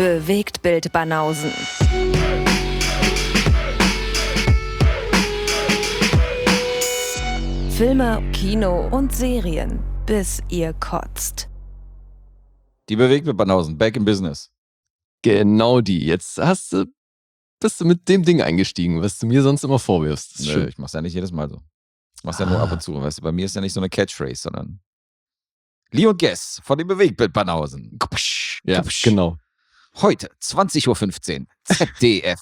Bewegtbild Banausen. Filme, Kino und Serien, bis ihr kotzt. Die Bewegtbild Banausen, back in business. Genau die. Jetzt bist du mit dem Ding eingestiegen, was du mir sonst immer vorwirfst. Das ist schön. Ich mach's ja nicht jedes Mal so. Ich mach's ja nur ab und zu. Weißt du, bei mir ist ja nicht so eine Catchphrase, sondern Lee und Guess von den Bewegtbild Banausen. Ja, genau. Heute, 20.15 Uhr, ZDF.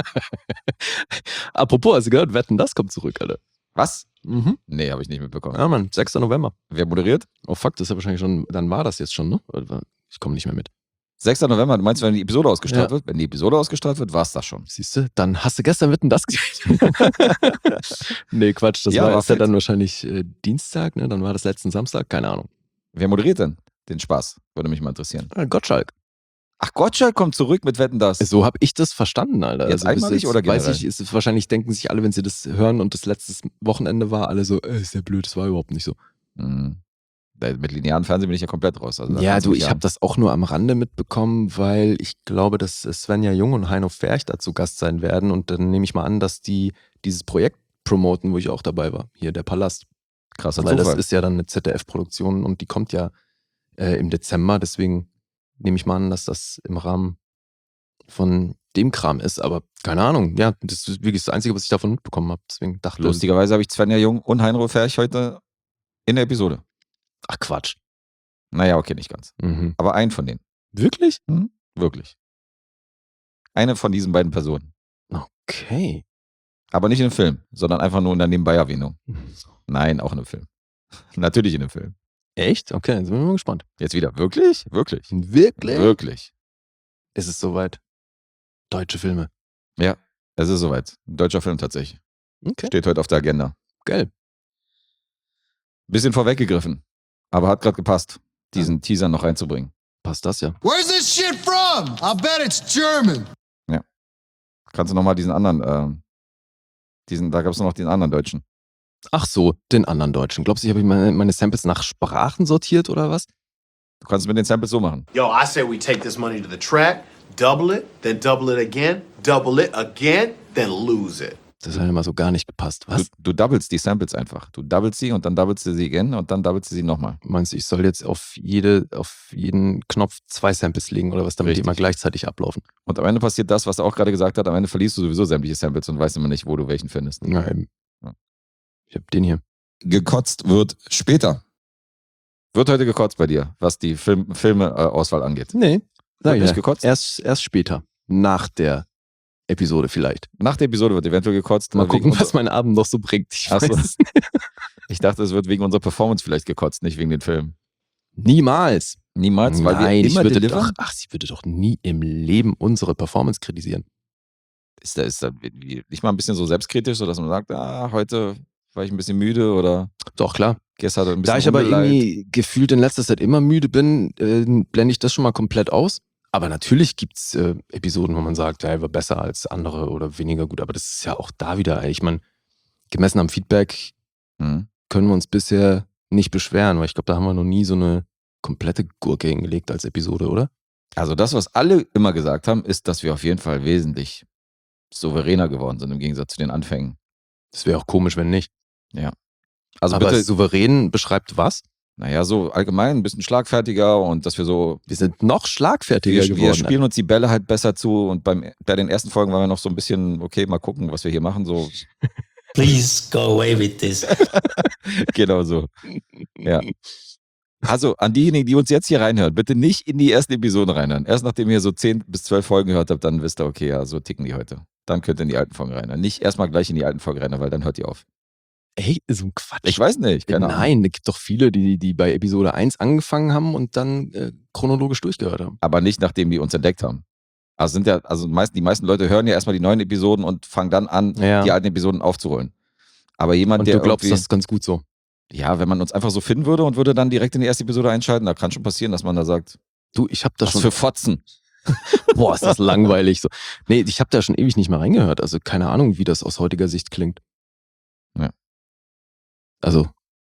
Apropos, hast du gehört, Wetten, das kommt zurück, Alter. Was? Mhm. Nee, habe ich nicht mitbekommen. Ja, Mann, 6. November. Wer moderiert? Oh fuck, das ist ja wahrscheinlich schon, dann war das jetzt schon, ne? Ich komme nicht mehr mit. 6. November, du meinst, wenn die Episode ausgestrahlt Ja. wird? Wenn die Episode ausgestrahlt wird, war es das schon. Siehst du, dann hast du gestern Wetten, das gesehen. Nee, Quatsch, das Ja, war war ist ja fit. dann wahrscheinlich Dienstag, ne? Dann war das letzten Samstag, keine Ahnung. Wer moderiert denn den Spaß? Würde mich mal interessieren. Gottschalk. Ach, Gottschalk kommt zurück mit Wetten, das. So habe ich das verstanden, Alter. Jetzt bis einmalig oder weiß generell? ich, ist es wahrscheinlich denken sich alle, wenn sie das hören und das letztes Wochenende war, alle so, ist ja blöd, das war überhaupt nicht so. Mhm. Mit linearen Fernsehen bin ich ja komplett raus. Also da Ja, kannst du, mich ich haben. habe das auch nur am Rande mitbekommen, weil ich glaube, dass Svenja Jung und Heino Ferch dazu Gast sein werden und dann nehme ich mal an, dass die dieses Projekt promoten, wo ich auch dabei war. Hier, der Palast. Krasser Weil das Zufall. ist ja dann eine ZDF-Produktion und die kommt ja im Dezember, deswegen nehme ich mal an, dass das im Rahmen von dem Kram ist, aber keine Ahnung. Ja, das ist wirklich das Einzige, was ich davon mitbekommen habe. Deswegen dachte ich, Lustigerweise habe ich Svenja Jung und Heinrich Ferch heute in der Episode. ach Quatsch. Naja, okay, nicht ganz. Mhm. Aber einen von denen. Wirklich? Wirklich. Eine von diesen beiden Personen. Okay. Aber nicht in einem Film, sondern einfach nur in der Nebenbei-Erwähnung. Nein, auch in einem Film. Natürlich in einem Film. Echt? Okay, dann sind wir mal gespannt. Jetzt wieder. Wirklich? Wirklich. Wirklich? Wirklich. Ist es soweit? Deutsche Filme. Ja, es ist soweit. Ein deutscher Film tatsächlich. Okay, Steht heute auf der Agenda. geil. Bisschen vorweggegriffen. Aber hat gerade gepasst, diesen Teaser noch reinzubringen. Passt das ja. Where's this shit from? I bet it's German. Kannst du nochmal diesen anderen, da gab es noch den anderen Deutschen. Ach so, den anderen Deutschen. Glaubst du, ich habe meine Samples nach Sprachen sortiert oder was? Du kannst es mit den Samples so machen. Yo, I say we take this money to the track, double it again, then lose it. Das hat ja mal so gar nicht gepasst. Was? Du doublest die Samples einfach. Du doublest sie und dann doublest du sie again und dann doublest du sie nochmal. Meinst du, ich soll jetzt auf jeden Knopf 2 Samples legen oder was, damit die Richtig. immer gleichzeitig ablaufen? Und am Ende passiert das, was er auch gerade gesagt hat. Am Ende verlierst du sowieso sämtliche Samples und weißt immer nicht, wo du welchen findest. Ja, eben. Ja. Ich habe den hier. Gekotzt wird später. Wird heute gekotzt bei dir, was die Filme-Auswahl angeht. Nee, Wird sag nicht ich gekotzt? Erst später. Nach der Episode vielleicht. Nach der Episode wird eventuell gekotzt. Mal wegen gucken, unserer- was mein Abend noch so bringt. Ich Ach so. weiß es nicht. Ich dachte, es wird wegen unserer Performance vielleicht gekotzt, nicht wegen den Filmen. Niemals. Niemals, weil Nein, wir ich immer würde delivern. sie würde doch nie im Leben unsere Performance kritisieren. Ist da nicht mal ein bisschen so selbstkritisch, so dass man sagt, heute war ich ein bisschen müde oder Doch, klar. gestern ein bisschen Da ich aber Ungeleit. irgendwie gefühlt in letzter Zeit immer müde bin, blende ich das schon mal komplett aus. Aber natürlich gibt es Episoden, wo man sagt, ja, war besser als andere oder weniger gut. Aber das ist ja auch da wieder, ich meine, gemessen am Feedback Mhm. können wir uns bisher nicht beschweren, weil ich glaube, da haben wir noch nie so eine komplette Gurke hingelegt als Episode, oder? Also das, was alle immer gesagt haben, ist, dass wir auf jeden Fall wesentlich souveräner geworden sind im Gegensatz zu den Anfängen. Das wäre auch komisch, wenn nicht. Also Aber bitte, souverän beschreibt was? naja, so allgemein ein bisschen schlagfertiger und dass wir so, Wir sind noch schlagfertiger wir geworden. spielen uns die Bälle halt besser zu und bei den ersten Folgen waren wir noch so ein bisschen, okay, mal gucken, was wir hier machen, so Please go away with this. genau so. Ja. Also an diejenigen, die uns jetzt hier reinhören, bitte nicht in die ersten Episoden reinhören. Erst nachdem ihr so 10 bis 12 Folgen gehört habt, dann wisst ihr, okay, ja, so ticken die heute. Dann könnt ihr in die alten Folgen reinhören. Nicht erstmal gleich in die alten Folgen reinhören, weil dann hört ihr auf. Ey, so ein Quatsch. Ich weiß nicht, keine Ahnung. Nein, es gibt doch viele, die bei Episode 1 angefangen haben und dann chronologisch durchgehört haben. Aber nicht, nachdem die uns entdeckt haben. Also die meisten Leute hören ja erstmal die neuen Episoden und fangen dann an, Ja. die alten Episoden aufzuholen. Aber jemand, Und der du glaubst, irgendwie, das ist ganz gut so. ja, wenn man uns einfach so finden würde und würde dann direkt in die erste Episode einschalten, da kann schon passieren, dass man da sagt, Du, ich habe da was schon... für Fotzen. Boah, ist das langweilig so. Nee, ich habe da schon ewig nicht mehr reingehört. Also keine Ahnung, wie das aus heutiger Sicht klingt. Ja. Also,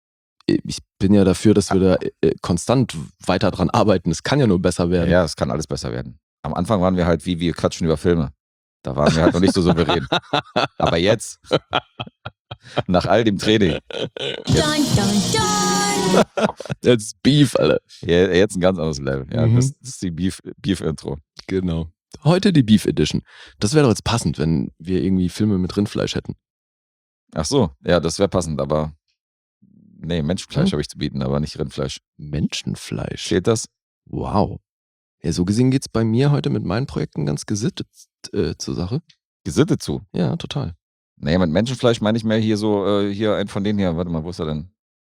ich bin ja dafür, dass wir da konstant weiter dran arbeiten. Es kann ja nur besser werden. Ja, es kann alles besser werden. Am Anfang waren wir halt wie wir quatschen über Filme. Da waren wir halt noch nicht so souverän. Aber jetzt, nach all dem Training, Jetzt Beef, Alter. jetzt ein ganz anderes Level. Ja, Mhm. das ist die Beef-Intro. Genau. Heute die Beef Edition. Das wäre doch jetzt passend, wenn wir irgendwie Filme mit Rindfleisch hätten. Ach so, ja, das wäre passend, aber nee, Menschenfleisch Hm? habe ich zu bieten, aber nicht Rindfleisch. Menschenfleisch. Steht das? Wow. Ja, so gesehen geht's bei mir heute mit meinen Projekten ganz gesittet zur Sache. Gesittet zu. Ja, total. Naja, mit Menschenfleisch meine ich mehr hier so, hier einen von denen hier. Warte mal, wo ist er denn?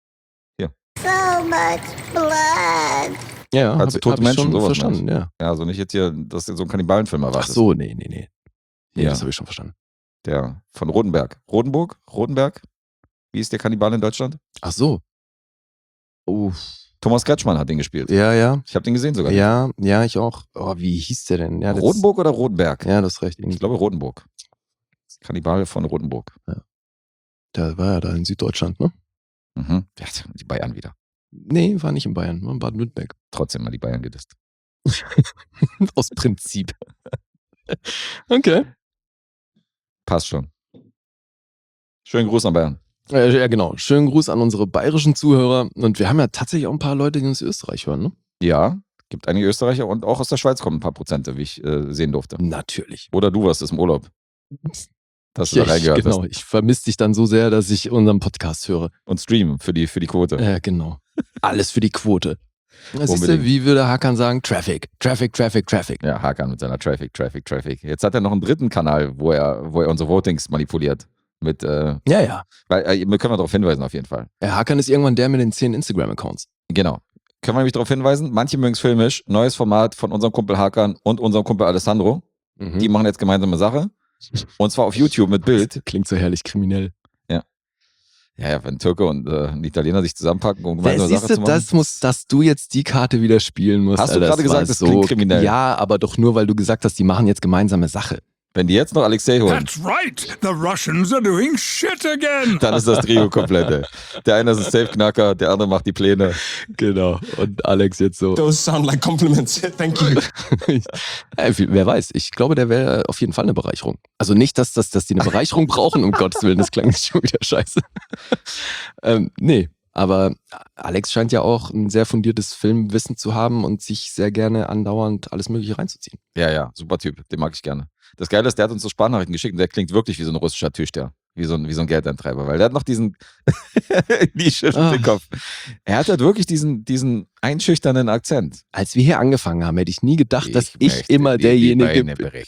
So much blood. Ja, Also hab tote ich Menschen, schon sowas verstanden, ja. Ja, also nicht jetzt hier, dass du so einen Kannibalenfilm Ach erwartest. so, nee. Nee, Ja. das habe ich schon verstanden. Der von Rodenberg. Rodenberg? Wie ist der Kannibal in Deutschland? Ach so. Oh. Thomas Kretschmann hat den gespielt. Ja. Ich habe den gesehen sogar. Ja, ich auch. Oh, wie hieß der denn? Ja, das- Rodenburg oder Rodenberg? Ja, das ist recht. Ich glaube Rodenburg. Kannibale von Rodenburg. Der war ja da in Süddeutschland, ne? Mhm. Ja, die Bayern wieder. Nee, war nicht in Bayern, war in Baden-Württemberg. Trotzdem mal die Bayern gedisst. Aus Prinzip. Okay. Passt schon. Schönen Gruß an Bayern. Ja, genau. Schönen Gruß an unsere bayerischen Zuhörer. Und wir haben ja tatsächlich auch ein paar Leute, die uns in Österreich hören, ne? Ja, gibt einige Österreicher und auch aus der Schweiz kommen ein paar Prozente, wie ich sehen durfte. Natürlich. Oder du warst es im Urlaub. Dass du Ja, da reingehört genau. hast. Ich vermisse dich dann so sehr, dass ich unseren Podcast höre. Und streamen für die Quote. Ja, genau. Alles für die Quote. Siehst du, Unbedingt. wie würde Hakan sagen? Traffic. Ja, Hakan mit seiner Traffic. Jetzt hat er noch einen dritten Kanal, wo er unsere Votings manipuliert. Mit, Ja. wir können darauf hinweisen auf jeden Fall. Hakan ist irgendwann der mit den 10 Instagram-Accounts. Genau. Können wir nämlich darauf hinweisen, manche mögen es filmisch, neues Format von unserem Kumpel Hakan und unserem Kumpel Alessandro. Mhm. Die machen jetzt gemeinsame Sache. Und zwar auf YouTube mit Bild. Klingt so herrlich kriminell. Ja, wenn ein Türke und ein Italiener sich zusammenpacken, um Wer, gemeinsame siehst Sache du, zu machen. dass du jetzt die Karte wieder spielen musst. Hast du Alter, gerade das war gesagt, das klingt kriminell? Ja, aber doch nur, weil du gesagt hast, die machen jetzt gemeinsame Sache. Wenn die jetzt noch Alexei holen, That's right. The Russians are doing shit again. dann ist das Trio komplett. Ey. Der eine ist ein Safe-Knacker, der andere macht die Pläne. Genau. Und Alex jetzt so. Those sound like compliments. Thank you. Wer weiß, ich glaube, der wäre auf jeden Fall eine Bereicherung. Also nicht, dass die eine Bereicherung brauchen, um Gottes Willen, das klang jetzt schon wieder scheiße. Nee, aber Alex scheint ja auch ein sehr fundiertes Filmwissen zu haben und sich sehr gerne andauernd alles Mögliche reinzuziehen. Ja, super Typ, den mag ich gerne. Das Geile ist, der hat uns so Sprachnachrichten geschickt und der klingt wirklich wie so ein russischer Tüchter. Wie so ein Geldeintreiber, weil der hat noch diesen die Schrift im Kopf. Er hat halt wirklich diesen einschüchternden Akzent. Als wir hier angefangen haben, hätte ich nie gedacht, dass ich immer derjenige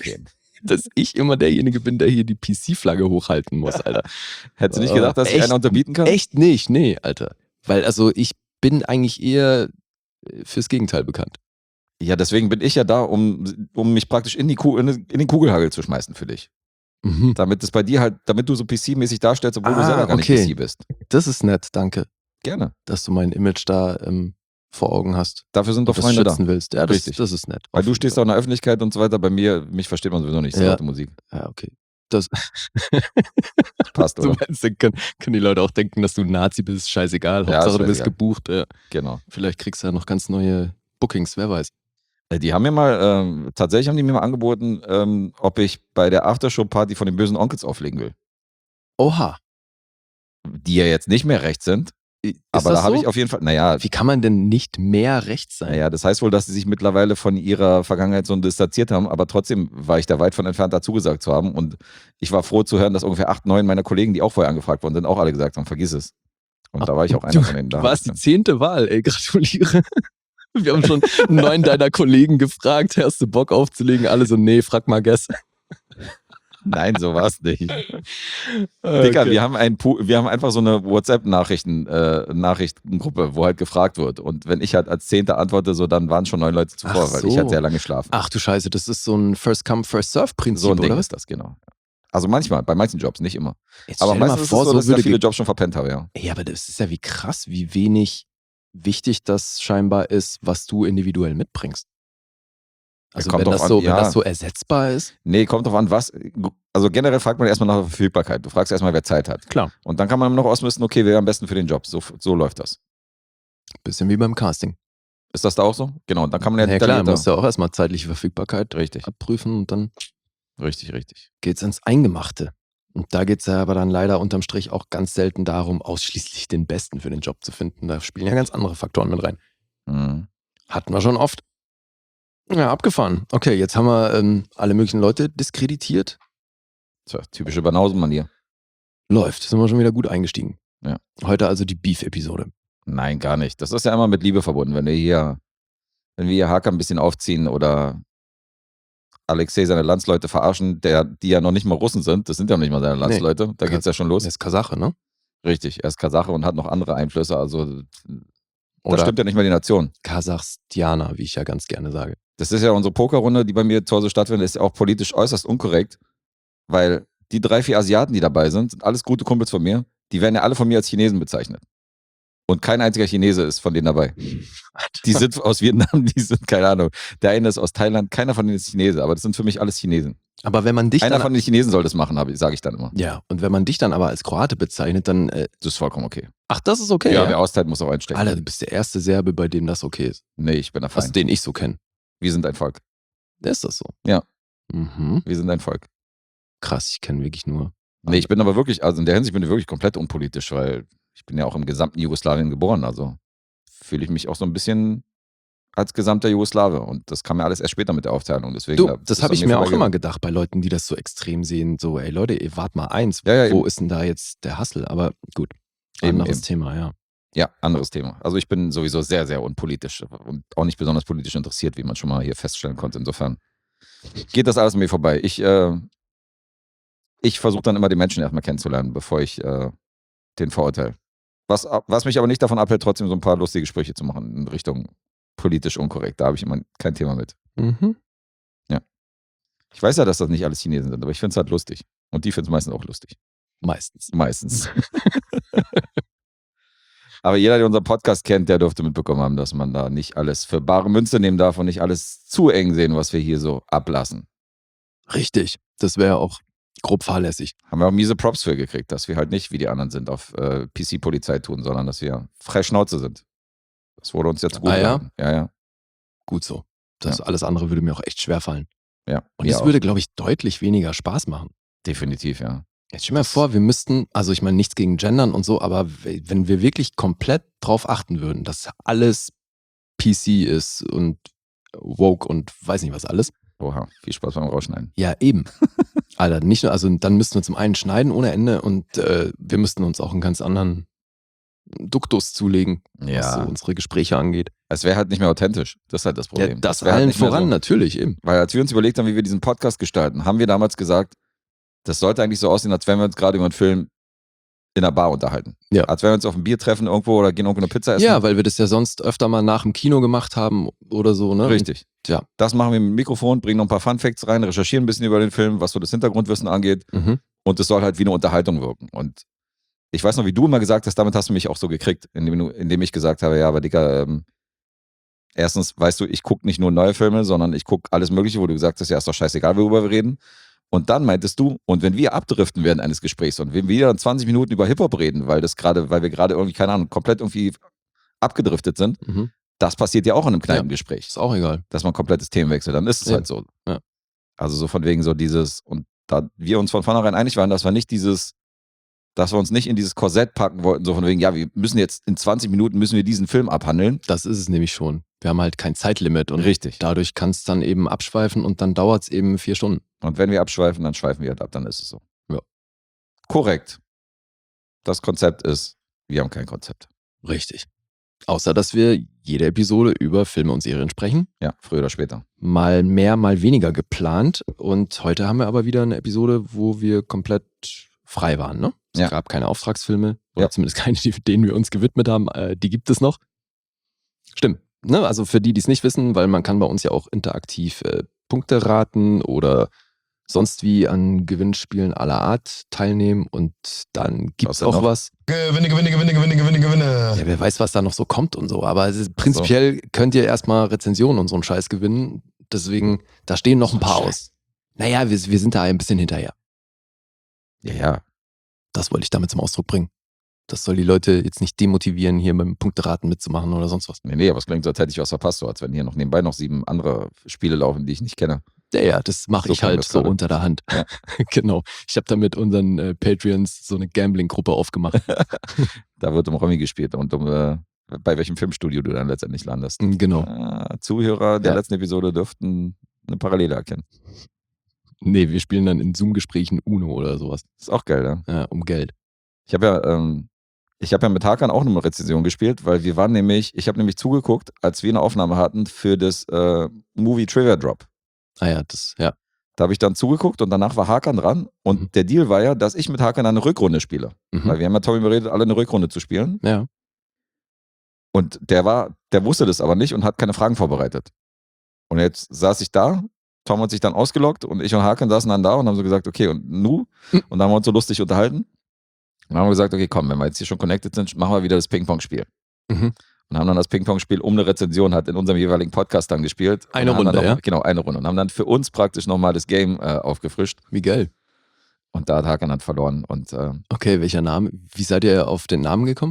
bin, der hier die PC-Flagge hochhalten muss, Alter. Hättest du nicht gedacht, dass ich einer unterbieten kann? Echt nicht, nee, Alter. Weil also ich bin eigentlich eher fürs Gegenteil bekannt. Ja, deswegen bin ich ja da, um mich praktisch in den Kugelhagel zu schmeißen für dich. Mhm. Damit es bei dir halt, damit du so PC-mäßig darstellst, obwohl du selber gar okay. nicht PC bist. Das ist nett, danke, Gerne. dass du mein Image da vor Augen hast. Dafür sind doch Das Freunde da. schützen willst. Ja, das Richtig. ist nett. Weil du stehst auch in der Öffentlichkeit und so weiter. Bei mir, mich versteht man sowieso nicht. So Ja. laute Musik. Ja, okay. Das Passt, du oder? meinst, dann können die Leute auch denken, dass du ein Nazi bist. Scheißegal. Ja, Hauptsache, du bist scheißegal. gebucht. Ja. Genau. Vielleicht kriegst du ja noch ganz neue Bookings, wer weiß. Die haben mir mal, tatsächlich haben die mir mal angeboten, ob ich bei der Aftershow-Party von den bösen Onkels auflegen will. Oha. Die ja jetzt nicht mehr rechts sind. Ist Aber das da habe so? ich auf jeden Fall, naja, Wie kann man denn nicht mehr rechts sein? das heißt wohl, dass sie sich mittlerweile von ihrer Vergangenheit so distanziert haben, aber trotzdem war ich da weit von entfernt, da zugesagt zu haben. Und ich war froh zu hören, dass ungefähr 8, 9 meiner Kollegen, die auch vorher angefragt worden sind, auch alle gesagt haben, vergiss es. Und da war ich auch einer von denen. Du warst die 10. Wahl, ey, gratuliere. Wir haben schon 9 deiner Kollegen gefragt, hast du Bock aufzulegen? Alle so, nee, frag mal Guess. Nein, so war es nicht. Okay. Digga, wir haben einfach so eine WhatsApp-Nachrichtengruppe, wo halt gefragt wird. Und wenn ich halt als 10. antworte, so, dann waren schon 9 Leute zuvor, Ach weil so. ich halt sehr lange geschlafen. Ach du Scheiße, das ist so ein First-Come, First-Serve-Prinzip, So ein Ding oder was? ist das, genau. Also manchmal, bei manchen Jobs, nicht immer. Jetzt Aber stell dir meistens ist es so, dass ich da viele Jobs schon verpennt habe, ja. Ey, aber das ist ja wie krass, wie wenig wichtig das scheinbar ist, was du individuell mitbringst. Also kommt wenn drauf das, an, so, ja. wenn das so ersetzbar ist. Nee, kommt drauf an, was. Also generell fragt man erstmal nach der Verfügbarkeit. Du fragst erstmal, wer Zeit hat. Klar. Und dann kann man noch ausmisten, okay, wer am besten für den Job. So läuft das. Bisschen wie beim Casting. Ist das da auch so? Genau, dann kann man ja Ja klar, detaillierter- musst du auch erstmal zeitliche Verfügbarkeit Richtig, abprüfen und dann richtig. geht's ins Eingemachte. Und da geht's ja aber dann leider unterm Strich auch ganz selten darum, ausschließlich den Besten für den Job zu finden. Da spielen ja ganz andere Faktoren mit rein. Mhm. Hatten wir schon oft. Ja, abgefahren. Okay, jetzt haben wir alle möglichen Leute diskreditiert. Tja, typische Banausen-Manier. Läuft, sind wir schon wieder gut eingestiegen. Ja. Heute also die Beef-Episode. Nein, gar nicht. Das ist ja immer mit Liebe verbunden. Wenn wir hier Hakan ein bisschen aufziehen oder Alexei seine Landsleute verarschen, die ja noch nicht mal Russen sind, das sind ja noch nicht mal seine Landsleute, da geht's ja schon los. Er ist Kasache, ne? Richtig, er ist Kasache und hat noch andere Einflüsse, also das Oder stimmt ja nicht mal die Nation. Kasachstianer, wie ich ja ganz gerne sage. Das ist ja unsere Pokerrunde, die bei mir zu Hause stattfindet, ist ja auch politisch äußerst unkorrekt, weil die 3, 4 Asiaten, die dabei sind alles gute Kumpels von mir, die werden ja alle von mir als Chinesen bezeichnet. Und kein einziger Chinese ist von denen dabei. Die sind aus Vietnam, die sind, keine Ahnung. Der eine ist aus Thailand, keiner von denen ist Chinese, aber das sind für mich alles Chinesen. Aber wenn man dich Einer dann, von den Chinesen soll das machen, sage ich dann immer. ja, und wenn man dich dann aber als Kroate bezeichnet, dann, Das ist vollkommen okay. ach, das ist okay. Ja, wer austeilt, muss auch einstecken. Alter, du bist der erste Serbe, bei dem das okay ist. Nee, ich bin der Also Feind. den ich so kenne. Wir sind ein Volk. Der ist das so. Ja. Mhm. Wir sind ein Volk. Krass, ich kenne wirklich nur. Nee, ich bin aber wirklich, also in der Hinsicht bin ich wirklich komplett unpolitisch, weil ich bin ja auch im gesamten Jugoslawien geboren, also fühle ich mich auch so ein bisschen als gesamter Jugoslawe und das kam ja alles erst später mit der Aufteilung. Deswegen, Du, das ist habe an ich mir auch vorbeigegangen. immer gedacht bei Leuten, die das so extrem sehen. So, ey Leute, ihr wart mal eins. Ja, Wo eben. ist denn da jetzt der Hassel? Aber gut, Eben, anderes eben. Thema, ja. Ja, anderes Thema. Also ich bin sowieso sehr, sehr unpolitisch und auch nicht besonders politisch interessiert, wie man schon mal hier feststellen konnte. Insofern geht das alles an mir vorbei. Ich versuche dann immer die Menschen erstmal kennenzulernen, bevor ich den verurteile. Was mich aber nicht davon abhält, trotzdem so ein paar lustige Sprüche zu machen in Richtung politisch unkorrekt. Da habe ich immer kein Thema mit. Mhm. Ich weiß ja, dass das nicht alles Chinesen sind, aber ich finde es halt lustig. Und die finden es meistens auch lustig. Meistens. Meistens. Aber jeder, der unseren Podcast kennt, der dürfte mitbekommen haben, dass man da nicht alles für bare Münze nehmen darf und nicht alles zu eng sehen, was wir hier so ablassen. Richtig. Das wäre auch grob fahrlässig. Haben wir auch miese Props für gekriegt, dass wir halt nicht wie die anderen sind auf PC-Polizei tun, sondern dass wir frei Schnauze sind. Das wurde uns jetzt gut. Ja? Ja. Gut so. Das alles andere würde mir auch echt schwer fallen. Ja. Und mir es auch. würde, glaube ich, deutlich weniger Spaß machen. Definitiv, ja. Jetzt stell dir mal vor, wir müssten, also ich meine nichts gegen Gendern und so, aber wenn wir wirklich komplett drauf achten würden, dass alles PC ist und woke und weiß nicht was alles. Oha, viel Spaß beim Rausschneiden. Ja, eben. Alter, nicht nur, also dann müssten wir zum einen schneiden ohne Ende und wir müssten uns auch einen ganz anderen Duktus zulegen, was so unsere Gespräche angeht. Es wäre halt nicht mehr authentisch. Das ist halt das Problem. Ja, das wär halt allen nicht mehr voran, so. natürlich, eben. Weil als wir uns überlegt haben, wie wir diesen Podcast gestalten, haben wir damals gesagt, das sollte eigentlich so aussehen, als wenn wir uns gerade über einen Film in einer Bar unterhalten. Ja. Als wenn wir uns auf ein Bier treffen irgendwo oder gehen irgendwo eine Pizza essen. Ja, weil wir das ja sonst öfter mal nach dem Kino gemacht haben oder so, ne? Richtig. Und, ja. Das machen wir mit dem Mikrofon, bringen noch ein paar Funfacts rein, recherchieren ein bisschen über den Film, was so das Hintergrundwissen angeht. Mhm. Und es soll halt wie eine Unterhaltung wirken. Und ich weiß noch, wie du immer gesagt hast, damit hast du mich auch so gekriegt, indem ich gesagt habe, ja, aber Digga, erstens, weißt du, ich gucke nicht nur neue Filme, sondern ich gucke alles Mögliche, wo du gesagt hast, ja, ist doch scheißegal, worüber wir reden. Und dann meintest du, und wenn wir abdriften während eines Gesprächs und wenn wir dann 20 Minuten über Hip-Hop reden, weil wir gerade irgendwie, keine Ahnung, komplett irgendwie abgedriftet sind, Mhm. das passiert ja auch in einem Kneipengespräch, Ist auch egal. dass man komplettes Themenwechsel, dann ist es Ja. halt so. Ja. Also so von wegen so dieses, und da wir uns von vornherein einig waren, dass wir uns nicht in dieses Korsett packen wollten, so von wegen, ja, wir müssen jetzt in 20 Minuten müssen wir diesen Film abhandeln. Das ist es nämlich schon. Wir haben halt kein Zeitlimit und Richtig. dadurch kann es dann eben abschweifen und dann dauert es eben 4 Stunden. Und wenn wir abschweifen, dann schweifen wir halt ab, dann ist es so. Ja. Korrekt. Das Konzept ist, wir haben kein Konzept. Richtig. Außer, dass wir jede Episode über Filme und Serien sprechen. Ja, früher oder später. Mal mehr, mal weniger geplant. Und heute haben wir aber wieder eine Episode, wo wir komplett frei waren, ne? Es Ja. gab keine Auftragsfilme, oder Ja. zumindest keine, denen wir uns gewidmet haben. Die gibt es noch. Stimmt. Ne? Also für die, die es nicht wissen, weil man kann bei uns ja auch interaktiv Punkte raten oder sonst wie an Gewinnspielen aller Art teilnehmen und dann gibt es denn auch noch? was. Gewinne. Ja, wer weiß, was da noch so kommt und so. Aber es ist, prinzipiell könnt ihr erstmal Rezensionen und so einen Scheiß gewinnen. Deswegen, da stehen noch ein paar aus. Naja, wir sind da ein bisschen hinterher. Ja. Das wollte ich damit zum Ausdruck bringen. Das soll die Leute jetzt nicht demotivieren, hier beim Punkteraten mitzumachen oder sonst was. Nee, aber es klingt so, als hätte ich was verpasst, so als wenn hier noch nebenbei noch 7 andere Spiele laufen, die ich nicht kenne. Ja, das mache So ich klang halt das so gerade. unter der Hand. Ja. Genau. Ich habe da mit unseren Patreons so eine Gambling-Gruppe aufgemacht. Da wird um Romy gespielt und bei welchem Filmstudio du dann letztendlich landest. Genau. Zuhörer der Ja. letzten Episode dürften eine Parallele erkennen. Nee, wir spielen dann in Zoom-Gesprächen Uno oder sowas. Ist auch geil, ja. Ja, um Geld. Ich habe ja mit Hakan auch eine Rezension gespielt, weil ich habe nämlich zugeguckt, als wir eine Aufnahme hatten für das Movie Trivia Drop. Ah ja, ja. Da habe ich dann zugeguckt und danach war Hakan dran und der Deal war ja, dass ich mit Hakan eine Rückrunde spiele. Weil wir haben ja Tommy beredet, alle eine Rückrunde zu spielen. Ja. Und der wusste das aber nicht und hat keine Fragen vorbereitet. Und jetzt saß ich da, Tom hat sich dann ausgeloggt und ich und Hakan saßen dann da und haben so gesagt, okay, und nu? Und dann haben wir uns so lustig unterhalten. Und dann haben wir gesagt, okay, komm, wenn wir jetzt hier schon connected sind, machen wir wieder das Ping-Pong-Spiel. Mhm. Und haben dann das Ping-Pong-Spiel um eine Rezension halt in unserem jeweiligen Podcast dann gespielt. Eine Und haben Runde, dann ja? Genau, eine Runde. Und haben dann für uns praktisch nochmal das Game aufgefrischt. Wie geil. Und da hat Hakan dann verloren. Und Okay, welcher Name? Wie seid ihr auf den Namen gekommen?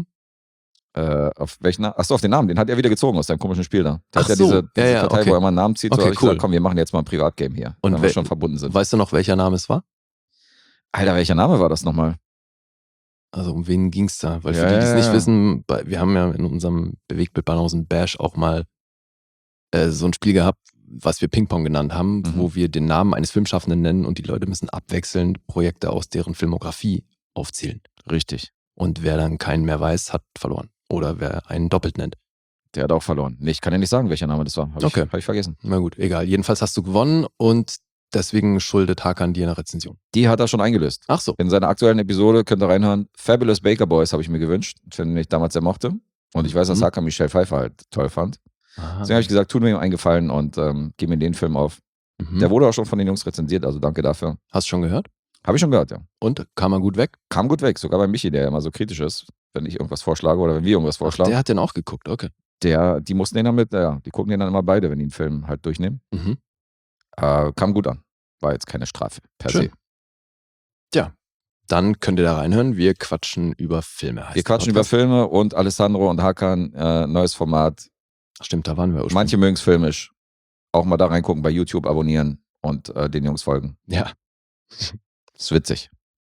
auf welchen Namen? Achso, auf den Namen. Den hat er wieder gezogen aus seinem komischen Spiel da. Der hat Ach ja so. diese Ja, Partei, okay. wo er immer einen Namen zieht. So Okay, habe ich cool. gesagt, komm, wir machen jetzt mal ein Privatgame hier. Und wenn wir schon verbunden sind. Weißt du noch, welcher Name es war? Alter, welcher Name war das nochmal? Also um wen ging es da? Weil für Ja, die, die es ja, nicht ja. wissen, wir haben ja in unserem Bewegtbild Banausen Bash auch mal so ein Spiel gehabt, was wir Ping-Pong genannt haben, wo wir den Namen eines Filmschaffenden nennen und die Leute müssen abwechselnd Projekte aus deren Filmografie aufzählen. Richtig. Und wer dann keinen mehr weiß, hat verloren. Oder wer einen doppelt nennt. Der hat auch verloren. Nee, ich kann ja nicht sagen, welcher Name das war. Okay. Hab ich vergessen. Na gut, egal. Jedenfalls hast du gewonnen und deswegen schuldet Hakan dir eine Rezension. Die hat er schon eingelöst. Ach so. In seiner aktuellen Episode könnt ihr reinhören. Fabulous Baker Boys habe ich mir gewünscht, den ich damals sehr mochte. Und ich weiß, dass Hakan Michelle Pfeiffer halt toll fand. Aha. Deswegen habe ich gesagt, tut mir einen Gefallen und gib mir den Film auf. Der wurde auch schon von den Jungs rezensiert, also danke dafür. Hast du schon gehört? Habe ich schon gehört, ja. Und? Kam er gut weg? Kam gut weg, sogar bei Michi, der ja immer so kritisch ist, wenn ich irgendwas vorschlage oder wenn wir irgendwas vorschlagen. Der hat den auch geguckt, okay. Die mussten den dann die gucken den dann immer beide, wenn die einen Film halt durchnehmen. Mhm. Kam gut an. War jetzt keine Strafe per Schön. se. Tja, dann könnt ihr da reinhören. Wir quatschen über Filme. heißt Wir der quatschen über Podcast. Filme und Alessandro und Hakan, neues Format. Stimmt, da waren wir ursprünglich. Manche mögen es filmisch. Auch mal da reingucken, bei YouTube abonnieren und den Jungs folgen. Ja. Ist witzig.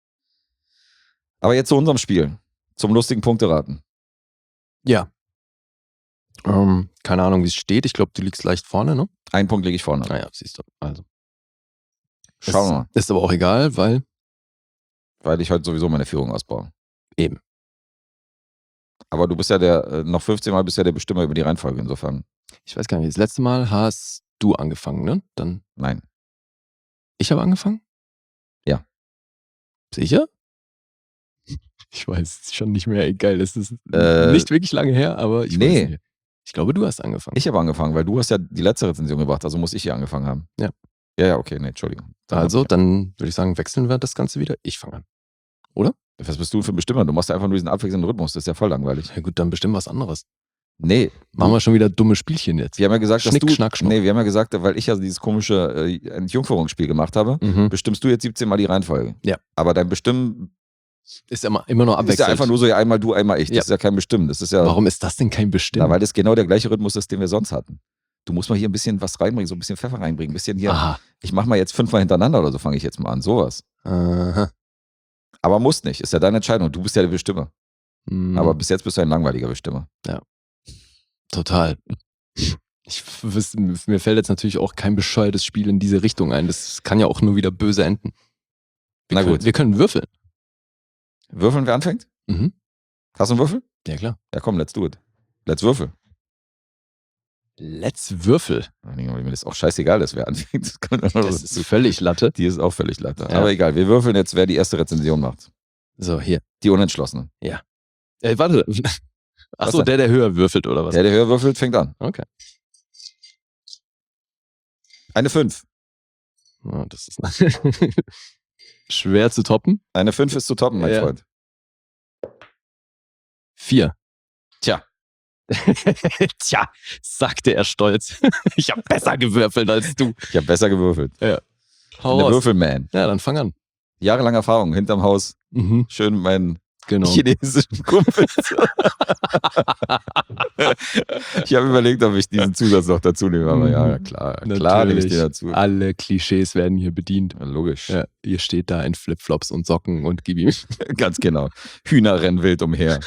Aber jetzt zu unserem Spiel. Zum lustigen Punkteraten. Ja. Keine Ahnung, wie es steht. Ich glaube, du liegst leicht vorne, ne? Einen Punkt lege ich vorne. Naja, siehst du. Also. Schauen wir mal. Ist aber auch egal, weil Weil ich heute sowieso meine Führung ausbaue. eben. Aber du bist ja noch 15 Mal bist ja der Bestimmer über die Reihenfolge, insofern. Ich weiß gar nicht, das letzte Mal hast du angefangen, ne? Dann. Nein. Ich habe angefangen? Ja. Sicher? Ich weiß es schon nicht mehr. Egal, es ist nicht wirklich lange her, aber ich weiß nicht. Ich glaube, du hast angefangen. Ich habe angefangen, weil du hast ja die letzte Rezension gebracht, also muss ich hier angefangen haben. Ja. Ja, okay, nee, Entschuldigung. Also, dann würde ich sagen, wechseln wir das Ganze wieder. Ich fange an. Oder? Was bist du für ein Bestimmer? Du machst ja einfach nur diesen abwechselnden Rhythmus, das ist ja voll langweilig. Ja gut, dann bestimmen was anderes. Nee. Machen wir schon wieder dumme Spielchen jetzt. Wir haben ja gesagt, dass Schnick, du. Schnack, Schnuck. Nee, wir haben ja gesagt, weil ich ja dieses komische Entjungferungsspiel gemacht habe, bestimmst du jetzt 17 Mal die Reihenfolge. Ja. Aber dein Bestimmen Ist ja immer nur abwechselnd. ist ja einfach nur so, ja, einmal du, einmal ich. Das Ja. ist ja kein Bestimmen. Das ist ja. Warum ist das denn kein Bestimmen? Na, weil das genau der gleiche Rhythmus ist, den wir sonst hatten. Du musst mal hier ein bisschen was reinbringen, so ein bisschen Pfeffer reinbringen, ein bisschen hier. Aha. Ich mach mal jetzt 5-mal hintereinander oder so, fange ich jetzt mal an. Sowas. Aha. Aber muss nicht. Ist ja deine Entscheidung. Du bist ja der Bestimmer. Hm. Aber bis jetzt bist du ein langweiliger Bestimmer. Total. Mir fällt jetzt natürlich auch kein bescheuertes Spiel in diese Richtung ein. Das kann ja auch nur wieder böse enden. Na gut. Wir können würfeln. Würfeln, wer anfängt? Mhm. Hast du einen Würfel? Ja, klar. Ja, komm, let's do it. Let's würfel. Let's würfel. Mir ist auch scheißegal, dass wer anfängt. Das kann man Das ist völlig Latte. Die ist auch völlig Latte. Ja. Aber egal, wir würfeln jetzt, wer die erste Rezension macht. So, hier. Die Unentschlossene. Warte. Achso, denn? der höher würfelt, oder was? Der höher würfelt, fängt an. Okay. Eine 5. Oh, das ist schwer zu toppen. Eine 5 ist zu toppen, mein Ja. Freund. 4. Tja. Tja, sagte er stolz. Ich habe besser gewürfelt als du. Ich habe besser gewürfelt. Hau Der raus. Würfelman. Ja, dann fang an. Jahrelange Erfahrung hinterm Haus. Mhm. Schön mein Genau. chinesischen Kumpels. Ich habe überlegt, ob ich diesen Zusatz noch dazu nehme, aber ja, klar nehme ich Natürlich. den dazu. Alle Klischees werden hier bedient. Ja, logisch. Ja, ihr steht da in Flipflops und Socken und gib ihm. Ganz genau. Hühner rennen wild umher.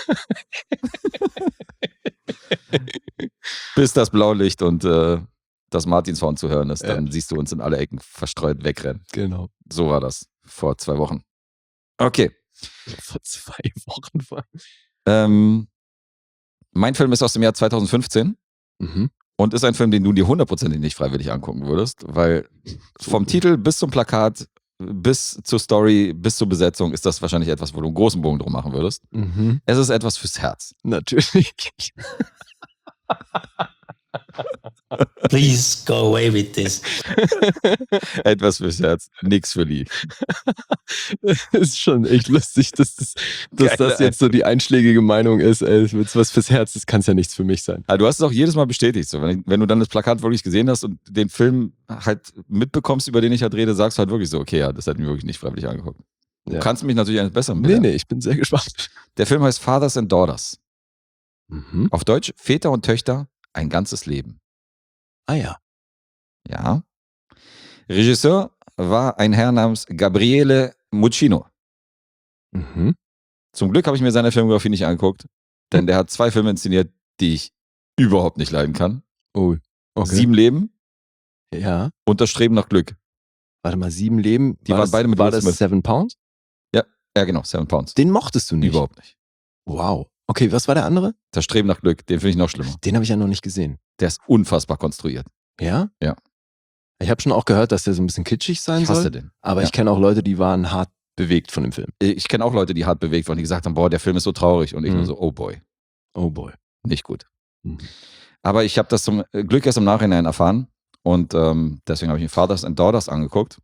Bis das Blaulicht und das Martinshorn zu hören ist, dann siehst du uns in alle Ecken verstreut wegrennen. Genau. So war das vor 2 Wochen. Okay. Vor 2 Wochen. Mein Film ist aus dem Jahr 2015 Mhm. und ist ein Film, den du dir 100% nicht freiwillig angucken würdest, weil vom Titel bis zum Plakat, bis zur Story, bis zur Besetzung ist das wahrscheinlich etwas, wo du einen großen Bogen drum machen würdest. Mhm. Es ist etwas fürs Herz. Natürlich. Please go away with this. Etwas fürs Herz, nix für Lee. Ist schon echt lustig, dass das jetzt so die einschlägige Meinung ist. Was fürs Herz, das kann es ja nichts für mich sein. Aber du hast es auch jedes Mal bestätigt. So. Wenn du dann das Plakat wirklich gesehen hast und den Film halt mitbekommst, über den ich halt rede, sagst du halt wirklich so, okay, ja, das hat mir wirklich nicht freiwillig angeguckt. Du kannst mich natürlich eines Besseren belehren. Nee, ich bin sehr gespannt. Der Film heißt Fathers and Daughters. Mhm. Auf Deutsch Väter und Töchter, ein ganzes Leben. Ah ja. Ja. Regisseur war ein Herr namens Gabriele Muccino. Mhm. Zum Glück habe ich mir seine Filmografie nicht angeguckt, denn der hat 2 Filme inszeniert, die ich überhaupt nicht leiden kann. Oh, okay. 7 Leben Ja. und das Streben nach Glück. Warte mal, 7 Leben. Die waren beide mit War Will das Smith. 7 Pounds? Ja, genau, 7 Pounds. Den mochtest du nicht? Überhaupt nicht. Wow. Okay, was war der andere? Das Streben nach Glück, den finde ich noch schlimmer. Den habe ich ja noch nicht gesehen. Der ist unfassbar konstruiert. Ja? Ja. Ich habe schon auch gehört, dass der so ein bisschen kitschig sein Ich hasse soll. den. Aber Ja. ich kenne auch Leute, die waren hart bewegt von dem Film. Ich kenne auch Leute, die hart bewegt waren, die gesagt haben, boah, der Film ist so traurig. Und ich nur so, oh boy, Oh boy. nicht gut. Mhm. Aber ich habe das zum Glück erst im Nachhinein erfahren. Und deswegen habe ich mir Fathers and Daughters angeguckt.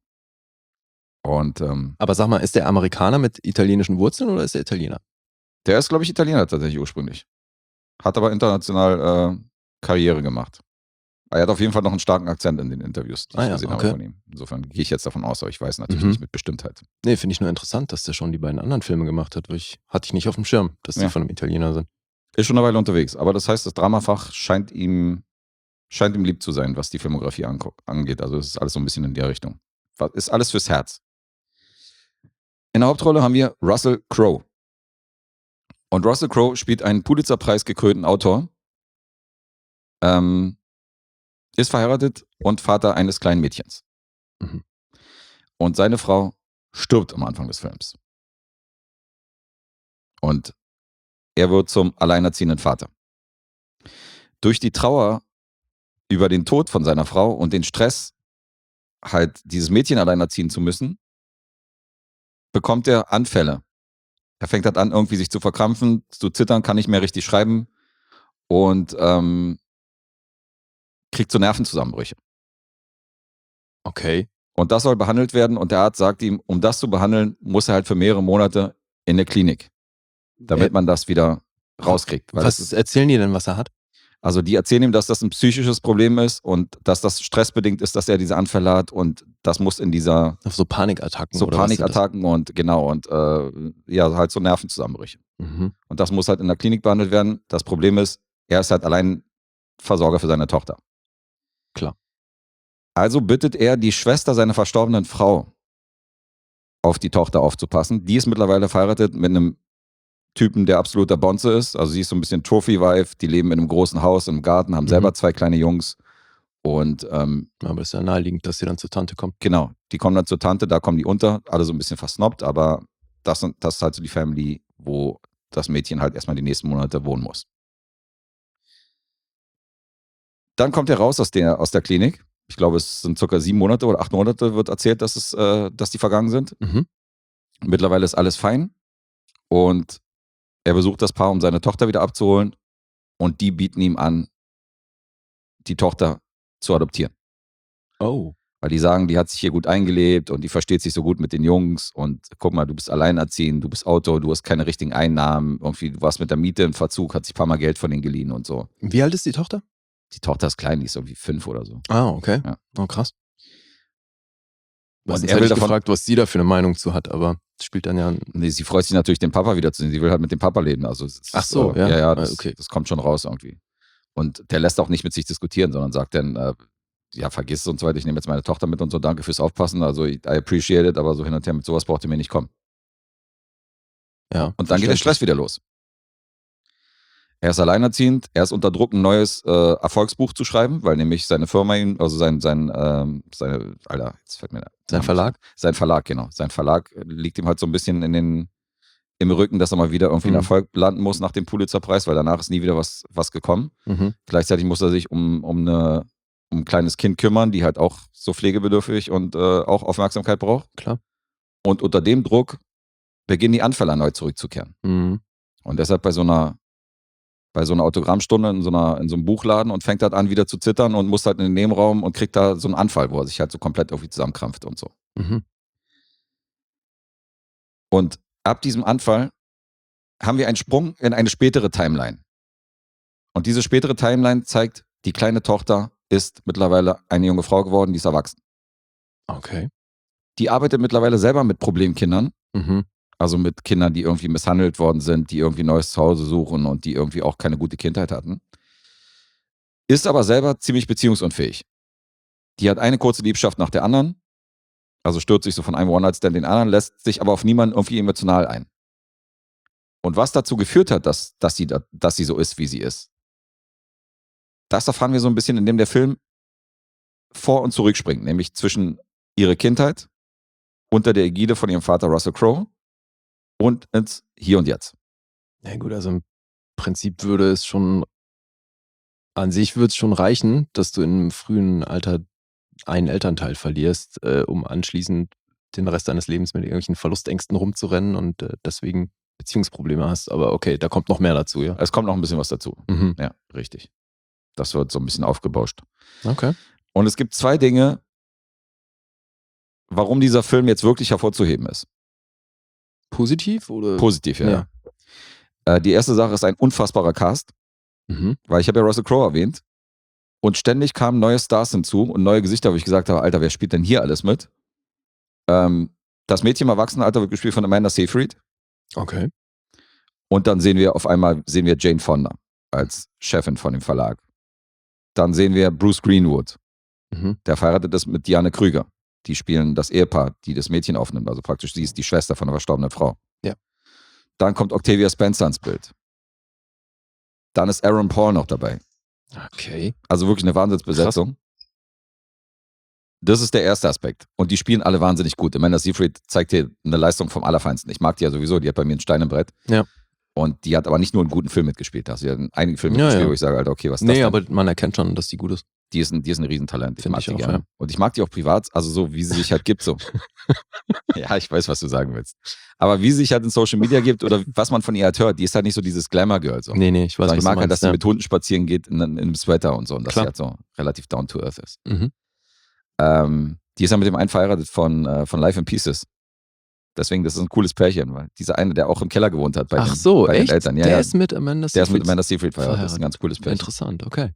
Und Aber sag mal, ist der Amerikaner mit italienischen Wurzeln oder ist der Italiener? der ist, glaube ich, Italiener tatsächlich ursprünglich. Hat aber international Karriere gemacht. Er hat auf jeden Fall noch einen starken Akzent in den Interviews, die ich gesehen habe von ihm. Insofern gehe ich jetzt davon aus, aber ich weiß natürlich nicht mit Bestimmtheit. Nee, finde ich nur interessant, dass der schon die beiden anderen Filme gemacht hat. Hatte ich nicht auf dem Schirm, dass die von einem Italiener sind. Ist schon eine Weile unterwegs, aber das heißt, das Dramafach scheint ihm lieb zu sein, was die Filmografie angeht. Also es ist alles so ein bisschen in der Richtung. Ist alles fürs Herz. In der Hauptrolle haben wir Russell Crowe. Und Russell Crowe spielt einen Pulitzer-Preis gekrönten Autor, ist verheiratet und Vater eines kleinen Mädchens. Mhm. Und seine Frau stirbt am Anfang des Films. Und er wird zum alleinerziehenden Vater. Durch die Trauer über den Tod von seiner Frau und den Stress, halt dieses Mädchen alleinerziehen zu müssen, bekommt er Anfälle. Er fängt halt an, irgendwie sich zu verkrampfen, zu zittern, kann nicht mehr richtig schreiben und kriegt so Nervenzusammenbrüche. Okay. Und das soll behandelt werden und der Arzt sagt ihm, um das zu behandeln, muss er halt für mehrere Monate in der Klinik, damit man das wieder rauskriegt. Weil Was erzählen die denn, was er hat? Also die erzählen ihm, dass das ein psychisches Problem ist und dass das stressbedingt ist, dass er diese Anfälle hat und das muss in dieser... Auf so Panikattacken. So oder was Panikattacken und genau und ja, halt so Nervenzusammenbrüche. Mhm. Und das muss halt in der Klinik behandelt werden. Das Problem ist, er ist halt allein Versorger für seine Tochter. Klar. Also bittet er die Schwester seiner verstorbenen Frau, auf die Tochter aufzupassen. Die ist mittlerweile verheiratet mit einem Typen, der absoluter Bonze ist. Also sie ist so ein bisschen Trophy-Wife. Die leben in einem großen Haus, im Garten, haben selber 2 kleine Jungs. Und aber es ist ja naheliegend, dass sie dann zur Tante kommt. genau, die kommen dann zur Tante, da kommen die unter, alle so ein bisschen versnobbt, aber das ist halt so die Family, wo das Mädchen halt erstmal die nächsten Monate wohnen muss. Dann kommt er raus aus der Klinik. Ich glaube, es sind circa 7 Monate oder 8 Monate wird erzählt, dass die vergangen sind. Mhm. Mittlerweile ist alles fein und er besucht das Paar, um seine Tochter wieder abzuholen und die bieten ihm an, die Tochter zu adoptieren. Oh. Weil die sagen, die hat sich hier gut eingelebt und die versteht sich so gut mit den Jungs und guck mal, du bist alleinerziehend, du bist Autor, du hast keine richtigen Einnahmen, irgendwie, du warst mit der Miete im Verzug, hat sich ein paar Mal Geld von denen geliehen und so. Wie alt ist die Tochter? Die Tochter ist klein, die ist irgendwie 5 oder so. Ah, okay. Ja. Oh, krass. Und Was er hätte will ich davon- gefragt, was sie da für eine Meinung zu hat, aber spielt dann ja... Nee, sie freut sich natürlich, den Papa wiederzusehen. Sie will halt mit dem Papa leben. Also Ach so, ja. Ja, das, okay. das kommt schon raus irgendwie. Und der lässt auch nicht mit sich diskutieren, sondern sagt dann, ja, vergiss es und so weiter, ich nehme jetzt meine Tochter mit und so, danke fürs Aufpassen, also I appreciate it, aber so hin und her mit sowas braucht ihr mir nicht kommen. Ja. Und dann geht der Stress wieder los. Er ist alleinerziehend, er ist unter Druck, ein neues Erfolgsbuch zu schreiben, weil nämlich seine Firma ihm, also sein Verlag? Sein Verlag, genau. Sein Verlag liegt ihm halt so ein bisschen im Rücken, dass er mal wieder irgendwie einen Erfolg landen muss nach dem Pulitzer-Preis, weil danach ist nie wieder was gekommen. Gleichzeitig muss er sich um ein kleines Kind kümmern, die halt auch so pflegebedürftig und auch Aufmerksamkeit braucht. Klar. Und unter dem Druck beginnen die Anfälle erneut zurückzukehren. Und deshalb bei so einer Autogrammstunde in so einem Buchladen und fängt halt an wieder zu zittern und muss halt in den Nebenraum und kriegt da so einen Anfall, wo er sich halt so komplett irgendwie zusammenkrampft und so. Und ab diesem Anfall haben wir einen Sprung in eine spätere Timeline. Und diese spätere Timeline zeigt, die kleine Tochter ist mittlerweile eine junge Frau geworden, die ist erwachsen. Okay. Die arbeitet mittlerweile selber mit Problemkindern. Also mit Kindern, die irgendwie misshandelt worden sind, die irgendwie ein neues Zuhause suchen und die irgendwie auch keine gute Kindheit hatten. Ist aber selber ziemlich beziehungsunfähig. Die hat eine kurze Liebschaft nach der anderen. Also stürzt sich so von einem One-Night-Stand den anderen, lässt sich aber auf niemanden irgendwie emotional ein. Und was dazu geführt hat, dass sie so ist, wie sie ist, das erfahren wir so ein bisschen, indem der Film vor- und zurückspringt, nämlich zwischen ihrer Kindheit unter der Ägide von ihrem Vater Russell Crowe und ins Hier und Jetzt. Ja gut, also im Prinzip würde es schon reichen, dass du in einem frühen Alter einen Elternteil verlierst, um anschließend den Rest deines Lebens mit irgendwelchen Verlustängsten rumzurennen und deswegen Beziehungsprobleme hast. Aber okay, da kommt noch mehr dazu, ja? Es kommt noch ein bisschen was dazu. Ja, richtig. Das wird so ein bisschen aufgebauscht. Okay. Und es gibt 2 Dinge, warum dieser Film jetzt wirklich hervorzuheben ist. Positiv oder? Positiv, ja. Die erste Sache ist ein unfassbarer Cast, weil ich habe ja Russell Crowe erwähnt und ständig kamen neue Stars hinzu und neue Gesichter, wo ich gesagt habe, Alter, wer spielt denn hier alles mit? Das Mädchen im Erwachsenenalter wird gespielt von Amanda Seyfried. Okay. Und dann sehen wir Jane Fonda als Chefin von dem Verlag. Dann sehen wir Bruce Greenwood, der verheiratet ist mit Diane Krüger. Die spielen das Ehepaar, die das Mädchen aufnimmt. Also praktisch, sie ist die Schwester von einer verstorbenen Frau. Ja. Dann kommt Octavia Spencer ins Bild. Dann ist Aaron Paul noch dabei. Okay. Also wirklich eine Wahnsinnsbesetzung. Krass. Das ist der erste Aspekt. Und die spielen alle wahnsinnig gut. Amanda Seyfried zeigt hier eine Leistung vom Allerfeinsten. Ich mag die ja sowieso, die hat bei mir einen Stein im Brett. Ja. Und die hat aber nicht nur einen guten Film mitgespielt. Sie hat in einigen Filmen mitgespielt, wo ich sage, Alter, okay, was ist das denn? aber man erkennt schon, dass die gut ist. Die ist ein Riesentalent. Ich mag die auch, gerne. Ja. Und ich mag die auch privat, also so, wie sie sich halt gibt. So. Ja, ich weiß, was du sagen willst. Aber wie sie sich halt in Social Media gibt oder was man von ihr halt hört, die ist halt nicht so dieses Glamour-Girl. So. Nee, ich weiß, ich mag halt, dass sie mit Hunden spazieren geht in einem Sweater und so und dass sie halt so relativ down to earth ist. Die ist ja mit dem einen verheiratet von Life in Pieces. Deswegen, das ist ein cooles Pärchen, weil dieser eine, der auch im Keller gewohnt hat bei den Eltern. Ja, der ist mit Amanda Seyfried. Der ist mit Amanda Seyfried verheiratet. Das ist ein ganz cooles Pärchen. Interessant, okay.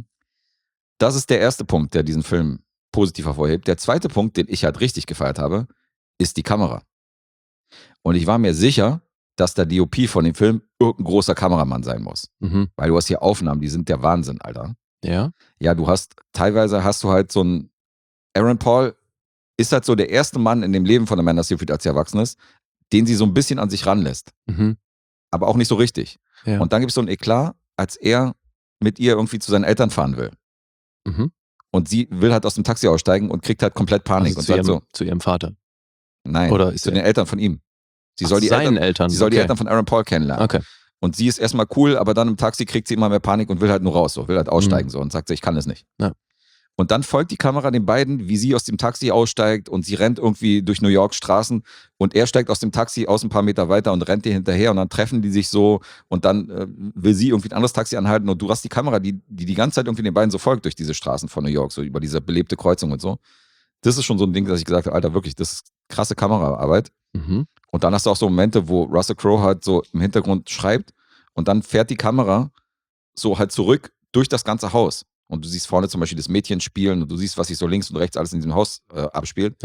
Das ist der erste Punkt, der diesen Film positiv hervorhebt. Der zweite Punkt, den ich halt richtig gefeiert habe, ist die Kamera. Und ich war mir sicher, dass der DOP von dem Film irgendein großer Kameramann sein muss. Weil du hast hier Aufnahmen, die sind der Wahnsinn, Alter. Ja? Ja, teilweise hast du halt so ein Aaron Paul ist halt so der erste Mann in dem Leben von Amanda Seyfried, als sie erwachsen ist, den sie so ein bisschen an sich ranlässt. Aber auch nicht so richtig. Ja. Und dann gibt es so ein Eklat, als er mit ihr irgendwie zu seinen Eltern fahren will. Und sie will halt aus dem Taxi aussteigen und kriegt halt komplett Panik. Also zu ihrem Vater? Nein, oder zu den Eltern von ihm. Sie soll die Eltern die Eltern von Aaron Paul kennenlernen. Okay. Und sie ist erstmal cool, aber dann im Taxi kriegt sie immer mehr Panik und will halt nur raus, will halt aussteigen so und sagt so, ich kann es nicht. Ja. Und dann folgt die Kamera den beiden, wie sie aus dem Taxi aussteigt und sie rennt irgendwie durch New York Straßen und er steigt aus dem Taxi aus ein paar Meter weiter und rennt ihr hinterher und dann treffen die sich so und dann will sie irgendwie ein anderes Taxi anhalten und du hast die Kamera, die ganze Zeit irgendwie den beiden so folgt durch diese Straßen von New York, so über diese belebte Kreuzung und so. Das ist schon so ein Ding, dass ich gesagt habe, Alter, wirklich, das ist krasse Kameraarbeit. Und dann hast du auch so Momente, wo Russell Crowe halt so im Hintergrund schreibt und dann fährt die Kamera so halt zurück durch das ganze Haus. Und du siehst vorne zum Beispiel das Mädchen spielen und du siehst, was sich so links und rechts alles in diesem Haus abspielt. Ja.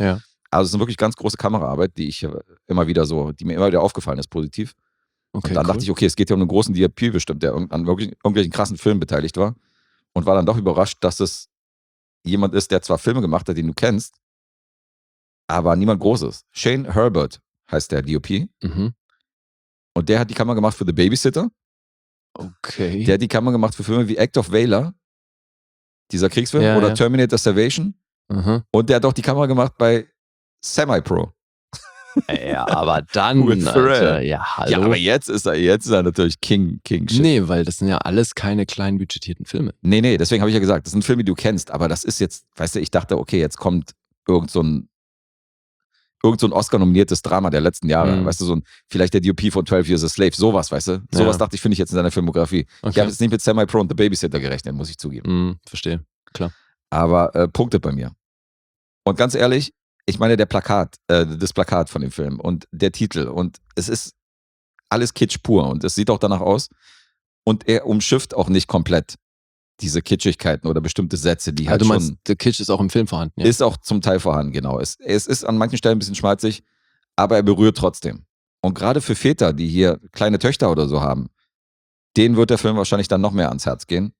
Also es ist eine wirklich ganz große Kameraarbeit, die mir immer wieder aufgefallen ist, positiv. Okay, Und dann dachte ich, okay, es geht ja um einen großen DP bestimmt, der an wirklich irgendwelchen krassen Filmen beteiligt war. Und war dann doch überrascht, dass es jemand ist, der zwar Filme gemacht hat, den du kennst, aber niemand Großes. Shane Herbert heißt der DOP. Mhm. Und der hat die Kamera gemacht für The Babysitter. Okay. Der hat die Kamera gemacht für Filme wie Act of Valor, dieser Kriegsfilm, Ja, oder ja. Terminator Salvation. Mhm. Und der hat auch die Kamera gemacht bei Semi-Pro. Ja, aber dann, With Pharrell. Alter, ja, hallo. Ja, aber jetzt ist er natürlich King Shit. Nee, weil das sind ja alles keine klein budgetierten Filme. Nee, deswegen habe ich ja gesagt, das sind Filme, die du kennst, aber das ist jetzt, weißt du, ich dachte, okay, jetzt kommt irgend so ein Oscar-nominiertes Drama der letzten Jahre, weißt du, vielleicht der DOP von 12 Years a Slave, sowas, weißt du, sowas dachte ich, finde ich jetzt in seiner Filmografie. Okay. Ich habe jetzt nicht mit Semi-Pro und The Babysitter gerechnet, muss ich zugeben. Verstehe, klar. Aber punktet bei mir. Und ganz ehrlich, ich meine, das Plakat von dem Film und der Titel und es ist alles Kitsch pur und es sieht auch danach aus und er umschifft auch nicht komplett diese Kitschigkeiten oder bestimmte Sätze, die halt du schon... meinst, der Kitsch ist auch im Film vorhanden, ja? Ist auch zum Teil vorhanden, genau. Es ist an manchen Stellen ein bisschen schmalzig, aber er berührt trotzdem. Und gerade für Väter, die hier kleine Töchter oder so haben, denen wird der Film wahrscheinlich dann noch mehr ans Herz gehen.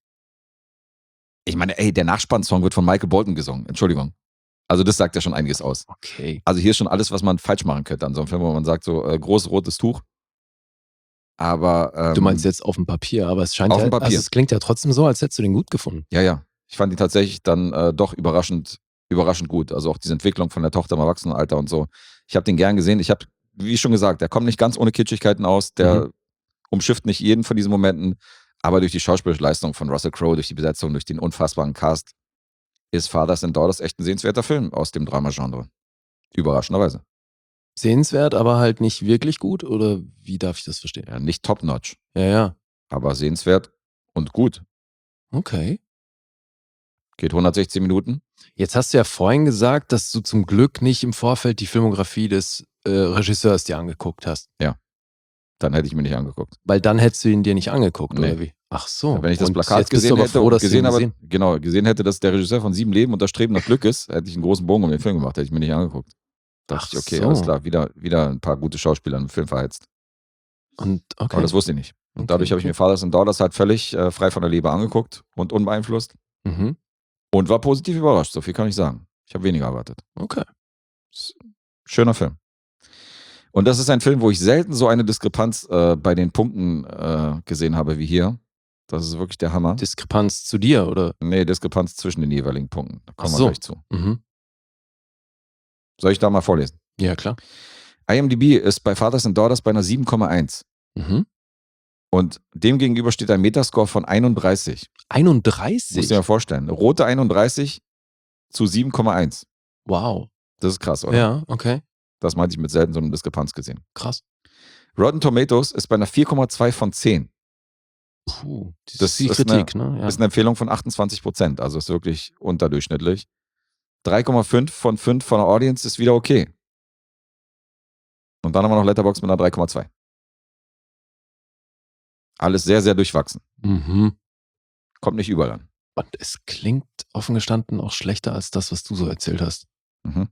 Ich meine, der Nachspannsong wird von Michael Bolton gesungen. Entschuldigung. Also das sagt ja schon einiges aus. Okay. Also hier ist schon alles, was man falsch machen könnte an so einem Film, wo man sagt so, großes rotes Tuch. Aber... du meinst jetzt auf dem Papier, aber es scheint auf ja, dem Papier. also es klingt ja trotzdem so, als hättest du den gut gefunden. Ja. Ich fand ihn tatsächlich dann doch überraschend gut. Also auch diese Entwicklung von der Tochter im Erwachsenenalter und so. Ich habe den gern gesehen. Ich habe, wie schon gesagt, der kommt nicht ganz ohne Kitschigkeiten aus. Der umschifft nicht jeden von diesen Momenten. Aber durch die schauspielerische Leistung von Russell Crowe, durch die Besetzung, durch den unfassbaren Cast, ist Fathers and Daughters echt ein sehenswerter Film aus dem Drama-Genre. Überraschenderweise. Sehenswert, aber halt nicht wirklich gut? Oder wie darf ich das verstehen? Ja, nicht top-notch, Ja. aber sehenswert und gut. Okay. Geht 116 Minuten. Jetzt hast du ja vorhin gesagt, dass du zum Glück nicht im Vorfeld die Filmografie des Regisseurs dir angeguckt hast. Dann hätte ich mir nicht angeguckt. Weil dann hättest du ihn dir nicht angeguckt, Nee. oder wie? Ach so. Wenn ich das Und Plakat jetzt bist du gesehen aber hätte froh, und dass du ihn gesehen hätte, dass der Regisseur von 7 Leben und das Streben nach Glück ist, hätte ich einen großen Bogen um den Film gemacht, hätte ich mir nicht angeguckt. Dachte Ach ich, okay, so. alles klar, wieder ein paar gute Schauspieler im Film verheizt. Und okay. Aber das wusste ich nicht. Und dadurch habe ich mir Fathers and Daughters halt völlig frei von der Leber angeguckt und unbeeinflusst Mhm. und war positiv überrascht, so viel kann ich sagen. Ich habe weniger erwartet. Okay. Schöner Film. Und das ist ein Film, wo ich selten so eine Diskrepanz bei den Punkten gesehen habe wie hier. Das ist wirklich der Hammer. Diskrepanz zu dir, oder? Nee, Diskrepanz zwischen den jeweiligen Punkten. Da kommen Ach wir so. gleich zu. Mhm. Soll ich da mal vorlesen? Ja, klar. IMDb ist bei Fathers and Daughters bei einer 7,1. Mhm. Und dem gegenüber steht ein Metascore von 31. 31? Musst du dir mal vorstellen. Rote 31 zu 7,1. Wow. Das ist krass, oder? Ja, okay. Das meinte ich mit selten so eine Diskrepanz gesehen. Krass. Rotten Tomatoes ist bei einer 4,2 von 10. Puh. Das ist die ist Kritik, ne? Ja. Ist eine Empfehlung von 28%. Also ist wirklich unterdurchschnittlich. 3,5 von 5 von der Audience ist wieder okay. Und dann haben wir noch Letterboxd mit einer 3,2. Alles sehr, sehr durchwachsen. Mhm. Kommt nicht überall an. Und es klingt offen gestanden auch schlechter als das, was du so erzählt hast. Mhm.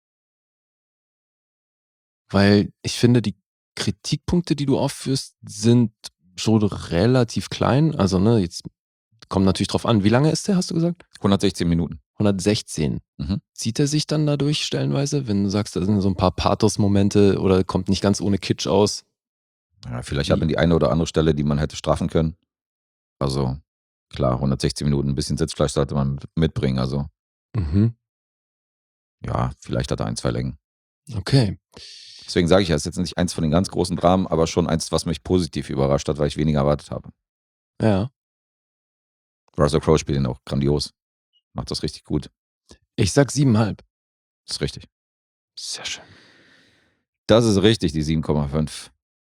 Weil ich finde, die Kritikpunkte, die du aufführst, sind schon relativ klein. Also, ne, jetzt kommt natürlich drauf an. Wie lange ist der, hast du gesagt? 116 Minuten. 116. Mhm. Zieht er sich dann dadurch stellenweise, wenn du sagst, da sind so ein paar Pathos-Momente oder kommt nicht ganz ohne Kitsch aus? Ja, vielleicht hat man die eine oder andere Stelle, die man hätte strafen können. Also, klar, 116 Minuten, ein bisschen Sitzfleisch sollte man mitbringen. Also, Mhm. ja, vielleicht hat er 1, 2 Längen. Okay. Deswegen sage ich ja, es ist jetzt nicht eins von den ganz großen Dramen, aber schon eins, was mich positiv überrascht hat, weil ich weniger erwartet habe. Ja. Russell Crowe spielt ihn auch grandios. Macht das richtig gut. Ich sag 7,5. Das ist richtig. Sehr schön. Das ist richtig, die 7,5.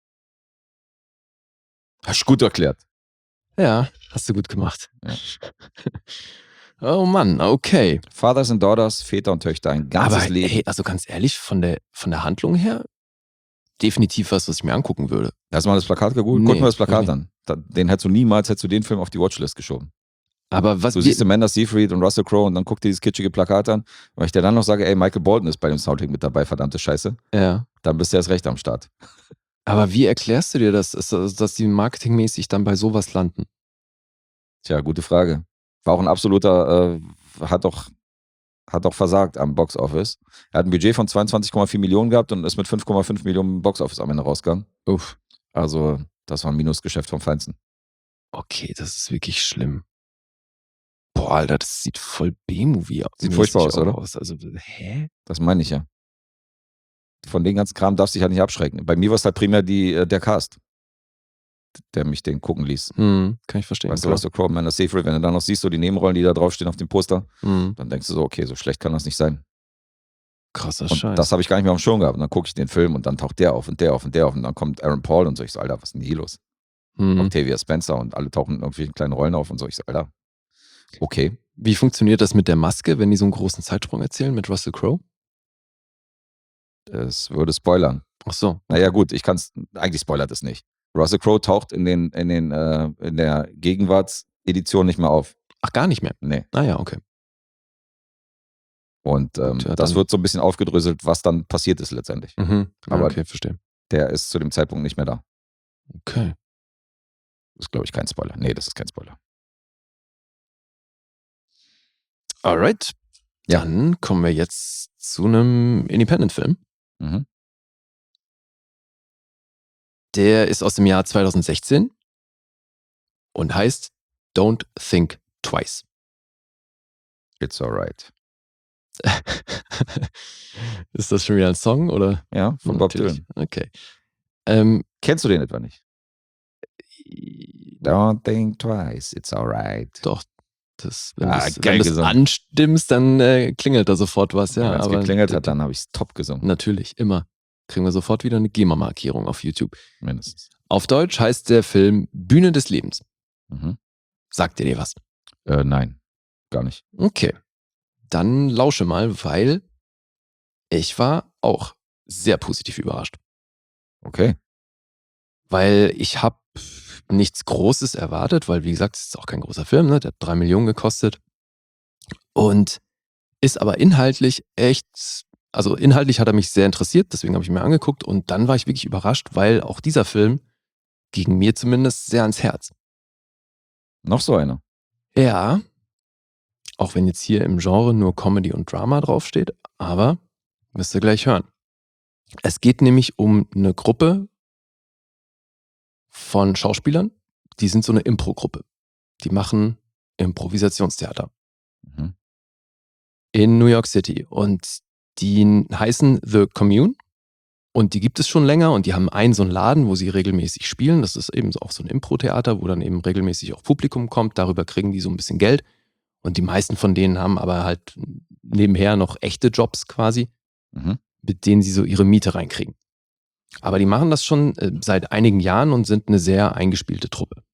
Hast du gut erklärt. Ja, hast du gut gemacht. Ja. Oh Mann, okay. Fathers and Daughters, Väter und Töchter, ein ganzes Aber Leben. hey, also ganz ehrlich, von der Handlung her, definitiv was ich mir angucken würde. Hast du mal das Plakat gegoogelt? Nee, Guck mal das Plakat wirklich. an. Den hättest du den Film auf die Watchlist geschoben. Aber was Du siehst Amanda Seyfried und Russell Crowe und dann guck dir dieses kitschige Plakat an. Weil ich dir dann noch sage, ey, Michael Bolton ist bei dem Soundtrack mit dabei, verdammte Scheiße. Ja. Dann bist du erst recht am Start. Aber wie erklärst du dir das, dass die marketingmäßig dann bei sowas landen? Tja, gute Frage. War auch ein absoluter, hat doch versagt am Boxoffice. Er hat ein Budget von 22,4 Millionen gehabt und ist mit 5,5 Millionen Boxoffice am Ende rausgegangen. Uff. Also, das war ein Minusgeschäft vom Feinsten. Okay, das ist wirklich schlimm. Boah, Alter, das sieht voll B-Movie aus. Sieht furchtbar aus, oder? Also, hä? Das meine ich ja. Von dem ganzen Kram darfst du dich halt nicht abschrecken. Bei mir war es halt primär der Cast, der mich den gucken ließ. Kann ich verstehen. Weißt du, Russell Crowe, Amanda Seyfried, wenn du dann noch siehst, so die Nebenrollen, die da draufstehen auf dem Poster, dann denkst du so, okay, so schlecht kann das nicht sein. Krasser Und Scheiß. das habe ich gar nicht mehr auf dem Schirm gehabt. Und dann gucke ich den Film und dann taucht der auf und der auf und der auf und dann kommt Aaron Paul und so. Ich so, Alter, was ist denn hier los? Octavia Spencer und alle tauchen in irgendwelchen kleinen Rollen auf und so. Ich so, Alter, okay. Wie funktioniert das mit der Maske, wenn die so einen großen Zeitsprung erzählen mit Russell Crowe? Es würde spoilern. Ach so. Naja, gut, eigentlich spoilert es nicht. Russell Crowe taucht in der Gegenwartsedition nicht mehr auf. Ach, gar nicht mehr? Nee. Ah ja, okay. Und das wird so ein bisschen aufgedröselt, was dann passiert ist letztendlich. Aber okay, verstehe. der ist zu dem Zeitpunkt nicht mehr da. Okay. Das ist, glaube ich, kein Spoiler. Nee, das ist kein Spoiler. Alright. Ja. Dann kommen wir jetzt zu einem Independent-Film. Mhm. Der ist aus dem Jahr 2016 und heißt Don't Think Twice. It's alright. Ist das schon wieder ein Song, oder? Ja, von Bob Natürlich. Dylan. Okay. Kennst du den etwa nicht? Don't think twice, it's alright. Doch. Wenn geil du es gesungen. anstimmst, dann klingelt da sofort was. Ja, Wenn es aber geklingelt hat, dann habe ich es top gesungen. natürlich, immer. Kriegen wir sofort wieder eine GEMA-Markierung auf YouTube. Mindestens. Auf Deutsch heißt der Film Bühne des Lebens. Mhm. Sagt ihr dir was? Nein, gar nicht. Okay. Dann lausche mal, weil ich war auch sehr positiv überrascht. Okay. Weil ich habe nichts Großes erwartet, weil wie gesagt, es ist auch kein großer Film, ne? Der hat 3 Millionen gekostet und ist aber inhaltlich echt, also inhaltlich hat er mich sehr interessiert, deswegen habe ich ihn mir angeguckt und dann war ich wirklich überrascht, weil auch dieser Film ging mir zumindest sehr ans Herz. Noch so einer. Ja, auch wenn jetzt hier im Genre nur Comedy und Drama draufsteht, aber müsst ihr gleich hören. Es geht nämlich um eine Gruppe von Schauspielern, die sind so eine Impro-Gruppe. Die machen Improvisationstheater Mhm. in New York City und die heißen The Commune und die gibt es schon länger und die haben so einen Laden, wo sie regelmäßig spielen. Das ist eben auch so ein Impro-Theater, wo dann eben regelmäßig auch Publikum kommt. Darüber kriegen die so ein bisschen Geld und die meisten von denen haben aber halt nebenher noch echte Jobs quasi, mit denen sie so ihre Miete reinkriegen. Aber die machen das schon seit einigen Jahren und sind eine sehr eingespielte Truppe.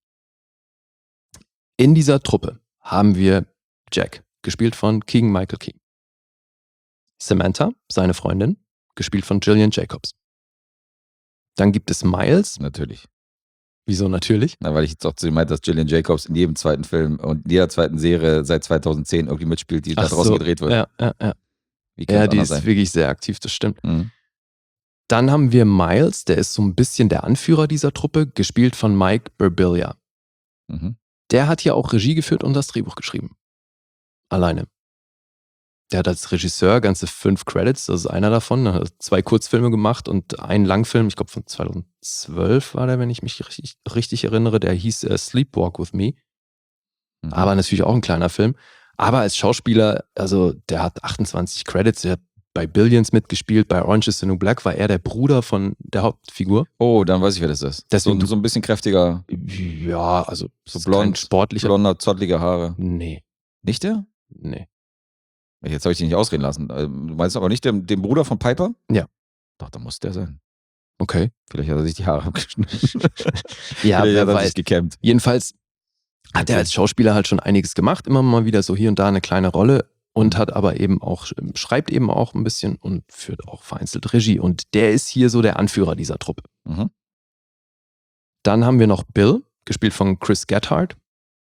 In dieser Truppe haben wir Jack, gespielt von Keegan-Michael Key. Samantha, seine Freundin, gespielt von Gillian Jacobs. Dann gibt es Miles. Natürlich. Wieso natürlich? Na, weil ich jetzt auch zu ihm meinte, dass Gillian Jacobs in jedem zweiten Film und in jeder zweiten Serie seit 2010 irgendwie mitspielt, die da draußen gedreht wird. Ja. Wie kann Ja, das die anders ist sein? wirklich sehr aktiv, das stimmt. Mhm. Dann haben wir Miles, der ist so ein bisschen der Anführer dieser Truppe, gespielt von Mike Birbiglia. Mhm. Der hat hier auch Regie geführt und das Drehbuch geschrieben. Alleine. Der hat als Regisseur ganze 5 Credits, das ist einer davon. Er hat 2 Kurzfilme gemacht und einen Langfilm, ich glaube von 2012 war der, wenn ich mich richtig erinnere, der hieß Sleepwalk with Me. Mhm. Aber natürlich auch ein kleiner Film. Aber als Schauspieler, also der hat 28 Credits, der hat bei Billions mitgespielt, bei Orange is the New Black war er der Bruder von der Hauptfigur. Oh, dann weiß ich, wer das ist. Deswegen so ein bisschen kräftiger, Ja, also so ist kein blond, sportlicher. blonder, zottlige Haare. Nee. Nicht der? Jetzt habe ich dich nicht ausreden lassen. Du meinst aber nicht den Bruder von Piper? Ja. Doch, da muss der sein. Okay. Vielleicht hat er sich die Haare abgeschnitten. Ja, Vielleicht wer hat er weiß. sich gekämmt. Jedenfalls hat er als Schauspieler halt schon einiges gemacht, immer mal wieder so hier und da eine kleine Rolle und hat aber eben auch, schreibt eben auch ein bisschen und führt auch vereinzelt Regie. Und der ist hier so der Anführer dieser Truppe. Mhm. Dann haben wir noch Bill, gespielt von Chris Gethard.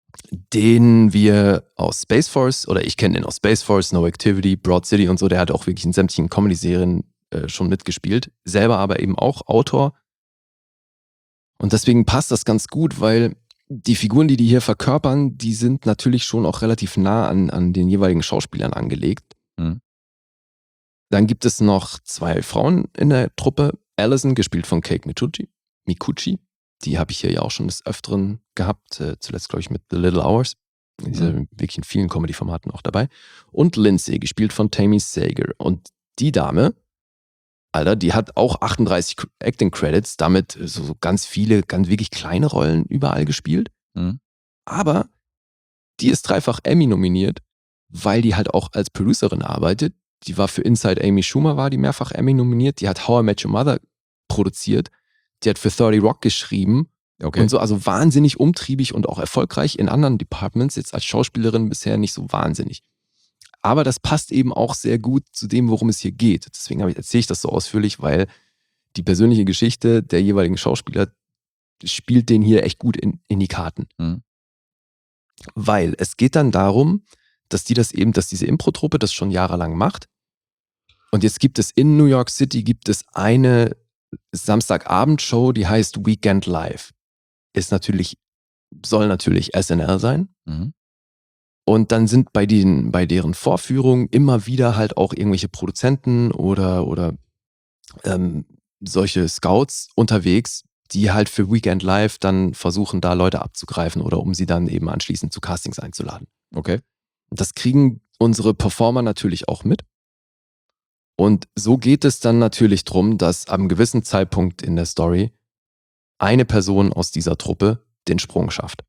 den wir aus Space Force, oder ich kenne den aus Space Force, No Activity, Broad City und so, der hat auch wirklich in sämtlichen Comedy-Serien schon mitgespielt, selber aber eben auch Autor. Und deswegen passt das ganz gut, weil die Figuren, die hier verkörpern, die sind natürlich schon auch relativ nah an den jeweiligen Schauspielern angelegt. Mhm. Dann gibt es noch 2 Frauen in der Truppe. Allison, gespielt von Kate Micucci. Die habe ich hier ja auch schon des Öfteren gehabt. Zuletzt, glaube ich, mit The Little Hours. Wirklich in vielen Comedy-Formaten auch dabei. Und Lindsay, gespielt von Tammy Sager. Und die Dame, Alter, die hat auch 38 Acting-Credits, damit so ganz viele, ganz wirklich kleine Rollen überall gespielt. Mhm. Aber die ist 3-fach Emmy nominiert, weil die halt auch als Producerin arbeitet. Die war für Inside Amy Schumer, war die mehrfach Emmy nominiert. Die hat How I Met Your Mother produziert. Die hat für 30 Rock geschrieben. Okay. Und so, also wahnsinnig umtriebig und auch erfolgreich in anderen Departments. Jetzt als Schauspielerin bisher nicht so wahnsinnig. Aber das passt eben auch sehr gut zu dem, worum es hier geht. Deswegen erzähle ich das so ausführlich, weil die persönliche Geschichte der jeweiligen Schauspieler spielt den hier echt gut in die Karten. Mhm. Weil es geht dann darum, dass diese Impro-Truppe das schon jahrelang macht. Und jetzt gibt es in New York City eine Samstagabendshow, die heißt Weekend Live. Soll natürlich SNL sein. Mhm. Und dann sind bei deren Vorführungen immer wieder halt auch irgendwelche Produzenten oder solche Scouts unterwegs, die halt für Weekend Live dann versuchen, da Leute abzugreifen oder um sie dann eben anschließend zu Castings einzuladen. Okay. Das kriegen unsere Performer natürlich auch mit. Und so geht es dann natürlich drum, dass ab einem gewissen Zeitpunkt in der Story eine Person aus dieser Truppe den Sprung schafft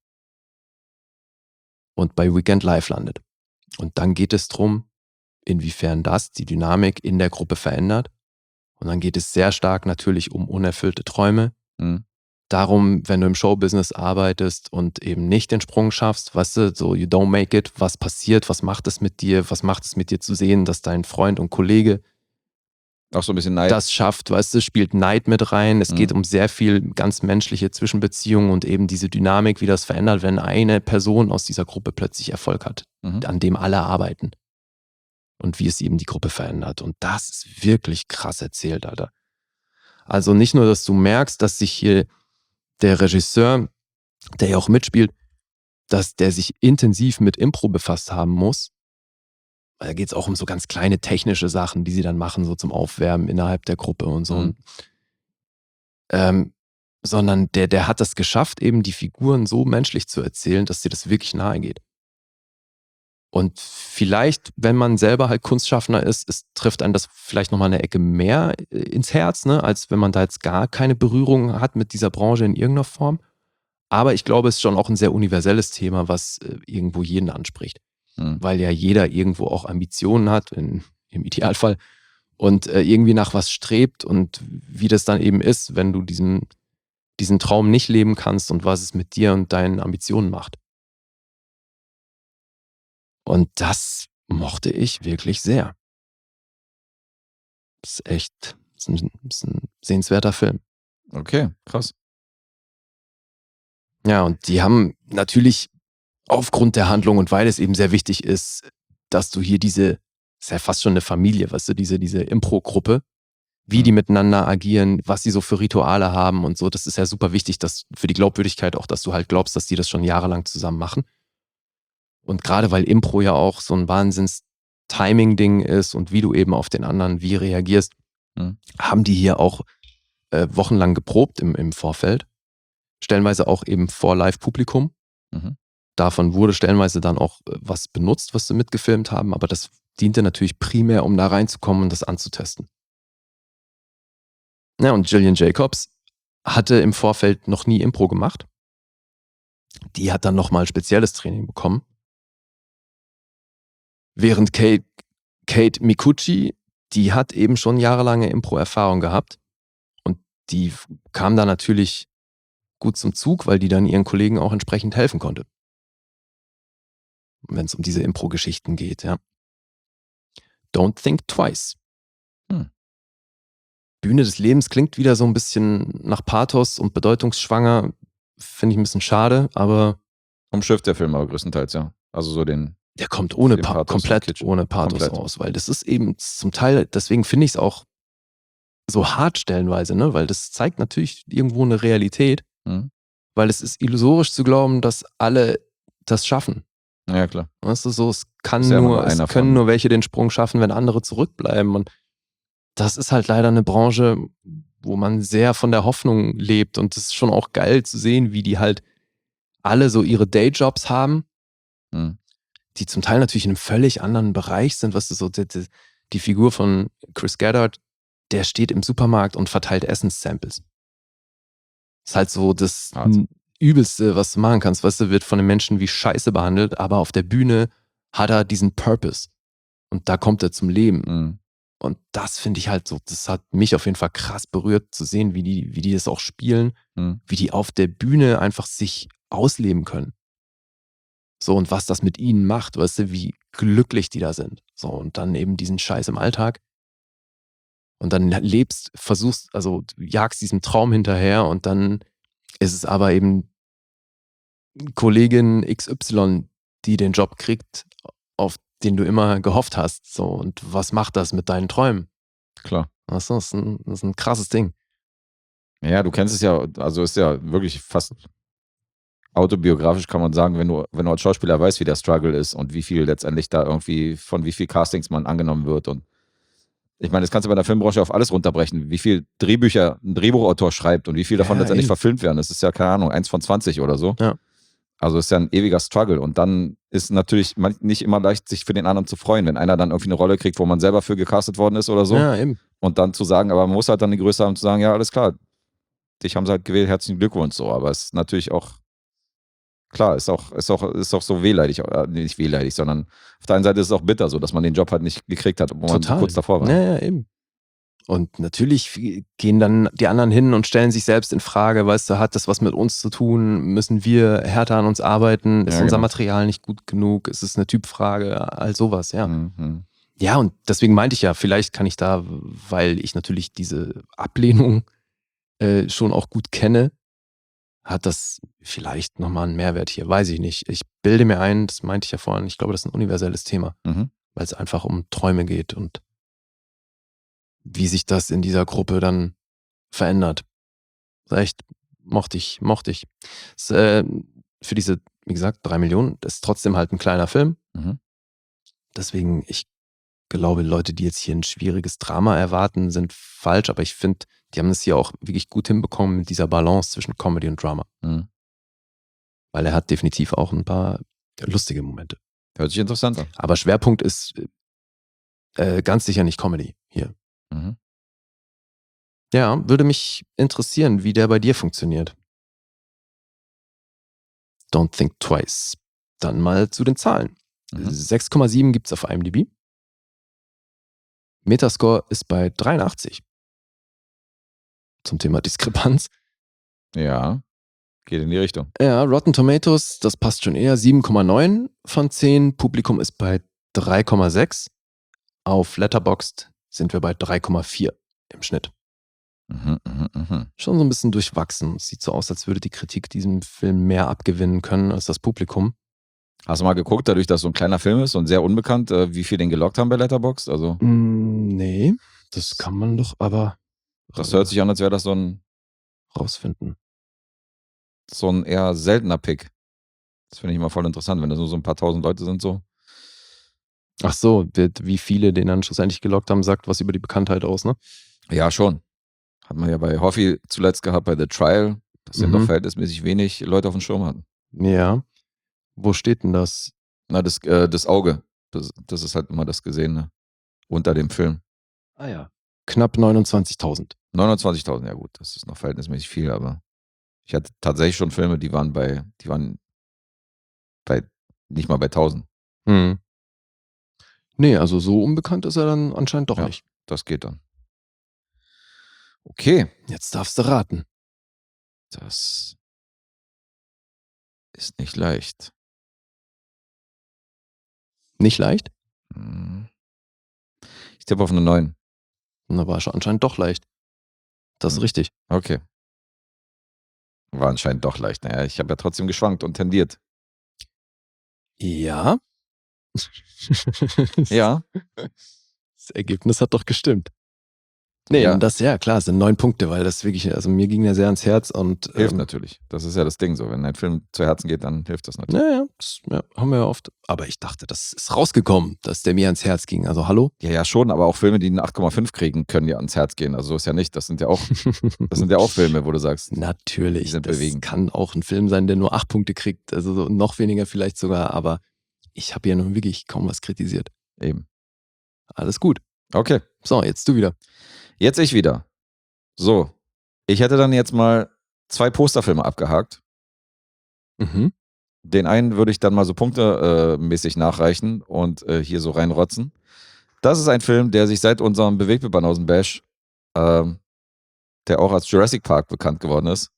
und bei Weekend Live landet. Und dann geht es drum, inwiefern das die Dynamik in der Gruppe verändert. Und dann geht es sehr stark natürlich um unerfüllte Träume. Mhm. Darum, wenn du im Showbusiness arbeitest und eben nicht den Sprung schaffst, weißt du, so you don't make it, was passiert, was macht es mit dir zu sehen, dass dein Freund und Kollege Auch so ein bisschen Neid. das schafft, weißt du, spielt Neid mit rein. Es geht um sehr viel ganz menschliche Zwischenbeziehungen und eben diese Dynamik, wie das verändert, wenn eine Person aus dieser Gruppe plötzlich Erfolg hat, an dem alle arbeiten. Und wie es eben die Gruppe verändert. Und das ist wirklich krass erzählt, Alter. Also nicht nur, dass du merkst, dass sich hier der Regisseur, der ja auch mitspielt, dass der sich intensiv mit Impro befasst haben muss. Da geht es auch um so ganz kleine technische Sachen, die sie dann machen, so zum Aufwärmen innerhalb der Gruppe und so. Sondern der hat das geschafft, eben die Figuren so menschlich zu erzählen, dass dir das wirklich nahe geht. Und vielleicht, wenn man selber halt Kunstschaffender ist, trifft einen das vielleicht nochmal eine Ecke mehr ins Herz, ne, als wenn man da jetzt gar keine Berührung hat mit dieser Branche in irgendeiner Form. Aber ich glaube, es ist schon auch ein sehr universelles Thema, was irgendwo jeden anspricht. Weil ja jeder irgendwo auch Ambitionen hat, im Idealfall, und irgendwie nach was strebt und wie das dann eben ist, wenn du diesen Traum nicht leben kannst und was es mit dir und deinen Ambitionen macht. Und das mochte ich wirklich sehr. Das ist ein sehenswerter Film. Okay, krass. Ja, und die haben natürlich aufgrund der Handlung und weil es eben sehr wichtig ist, dass du hier ist ja fast schon eine Familie, weißt du, diese Impro-Gruppe, wie die miteinander agieren, was sie so für Rituale haben und so, das ist ja super wichtig, dass für die Glaubwürdigkeit auch, dass du halt glaubst, dass die das schon jahrelang zusammen machen. Und gerade weil Impro ja auch so ein Wahnsinns-Timing-Ding ist und wie du eben auf den anderen wie reagierst, haben die hier auch wochenlang geprobt im Vorfeld. Stellenweise auch eben vor Live-Publikum. Davon wurde stellenweise dann auch was benutzt, was sie mitgefilmt haben, aber das diente natürlich primär, um da reinzukommen und das anzutesten. Ja, und Gillian Jacobs hatte im Vorfeld noch nie Impro gemacht. Die hat dann nochmal spezielles Training bekommen. Während Kate Micucci, die hat eben schon jahrelange Impro-Erfahrung gehabt und die kam da natürlich gut zum Zug, weil die dann ihren Kollegen auch entsprechend helfen konnte. Wenn es um diese Impro-Geschichten geht, ja. Don't think twice. Bühne des Lebens klingt wieder so ein bisschen nach Pathos und bedeutungsschwanger. Finde ich ein bisschen schade, aber Umschifft der Film aber größtenteils, ja. Also so den. Der kommt ohne Den Pathos komplett und Kitsch. ohne Pathos Komplett. aus, weil das ist eben zum Teil, deswegen finde ich es auch so hart stellenweise, ne? Weil das zeigt natürlich irgendwo eine Realität, Mhm. weil es ist illusorisch zu glauben, dass alle das schaffen. Ja, klar. Weißt du, so, es Ist ja immer nur es einer können von. nur welche den Sprung schaffen, wenn andere zurückbleiben. Und das ist halt leider eine Branche, wo man sehr von der Hoffnung lebt. Und es ist schon auch geil zu sehen, wie die halt alle so ihre Dayjobs haben, Mhm. die zum Teil natürlich in einem völlig anderen Bereich sind. Was ist so die Figur von Chris Goddard, der steht im Supermarkt und verteilt Essenssamples. Ist halt so das Hart. Übelste, was du machen kannst. Weißt du, wird von den Menschen wie Scheiße behandelt, aber auf der Bühne hat er diesen Purpose. Und da kommt er zum Leben. Mhm. Und das finde ich halt so, das hat mich auf jeden Fall krass berührt, zu sehen, wie die das auch spielen, Mhm. wie die auf der Bühne einfach sich ausleben können. So, und was das mit ihnen macht, weißt du, wie glücklich die da sind. So, und dann eben diesen Scheiß im Alltag. Und dann du jagst diesem Traum hinterher und dann ist es aber eben Kollegin XY, die den Job kriegt, auf den du immer gehofft hast. So, und was macht das mit deinen Träumen? Klar. Weißt du, das ist ein krasses Ding. Ja, du kennst es ja, also ist ja wirklich fast autobiografisch, kann man sagen, wenn du als Schauspieler weißt, wie der Struggle ist und wie viel letztendlich da irgendwie, von wie viel Castings man angenommen wird. Und ich meine, das kannst du bei der Filmbranche auf alles runterbrechen, wie viel Drehbücher ein Drehbuchautor schreibt und wie viel davon Ja, letztendlich eben. verfilmt werden. Das ist ja, keine Ahnung, 1 von 20 oder so. Ja. Also ist ja ein ewiger Struggle. Und dann ist natürlich nicht immer leicht, sich für den anderen zu freuen, wenn einer dann irgendwie eine Rolle kriegt, wo man selber für gecastet worden ist oder so. Ja, eben. Und dann zu sagen, aber man muss halt dann die Größe haben, zu sagen, ja, alles klar, dich haben sie halt gewählt, herzlichen Glückwunsch so. Aber es ist natürlich auch, klar, ist auch so wehleidig, nicht wehleidig, sondern auf der einen Seite ist es auch bitter so, dass man den Job halt nicht gekriegt hat, wo man Total. kurz davor war. Ja, eben. Und natürlich gehen dann die anderen hin und stellen sich selbst in Frage, weißt du, hat das was mit uns zu tun? Müssen wir härter an uns arbeiten? Ist Ja, unser genau. Material nicht gut genug? Ist es eine Typfrage? All sowas, ja. Mhm. Ja, und deswegen meinte ich ja, vielleicht kann ich da, weil ich natürlich diese Ablehnung schon auch gut kenne, hat das vielleicht nochmal einen Mehrwert hier, weiß ich nicht. Ich bilde mir ein, das meinte ich ja vorhin, ich glaube, das ist ein universelles Thema, Mhm. weil es einfach um Träume geht und wie sich das in dieser Gruppe dann verändert. Das ist echt, mochte ich. Das, für diese, wie gesagt, 3 Millionen, das ist trotzdem halt ein kleiner Film. Mhm. Deswegen, ich glaube, Leute, die jetzt hier ein schwieriges Drama erwarten, sind falsch, aber ich finde, die haben es hier auch wirklich gut hinbekommen mit dieser Balance zwischen Comedy und Drama. Mhm. Weil er hat definitiv auch ein paar lustige Momente. Hört sich interessant an. Aber Schwerpunkt ist ganz sicher nicht Comedy hier. Mhm. Ja, würde mich interessieren, wie der bei dir funktioniert. Don't think twice. Dann mal zu den Zahlen. Mhm. 6,7 gibt's auf IMDb. Metascore ist bei 83. Zum Thema Diskrepanz. Ja, geht in die Richtung. Ja, Rotten Tomatoes, das passt schon eher. 7,9 von 10. Publikum ist bei 3,6. Auf Letterboxd sind wir bei 3,4 im Schnitt. Schon so ein bisschen durchwachsen. Es sieht so aus, als würde die Kritik diesem Film mehr abgewinnen können als das Publikum. Hast du mal geguckt, dadurch, dass so ein kleiner Film ist und sehr unbekannt, wie viel den gelockt haben bei Letterboxd? Also, Nee, das kann man doch aber das hört sich an, als wäre das so ein rausfinden. eher seltener Pick. Das finde ich immer voll interessant, wenn das nur so ein paar tausend Leute sind so. Ach so, wie viele den dann schlussendlich gelockt haben, sagt was über die Bekanntheit aus, ne? Ja, schon. Hat man ja bei Hoffi zuletzt gehabt, bei The Trial, dass den doch verhältnismäßig wenig Leute auf dem Schirm hatten. Ja. Wo steht denn das? Na, das Auge. Das ist halt immer das Gesehene unter dem Film. Ah ja. Knapp 29.000. 29.000, ja gut, das ist noch verhältnismäßig viel, aber ich hatte tatsächlich schon Filme, die waren bei nicht mal bei 1000. Hm. Nee, also so unbekannt ist er dann anscheinend doch Ja. nicht. Das geht dann. Okay. Jetzt darfst du raten. Das ist nicht leicht. Nicht leicht? Ich tippe auf eine 9. Na, war schon anscheinend doch leicht. Das ist richtig. Okay. War anscheinend doch leicht. Naja, ich habe ja trotzdem geschwankt und tendiert. Ja. Ja. Das Ergebnis hat doch gestimmt. Nee, Ja. das, ja klar, es sind 9 Punkte, weil das wirklich, also mir ging der sehr ans Herz und Hilft natürlich. Das ist ja das Ding so. Wenn ein Film zu Herzen geht, dann hilft das natürlich. Naja, das haben wir ja oft. Aber ich dachte, das ist rausgekommen, dass der mir ans Herz ging. Also hallo? Ja, schon, aber auch Filme, die eine 8,5 kriegen, können ja ans Herz gehen. Also so ist ja nicht. Das sind ja auch Filme, wo du sagst, die Natürlich, sind das bewegend. kann auch ein Film sein, der nur 8 Punkte kriegt. Also so noch weniger vielleicht sogar, aber ich habe ja nun wirklich kaum was kritisiert. Eben. Alles gut. Okay, So, jetzt du wieder. jetzt ich wieder. So, ich hätte dann jetzt mal 2 Posterfilme abgehakt. Mhm. Den einen würde ich dann mal so punktemäßig nachreichen und hier so reinrotzen. Das ist ein Film, der sich seit unserem Bewegtbild-Banausen-Bash, der auch als Jurassic Park bekannt geworden ist,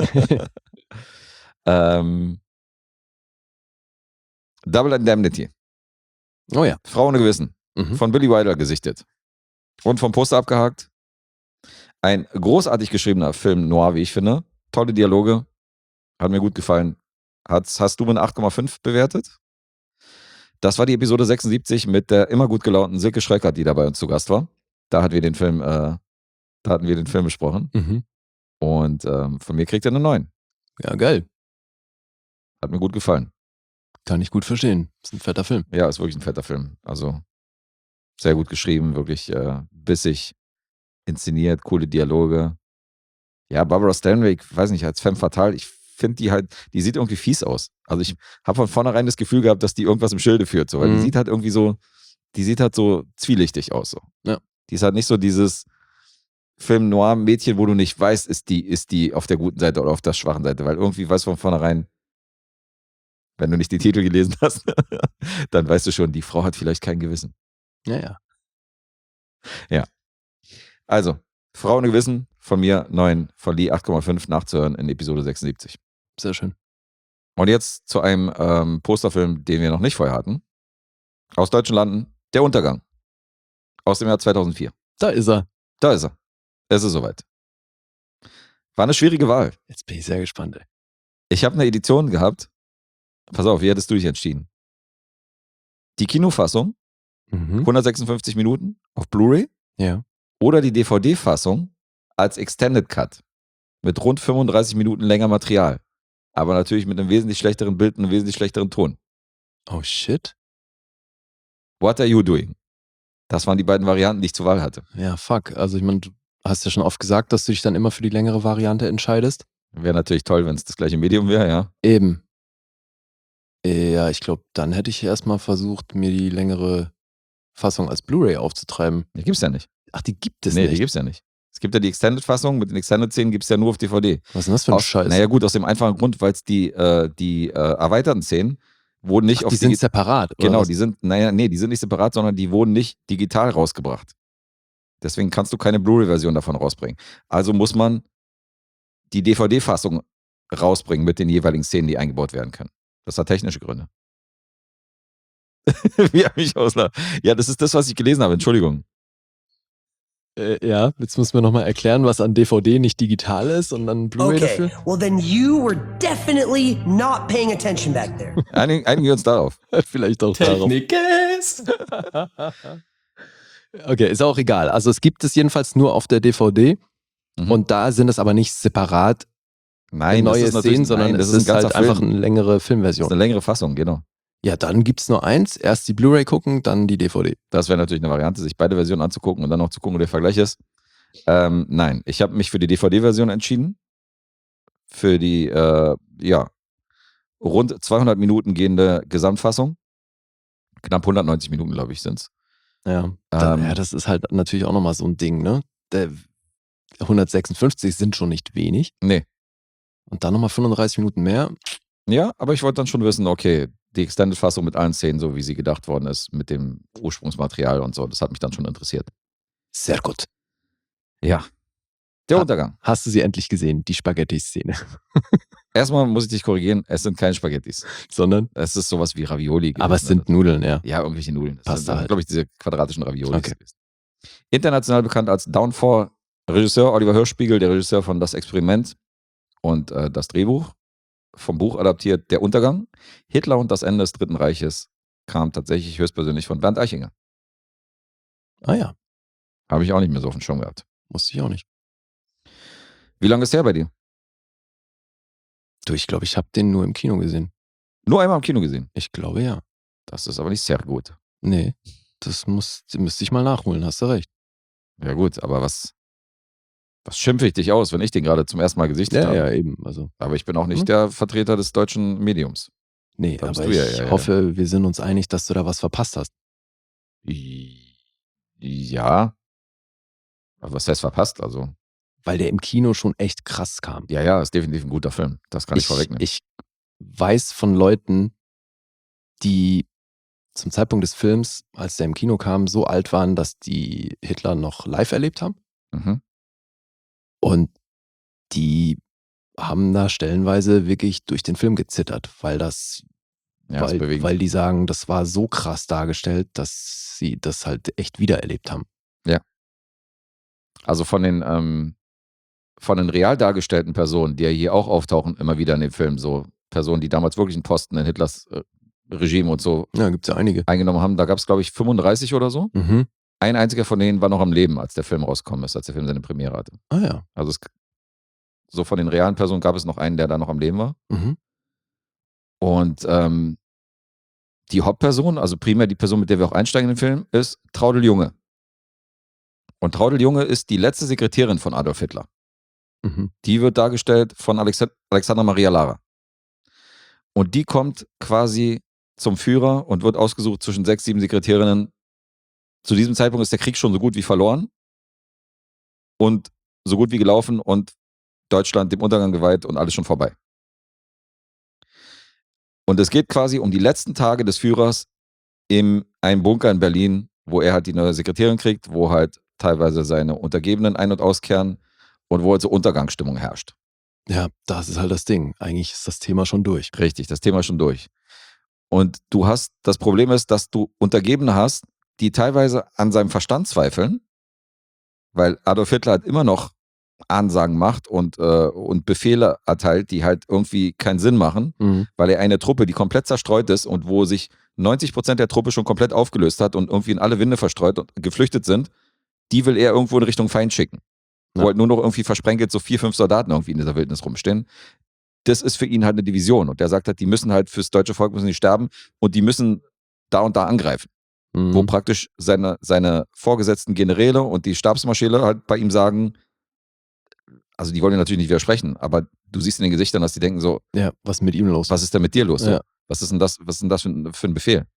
Double Indemnity, Oh ja. Frau ohne Gewissen, Mhm. von Billy Wilder gesichtet. Und vom Poster abgehakt. Ein großartig geschriebener Film Noir, wie ich finde. Tolle Dialoge. Hat mir gut gefallen. Hast du mit 8,5 bewertet? Das war die Episode 76 mit der immer gut gelaunten Silke Schreckert, die da bei uns zu Gast war. Da hatten wir den Film besprochen. Mhm. Und von mir kriegt er eine 9. Ja, geil. Hat mir gut gefallen. Kann ich gut verstehen. Ist ein fetter Film. Ja, ist wirklich ein fetter Film. Also sehr gut geschrieben, wirklich bissig inszeniert, coole Dialoge. Ja, Barbara Stanwyck, weiß nicht, als Femme Fatale, ich finde die sieht irgendwie fies aus. Also ich habe von vornherein das Gefühl gehabt, dass die irgendwas im Schilde führt, so, weil die sieht halt irgendwie so, zwielichtig aus. So. Ja. Die ist halt nicht so dieses Film-Noir-Mädchen, wo du nicht weißt, ist die auf der guten Seite oder auf der schwachen Seite, weil irgendwie weißt du von vornherein, wenn du nicht die Titel gelesen hast, dann weißt du schon, die Frau hat vielleicht kein Gewissen. Ja. Also, Frau ohne Gewissen, von mir 9, von Lee 8,5 nachzuhören in Episode 76. Sehr schön. Und jetzt zu einem Posterfilm, den wir noch nicht vorher hatten. Aus deutschen Landen, Der Untergang. Aus dem Jahr 2004. Da ist er. Da ist er. Es ist soweit. War eine schwierige Wahl. Jetzt bin ich sehr gespannt, ey. Ich habe eine Edition gehabt. Pass auf, wie hättest du dich entschieden? Die Kinofassung, Mhm. 156 Minuten auf Blu-ray, Ja. oder die DVD-Fassung als Extended Cut mit rund 35 Minuten länger Material. Aber natürlich mit einem wesentlich schlechteren Bild und einem wesentlich schlechteren Ton. Oh shit. What are you doing? Das waren die beiden Varianten, die ich zur Wahl hatte. Ja, fuck. Also ich meine, du hast ja schon oft gesagt, dass du dich dann immer für die längere Variante entscheidest. Wäre natürlich toll, wenn es das gleiche Medium wäre, ja. Eben. Ja, ich glaube, dann hätte ich erstmal versucht, mir die längere Fassung als Blu-ray aufzutreiben. Die gibt's ja nicht. Ach, die gibt es Nee, die nicht. gibt's ja nicht. Es gibt ja die Extended-Fassung, mit den Extended-Szenen gibt's ja nur auf DVD. Was ist denn das für ein Scheiß? Naja gut, aus dem einfachen Grund, weil es die erweiterten Szenen wurden nicht Ach, auf die sind separat, oder Genau, was? die sind nicht separat, sondern die wurden nicht digital rausgebracht. Deswegen kannst du keine Blu-ray-Version davon rausbringen. Also muss man die DVD-Fassung rausbringen mit den jeweiligen Szenen, die eingebaut werden können. Das hat technische Gründe. Wie er mich auslacht. Ja, das ist das, was ich gelesen habe. Entschuldigung. Ja, jetzt müssen wir nochmal erklären, was an DVD nicht digital ist und dann Blu-ray Okay, dafür. well then you were definitely not paying attention back there. Einigen wir uns darauf. Vielleicht auch darauf. Technikes. Okay, ist auch egal. Also es gibt es jedenfalls nur auf der DVD Mhm. und da sind es aber nicht separat Nein, neue das ist natürlich- Szenen, sondern nein, das es ist ein ist halt ganzer einfach Film. eine längere Das ist Filmversion. eine längere Fassung, genau. Ja, dann gibt's nur eins. Erst die Blu-ray gucken, dann die DVD. Das wäre natürlich eine Variante, sich beide Versionen anzugucken und dann noch zu gucken, wo der Vergleich ist. Nein, ich habe mich für die DVD-Version entschieden. Für die, rund 200 Minuten gehende Gesamtfassung. Knapp 190 Minuten, glaube ich, sind's. Ja, Ähm, ja, das ist halt natürlich auch nochmal so ein Ding, ne? Der 156 sind schon nicht wenig. Nee. Und dann nochmal 35 Minuten mehr. Ja, aber ich wollte dann schon wissen, okay, die Extended-Fassung mit allen Szenen, so wie sie gedacht worden ist, mit dem Ursprungsmaterial und so, das hat mich dann schon interessiert. Sehr gut. Ja. Der Ha- Untergang. Hast du sie endlich gesehen, die Spaghetti-Szene? Erstmal muss ich dich korrigieren, es sind keine Spaghettis. Sondern? Es ist sowas wie Ravioli. Aber es gewesen. sind Nudeln, ja. Ja, irgendwelche Nudeln. Das Pasta sind, halt. glaube ich, diese quadratischen Raviolis. Okay. gewesen. International bekannt als Downfall. Regisseur Oliver Hirschspiegel, der Regisseur von Das Experiment und das Drehbuch. vom Buch adaptiert, Der Untergang. Hitler und das Ende des Dritten Reiches kam tatsächlich höchstpersönlich von Bernd Eichinger. Ah ja, Habe ich auch nicht mehr so auf dem Schirm gehabt. wusste ich auch nicht. Wie lange ist der bei dir? Du, ich glaube, ich habe den nur im Kino gesehen. Nur einmal im Kino gesehen. Ich glaube, ja. Das ist aber nicht sehr gut. Nee, das müsste ich mal nachholen, hast du recht. Ja gut, aber was schimpfe ich dich aus, wenn ich den gerade zum ersten Mal gesichtet Ja, habe? ja, eben. Also, Aber ich bin auch nicht der Vertreter des deutschen Mediums. nee, Da bist aber du ja, ich ja. hoffe, wir sind uns einig, dass du da was verpasst hast. Ja. Aber was heißt verpasst? Also, Weil der im Kino schon echt krass kam. ja, ist definitiv ein guter Film. Das kann ich vorwegnehmen. Ich weiß von Leuten, die zum Zeitpunkt des Films, als der im Kino kam, so alt waren, dass die Hitler noch live erlebt haben. Mhm. Und die haben da stellenweise wirklich durch den Film gezittert, weil Ja, ist bewegend. weil die sagen, das war so krass dargestellt, dass sie das halt echt wiedererlebt haben. Also von den real dargestellten Personen, die ja hier auch auftauchen, immer wieder in dem Film, so Personen, die damals wirklich einen Posten in Hitlers Regime und so Ja, gibt's ja einige. eingenommen haben, da gab es, glaube ich, 35 oder so. Mhm. Ein einziger von denen war noch am Leben, als der Film rausgekommen ist, als der Film seine Premiere hatte. Ah ja. Also so von den realen Personen gab es noch einen, der da noch am Leben war. Mhm. Und die Hauptperson, also primär die Person, mit der wir auch einsteigen in den Film, ist Traudl Junge. Und Traudl Junge ist die letzte Sekretärin von Adolf Hitler. Mhm. Die wird dargestellt von Alexandra Maria Lara. Und die kommt quasi zum Führer und wird ausgesucht zwischen 6, 7 Sekretärinnen. Zu diesem Zeitpunkt ist der Krieg schon so gut wie verloren und so gut wie gelaufen und Deutschland dem Untergang geweiht und alles schon vorbei. Und es geht quasi um die letzten Tage des Führers in einem Bunker in Berlin, wo er halt die neue Sekretärin kriegt, wo halt teilweise seine Untergebenen ein- und auskehren und wo halt so Untergangsstimmung herrscht. Ja, das ist halt das Ding. Eigentlich ist das Thema schon durch. Richtig, das Thema ist schon durch. Und das Problem ist, dass du Untergebene hast, die teilweise an seinem Verstand zweifeln, weil Adolf Hitler halt immer noch Ansagen macht und Befehle erteilt, die halt irgendwie keinen Sinn machen, Mhm. weil er eine Truppe, die komplett zerstreut ist und wo sich 90% der Truppe schon komplett aufgelöst hat und irgendwie in alle Winde verstreut und geflüchtet sind, die will er irgendwo in Richtung Feind schicken. Ja. Wo halt nur noch irgendwie versprenkelt so 4, 5 Soldaten irgendwie in dieser Wildnis rumstehen. Das ist für ihn halt eine Division und der sagt halt, die müssen halt fürs deutsche Volk müssen die sterben und die müssen da und da angreifen. Mhm. Wo praktisch seine vorgesetzten Generäle und die Stabsmarschäle halt bei ihm sagen, also die wollen ja natürlich nicht widersprechen, aber du siehst in den Gesichtern, dass die denken so, Ja, was ist mit ihm los? was ist denn mit dir los? So? Ja. Was ist denn das für ein Befehl?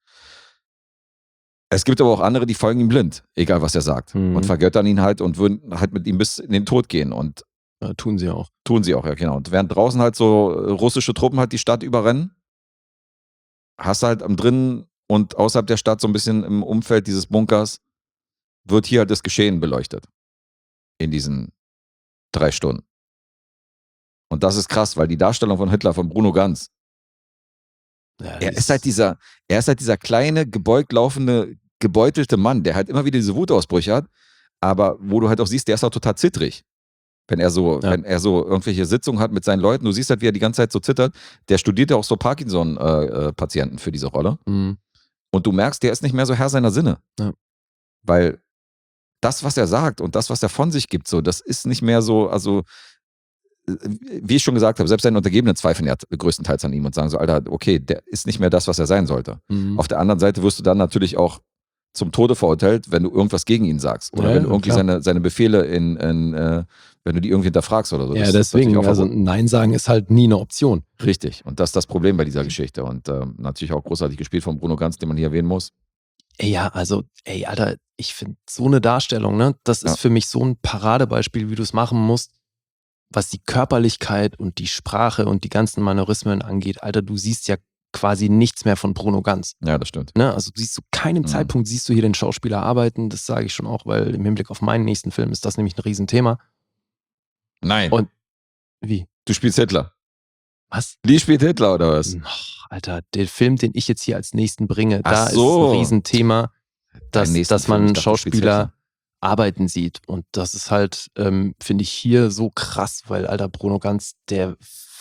Es gibt aber auch andere, die folgen ihm blind, egal was er sagt. Mhm. Und vergöttern ihn halt und würden halt mit ihm bis in den Tod gehen. Und Ja, tun sie auch. tun sie auch, ja genau. Und während draußen halt so russische Truppen halt die Stadt überrennen, hast du halt am drinnen und außerhalb der Stadt so ein bisschen im Umfeld dieses Bunkers, wird hier halt das Geschehen beleuchtet. In diesen 3 Stunden. Und das ist krass, weil die Darstellung von Hitler, von Bruno Ganz, Ja, er ist halt dieser kleine, gebeugt laufende, gebeutelte Mann, der halt immer wieder diese Wutausbrüche hat, aber wo du halt auch siehst, der ist auch total zittrig. Wenn er so irgendwelche Sitzungen hat mit seinen Leuten, du siehst halt, wie er die ganze Zeit so zittert. Der studiert ja auch so Parkinson-Patienten für diese Rolle. Mhm. Und du merkst, der ist nicht mehr so Herr seiner Sinne. Ja. Weil das, was er sagt und das, was er von sich gibt, so, das ist nicht mehr so, also wie ich schon gesagt habe, selbst seine Untergebenen zweifeln ja größtenteils an ihm und sagen so, Alter, okay, der ist nicht mehr das, was er sein sollte. Mhm. Auf der anderen Seite wirst du dann natürlich auch zum Tode verurteilt, wenn du irgendwas gegen ihn sagst. Oder Ja, wenn du irgendwie klar. seine Befehle wenn du die irgendwie hinterfragst oder so. Ja, Das ist deswegen, natürlich auch also Nein sagen ist halt nie eine Option. richtig. Und das ist das Problem bei dieser Geschichte. Und natürlich auch großartig gespielt von Bruno Ganz, den man hier erwähnen muss. Ey, ja, also, ey, Alter, ich finde so eine Darstellung, ne, das ist Ja. für mich so ein Paradebeispiel, wie du es machen musst, was die Körperlichkeit und die Sprache und die ganzen Manierismen angeht. Alter, du siehst ja quasi nichts mehr von Bruno Ganz. Ja, das stimmt. Ne? Also du siehst zu keinem Mhm. Zeitpunkt siehst du hier den Schauspieler arbeiten. Das sage ich schon auch, weil im Hinblick auf meinen nächsten Film ist das nämlich ein Riesenthema. Nein, Und- Wie? du spielst Hitler. Was? Lee spielt Hitler oder was? Och, Alter, der Film, den ich jetzt hier als nächsten bringe, Ach da so. ist ein Riesenthema, dass nächsten Film, man ich dachte, du spielst Schauspieler Hitler. arbeiten sieht. Und das ist halt, finde ich, hier so krass, weil, Alter, Bruno Ganz, der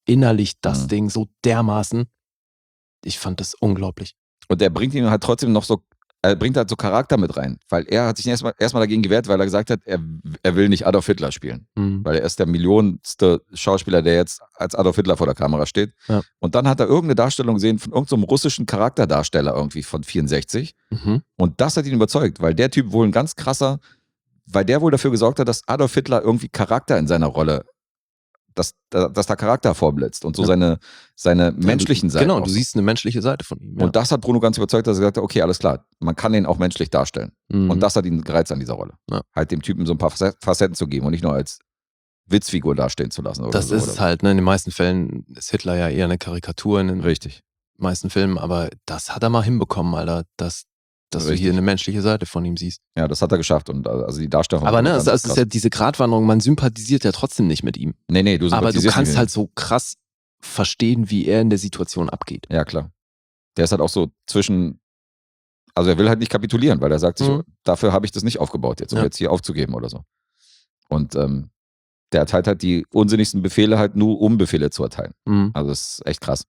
verinnerlicht das Ding so dermaßen. Ich fand das unglaublich. Und er bringt ihn halt trotzdem noch so, er bringt halt so Charakter mit rein. Weil er hat sich erstmal dagegen gewehrt, weil er gesagt hat, er will nicht Adolf Hitler spielen. Weil er ist der millionenste Schauspieler, der jetzt als Adolf Hitler vor der Kamera steht. Ja. Und dann hat er irgendeine Darstellung gesehen von irgendeinem russischen Charakterdarsteller irgendwie von 64. Und das hat ihn überzeugt, weil der Typ wohl ein ganz krasser, weil der wohl dafür gesorgt hat, dass Adolf Hitler irgendwie Charakter in seiner Rolle, dass da Charakter vorblitzt und so seine menschlichen Seiten. Genau, auch du so. siehst eine menschliche Seite von ihm. Ja. Und das hat Bruno ganz überzeugt, dass er gesagt hat, okay, alles klar, man kann den auch menschlich darstellen. Und das hat ihn gereizt an dieser Rolle. Ja. Halt dem Typen so ein paar Facetten zu geben und nicht nur als Witzfigur dastehen zu lassen. Oder Das so, ist oder es halt, ne? In den meisten Fällen ist Hitler ja eher eine Karikatur in den Richtig. meisten Filmen, aber das hat er mal hinbekommen, Alter, dass du Richtig. hier eine menschliche Seite von ihm siehst. Ja, das hat er geschafft. Und also die Darstellung. Aber ne, ganz es ist krass. ja diese Gratwanderung, man sympathisiert ja trotzdem nicht mit ihm. Nee, du Aber du sympathisierst kannst mit ihm. halt so krass verstehen, wie er in der Situation abgeht. Ja, klar. Der ist halt auch so zwischen, also er will halt nicht kapitulieren, weil er sagt sich, dafür habe ich das nicht aufgebaut jetzt, um jetzt hier aufzugeben oder so. Und der erteilt halt die unsinnigsten Befehle halt nur, um Befehle zu erteilen. Also das ist echt krass.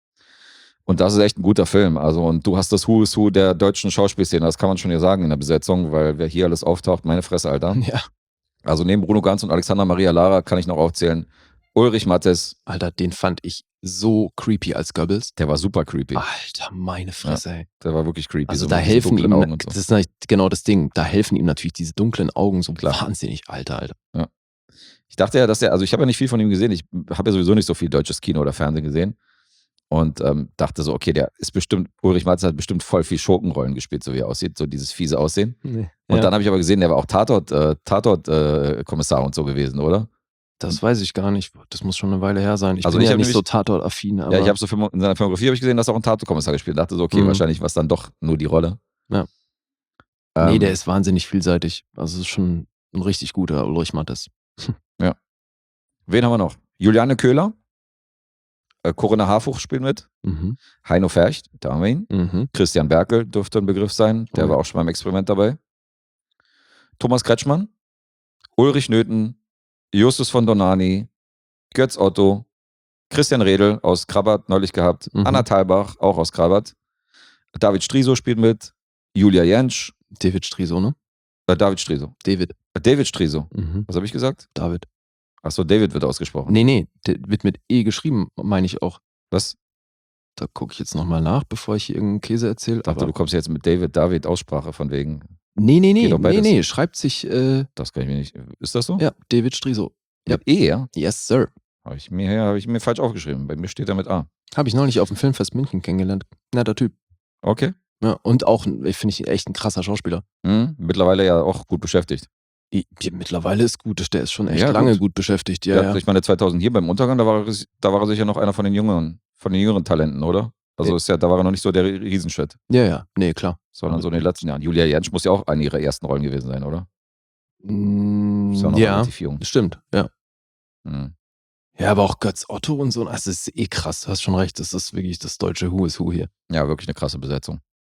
Und das ist echt ein guter Film. Also, und du hast das Who is Who der deutschen Schauspielszene, das kann man schon ja sagen in der Besetzung, weil wer hier alles auftaucht, meine Fresse, Alter. Ja. Also neben Bruno Ganz und Alexander Maria Lara kann ich noch aufzählen. Ulrich Mattes, Alter, den fand ich so creepy als Goebbels. der war super creepy. Alter, meine Fresse, ey. Der war wirklich creepy. Also so da mit diesen helfen dunklen ihm, Augen und so. das ist natürlich genau das Ding, da helfen ihm natürlich diese dunklen Augen so wahnsinnig, Alter. Ich dachte ja, also ich habe ja nicht viel von ihm gesehen. Ich habe ja sowieso nicht so viel deutsches Kino oder Fernsehen gesehen. Und dachte so, okay, Ulrich Mattes hat bestimmt voll viel Schurkenrollen gespielt, so wie er aussieht, so dieses fiese Aussehen. Nee. Und dann habe ich aber gesehen, der war auch Tatort-Kommissar und so gewesen, oder? Das weiß ich gar nicht. Das muss schon eine Weile her sein. Ich Also bin ich ja hab nicht nämlich- so Tatort-affin. Aber Ja, ich habe so in seiner Filmografie habe ich gesehen, dass er auch einen Tatort-Kommissar gespielt hat. Dachte so, okay, wahrscheinlich war es dann doch nur die Rolle. Ja. Nee, der ist wahnsinnig vielseitig. Also es ist schon ein richtig guter Ulrich Mattes. Wen haben wir noch? Juliane Köhler. Corinna Harfuch spielt mit. Heino Fercht, da haben wir ihn. Christian Berkel dürfte ein Begriff sein. Der war auch schon beim Experiment dabei. Thomas Kretschmann. Ulrich Nöthen. Justus von Donani. Götz Otto. Christian Redl aus Krabbert neulich gehabt. Anna Thalbach, auch aus Krabbert. David Striso spielt mit. Julia Jentsch. David Striso, ne? David Striso. David Striso. Was habe ich gesagt? David. Achso, David wird ausgesprochen. Nee, der wird mit E geschrieben, meine ich auch. Was? Da gucke ich jetzt nochmal nach, bevor ich hier irgendeinen Käse erzähle. Ich dachte, du kommst jetzt mit David Aussprache von wegen. Nee, doch beides. nee, schreibt sich, Das kann ich mir nicht. Ist das so? ja, David Striso. Ja. Mit E, ja? Yes, sir. Habe ich mir falsch aufgeschrieben. Bei mir steht er mit A. Habe ich neulich auf dem Filmfest München kennengelernt. Netter Typ. Okay. Ja, und auch, finde ich, echt ein krasser Schauspieler. Mittlerweile ja auch gut beschäftigt. Mittlerweile ist gut, der ist schon echt Ja, lange gut. gut beschäftigt. Ja. Ich meine, 2000 hier beim Untergang, da war er sicher noch einer von den jüngeren Talenten, oder? Also da war er noch nicht so der Riesenschritt, Ja, nee, klar. sondern so in den letzten Jahren. Julia Jentsch muss ja auch eine ihrer ersten Rollen gewesen sein, oder? Ist ja noch Ja, relativ jung. stimmt, ja. Mhm. Ja, aber auch Götz Otto und so, das ist eh krass, du hast schon recht, das ist wirklich das deutsche Who is Who hier. Ja, wirklich eine krasse Besetzung.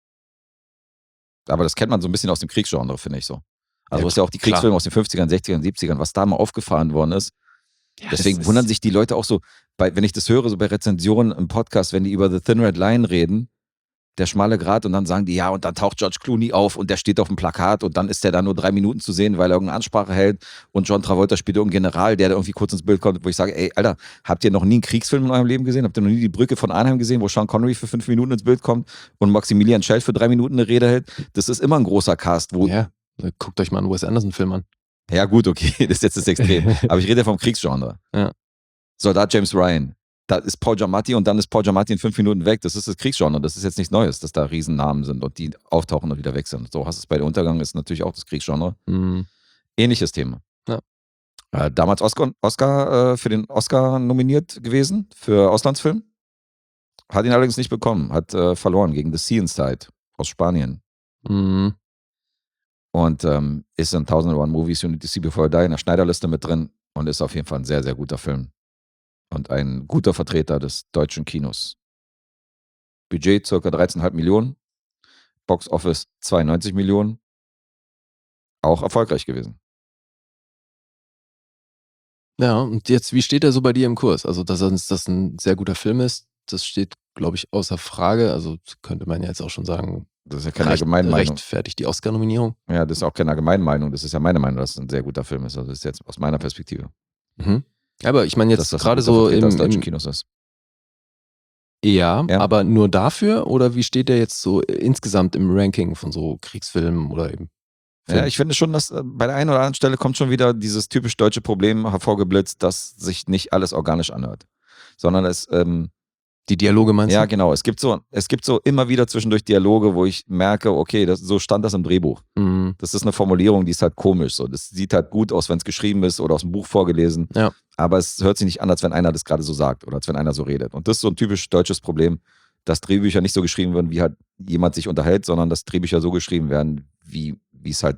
Aber das kennt man so ein bisschen aus dem Kriegsgenre, finde ich so. Also du hast ja auch die klar. Kriegsfilme aus den 50ern, 60ern, 70ern, was da mal aufgefahren worden ist. Ja, Deswegen das wundern ist- sich die Leute auch so, wenn ich das höre, so bei Rezensionen im Podcast, wenn die über The Thin Red Line reden, der schmale Grat, und dann sagen die, ja, und dann taucht George Clooney auf und der steht auf dem Plakat und dann ist der da nur 3 Minuten zu sehen, weil er irgendeine Ansprache hält und John Travolta spielt irgendeinen General, der da irgendwie kurz ins Bild kommt, wo ich sage, ey, Alter, habt ihr noch nie einen Kriegsfilm in eurem Leben gesehen? Habt ihr noch nie die Brücke von Arnhem gesehen, wo Sean Connery für 5 Minuten ins Bild kommt und Maximilian Schell für 3 Minuten eine Rede hält? Das ist immer ein großer Cast, wo... Ja, guckt euch mal einen Wes Anderson-Film an. Ja gut, okay, das ist jetzt das Extrem. Aber ich rede ja vom Kriegsgenre. Ja. Soldat James Ryan. Da ist Paul Giamatti und dann ist Paul Giamatti in 5 Minuten weg. Das ist das Kriegsgenre. Das ist jetzt nichts Neues, dass da Riesennamen sind und die auftauchen und wieder weg sind. So hast du es bei Der Untergang, ist natürlich auch das Kriegsgenre. Ähnliches Thema. Ja. Damals für den Oscar nominiert gewesen für Auslandsfilm. Hat ihn allerdings nicht bekommen. Hat verloren gegen The Sea Inside aus Spanien. Und ist in 1001 Movies You Need to See Before You Die in der Schneiderliste mit drin und ist auf jeden Fall ein sehr, sehr guter Film. Und ein guter Vertreter des deutschen Kinos. Budget ca. 13,5 Millionen. Box Office 92 Millionen. Auch erfolgreich gewesen. Ja, und jetzt, wie steht er so bei dir im Kurs? Also, dass das ein sehr guter Film ist, das steht, glaube ich, außer Frage. Also könnte man ja jetzt auch schon sagen, Das ist ja keine Allgemeinmeinung. rechtfertigt die Oscar-Nominierung. Ja, das ist auch keine Allgemeinmeinung. Das ist ja meine Meinung, dass es ein sehr guter Film ist. Also das ist jetzt aus meiner Perspektive. Mhm. Aber ich meine jetzt Dass das gerade ein guter so Vertreter des deutschen im Kinos ist. ja, Ja. aber nur dafür oder wie steht der jetzt so insgesamt im Ranking von so Kriegsfilmen oder eben Ja, Filmen? ich finde schon, dass bei der einen oder anderen Stelle kommt schon wieder dieses typisch deutsche Problem hervorgeblitzt, dass sich nicht alles organisch anhört. Sondern es, Die Dialoge meinst ja du? genau, es gibt so immer wieder zwischendurch Dialoge, wo ich merke, okay, so stand das im Drehbuch. Mhm. Das ist eine Formulierung, die ist halt komisch. So. Das sieht halt gut aus, wenn es geschrieben ist oder aus dem Buch vorgelesen. Ja. Aber es hört sich nicht an, als wenn einer das gerade so sagt oder als wenn einer so redet. Und das ist so ein typisch deutsches Problem, dass Drehbücher nicht so geschrieben werden, wie halt jemand sich unterhält, sondern dass Drehbücher so geschrieben werden, wie es halt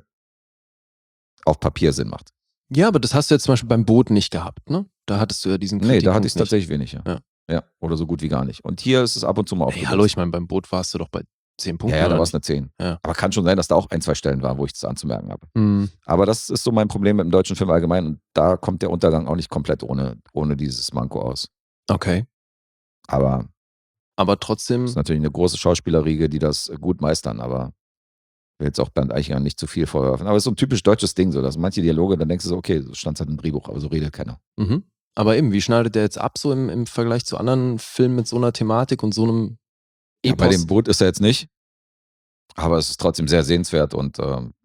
auf Papier Sinn macht. Ja, aber das hast du jetzt zum Beispiel beim Boot nicht gehabt, ne? Da hattest du ja diesen Nee, da Kritikpunkt hatte ich es nicht. tatsächlich wenig. Ja. Ja. Oder so gut wie gar nicht. Und hier ist es ab und zu mal Ey, aufgeblitzt. hallo, ich meine, beim Boot warst du doch bei 10 Punkten. Ja, da oder war es nicht? eine 10. Ja. Aber kann schon sein, dass da auch 1, 2 Stellen waren, wo ich das anzumerken habe. Mhm. Aber das ist so mein Problem mit dem deutschen Film allgemein. Und da kommt der Untergang auch nicht komplett ohne dieses Manko aus. Okay. Aber Aber trotzdem, es ist natürlich eine große Schauspielerriege, die das gut meistern. Aber ich will jetzt auch Bernd Eichinger nicht zu viel vorwerfen. Aber es ist so ein typisch deutsches Ding, so dass manche Dialoge, dann denkst du so, okay, so stand es halt im Drehbuch, aber so redet keiner. mhm. Aber eben, wie schneidet der jetzt ab so im Vergleich zu anderen Filmen mit so einer Thematik und so einem Ja, bei Epos? dem Boot ist er jetzt nicht. Aber es ist trotzdem sehr sehenswert und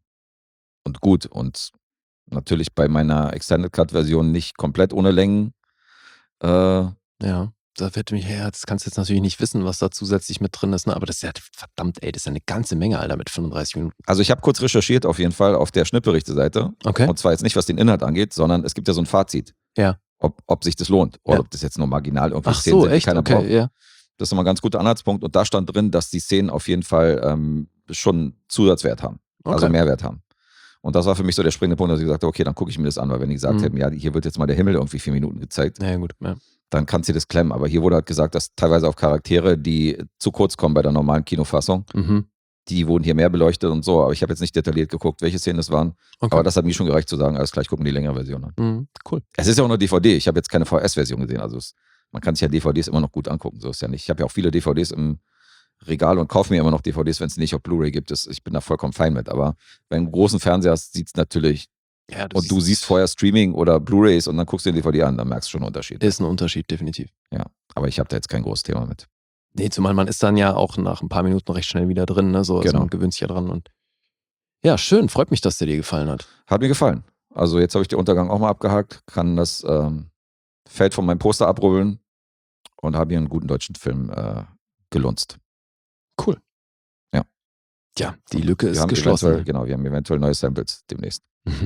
gut. Und natürlich bei meiner Extended Cut-Version nicht komplett ohne Längen. Ja, da wird mich, ja, das kannst du jetzt natürlich nicht wissen, was da zusätzlich mit drin ist, ne? Aber das ist ja, verdammt, ey, das ist ja eine ganze Menge, Alter, mit 35 Minuten. Also ich habe kurz recherchiert auf jeden Fall auf der Schnittberichte-Seite. Okay. Und zwar jetzt nicht, was den Inhalt angeht, sondern es gibt ja so ein Fazit. Ja. Ob sich das lohnt. Oder Ja. ob das jetzt nur marginal irgendwie Ach Szenen so, sind, die echt? keiner Okay, braucht. ja. Das ist nochmal ein ganz guter Anhaltspunkt. Und da stand drin, dass die Szenen auf jeden Fall schon Zusatzwert haben. Also Okay. Mehrwert haben. Und das war für mich so der springende Punkt, dass ich gesagt habe, okay, dann gucke ich mir das an. Weil wenn die gesagt Mhm. hätten, ja, hier wird jetzt mal der Himmel irgendwie 4 Minuten gezeigt, Ja, gut. Ja. dann kannst du das klemmen. Aber hier wurde halt gesagt, dass teilweise auf Charaktere, die zu kurz kommen bei der normalen Kinofassung, Mhm. die wurden hier mehr beleuchtet und so. Aber ich habe jetzt nicht detailliert geguckt, welche Szenen das waren. Okay. Aber das hat mir schon gereicht zu sagen, alles gleich gucken die längere Version an. Mhm. Cool. Es ist ja auch nur DVD. Ich habe jetzt keine VS-Version gesehen. Also man kann sich ja DVDs immer noch gut angucken. So ist ja nicht. Ich habe ja auch viele DVDs im Regal und kaufe mir immer noch DVDs, wenn es nicht auf Blu-ray gibt. Ich bin da vollkommen fein mit. Aber wenn du einen großen Fernseher hast, sieht es natürlich. Ja, Und du siehst vorher Streaming oder Blu-rays und dann guckst du den DVD an, dann merkst du schon einen Unterschied. Ist ein Unterschied, definitiv. Ja, aber ich habe da jetzt kein großes Thema mit. Nee, zumal man ist dann ja auch nach ein paar Minuten recht schnell wieder drin, ne? So, also Genau. man gewöhnt sich ja dran und ja, schön, freut mich, dass der dir gefallen hat. Hat mir gefallen. Also jetzt habe ich den Untergang auch mal abgehakt, kann das Feld von meinem Poster abrubbeln und habe hier einen guten deutschen Film gelunzt. Cool. Ja. Ja, die Lücke Wir ist haben geschlossen. wir haben eventuell neue Samples demnächst.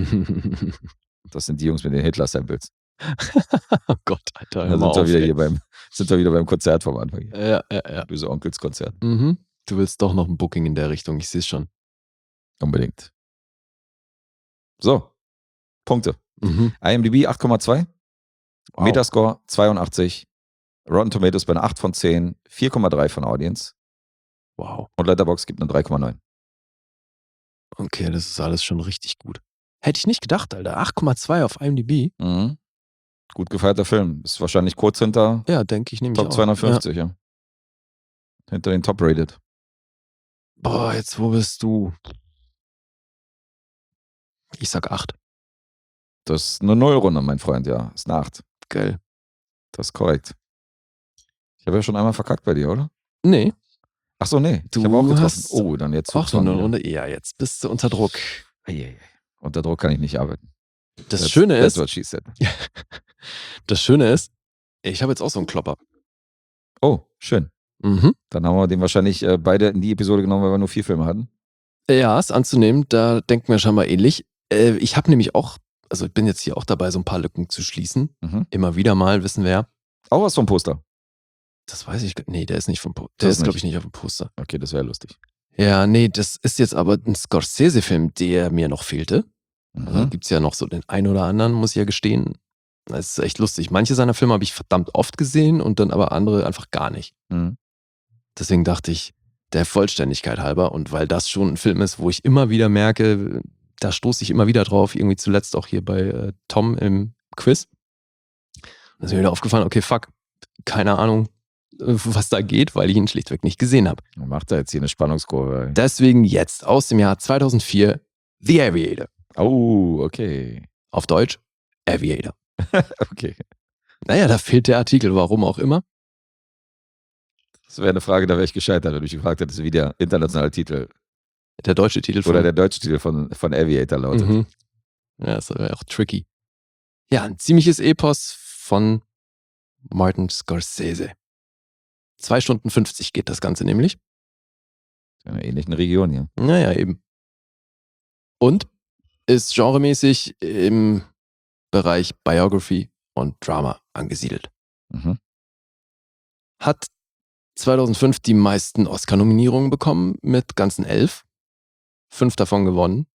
Das sind die Jungs mit den Hitler-Samples. Oh Gott, Alter. Da hör mal sind wir auf, wieder ey. hier beim Konzert vom Anfang. Hier. Ja. Böse Onkels-Konzert. Mhm. Du willst doch noch ein Booking in der Richtung, ich sehe es schon. Unbedingt. So, Punkte. Mhm. IMDb 8,2, Wow. Metascore 82, Rotten Tomatoes bei einer 8 von 10, 4,3 von Audience Wow. und Letterboxd gibt eine 3,9. Okay, das ist alles schon richtig gut. Hätte ich nicht gedacht, Alter. 8,2 auf IMDb. Mhm. Gut gefeierter Film. Ist wahrscheinlich kurz hinter Ja, denke ich nämlich Top auch. 250, ja. Hinter den Top-Rated. Boah, jetzt wo bist du? Ich sag 8. Das ist eine Nullrunde, mein Freund, ja. Ist eine 8. Geil. Das ist korrekt. Ich habe ja schon einmal verkackt bei dir, oder? Nee, Ach so, nee. Du ich habe auch getroffen. hast Oh, dann jetzt. auch so eine wieder. Runde. Ja, jetzt bist du unter Druck. Eieiei. Unter Druck kann ich nicht arbeiten. Das Schöne That's ist, what she said. ich habe jetzt auch so einen Klopper. Oh, schön. Mhm. Dann haben wir den wahrscheinlich beide in die Episode genommen, weil wir nur 4 Filme hatten. Ja, ist anzunehmen, da denken wir scheinbar ähnlich. Ich habe nämlich auch, also ich bin jetzt hier auch dabei, so ein paar Lücken zu schließen. Mhm. Immer wieder mal, wissen wir ja. Auch was vom Poster. Das weiß ich, nee, der ist nicht vom Poster. Das Der ist ist, glaube nicht. ich, nicht auf dem Poster. Okay, das wäre lustig. Ja, nee, das ist jetzt aber ein Scorsese-Film, der mir noch fehlte. Also Mhm. gibt es ja noch so den einen oder anderen, muss ich ja gestehen. Das ist echt lustig. Manche seiner Filme habe ich verdammt oft gesehen und dann aber andere einfach gar nicht. Mhm. Deswegen dachte ich, der Vollständigkeit halber und weil das schon ein Film ist, wo ich immer wieder merke, da stoße ich immer wieder drauf, irgendwie zuletzt auch hier bei Tom im Quiz. Da ist mir wieder aufgefallen, okay, fuck, keine Ahnung, was da geht, weil ich ihn schlichtweg nicht gesehen habe. Macht er jetzt hier eine Spannungskurve? Deswegen jetzt aus dem Jahr 2004 The Aviator. Oh, okay. Auf Deutsch Aviator. Okay. Naja, da fehlt der Artikel, warum auch immer. Das wäre eine Frage, da wäre ich gescheitert, wenn du mich gefragt hättest, wie der internationale Titel Der deutsche Titel oder der deutsche Titel von Aviator lautet. Mhm. Ja, das wäre auch tricky. Ja, ein ziemliches Epos von Martin Scorsese. 2 Stunden 50 geht das Ganze nämlich. In einer ähnlichen Region hier. Naja, eben. Und ist genremäßig im Bereich Biography und Drama angesiedelt. Mhm. Hat 2005 die meisten Oscar-Nominierungen bekommen mit ganzen 11. 5 davon gewonnen.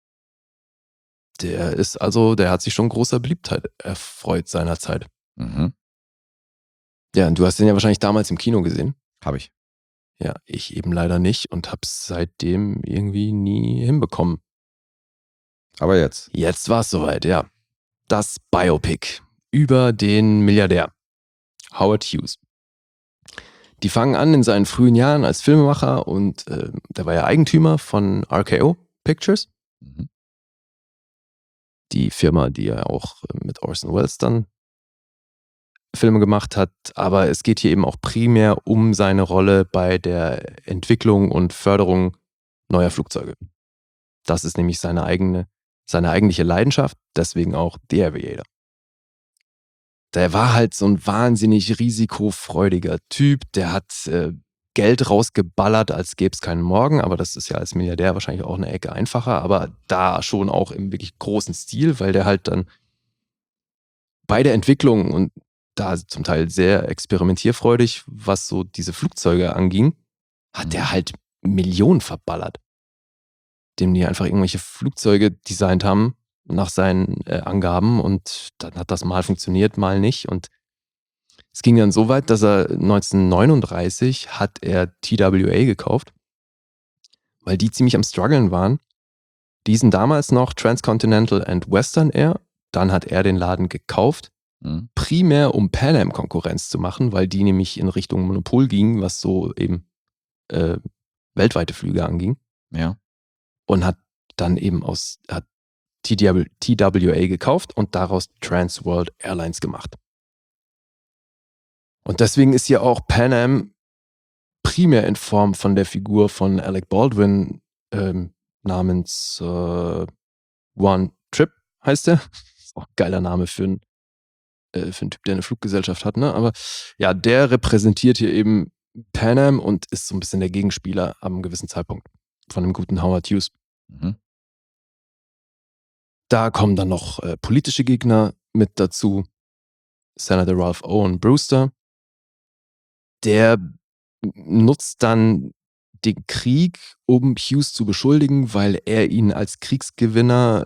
Der hat sich schon großer Beliebtheit erfreut seinerzeit. Mhm. Ja, und du hast den ja wahrscheinlich damals im Kino gesehen. Habe ich. Ja, ich eben leider nicht und hab's seitdem irgendwie nie hinbekommen. Aber jetzt. Jetzt war es soweit, ja. Das Biopic über den Milliardär Howard Hughes. Die fangen an in seinen frühen Jahren als Filmemacher und der war ja Eigentümer von RKO Pictures. Mhm. Die Firma, die ja auch mit Orson Welles dann Filme gemacht hat. Aber es geht hier eben auch primär um seine Rolle bei der Entwicklung und Förderung neuer Flugzeuge. Das ist nämlich seine eigentliche Leidenschaft, deswegen auch The Aviator. Der war halt so ein wahnsinnig risikofreudiger Typ, der hat Geld rausgeballert, als gäbe es keinen Morgen, aber das ist ja als Milliardär wahrscheinlich auch eine Ecke einfacher, aber da schon auch im wirklich großen Stil, weil der halt dann bei der Entwicklung und da zum Teil sehr experimentierfreudig, was so diese Flugzeuge anging, hat der halt Millionen verballert. Dem die einfach irgendwelche Flugzeuge designt haben nach seinen Angaben und dann hat das mal funktioniert, mal nicht. Und es ging dann so weit, dass er 1939 hat er TWA gekauft, weil die ziemlich am struggeln waren. Die sind damals noch Transcontinental and Western Air. Dann hat er den Laden gekauft, primär um Pan Am Konkurrenz zu machen, weil die nämlich in Richtung Monopol gingen, was so eben weltweite Flüge anging. Ja. Und hat dann eben hat TWA gekauft und daraus Trans World Airlines gemacht. Und deswegen ist hier auch Pan Am primär in Form von der Figur von Alec Baldwin namens One Trip heißt er. Ist auch ein geiler Name für einen Typ, der eine Fluggesellschaft hat, ne? Aber ja, der repräsentiert hier eben Pan Am und ist so ein bisschen der Gegenspieler am gewissen Zeitpunkt von dem guten Howard Hughes. Mhm. Da kommen dann noch politische Gegner mit dazu. Senator Ralph Owen Brewster. Der nutzt dann den Krieg, um Hughes zu beschuldigen, weil er ihn als Kriegsgewinner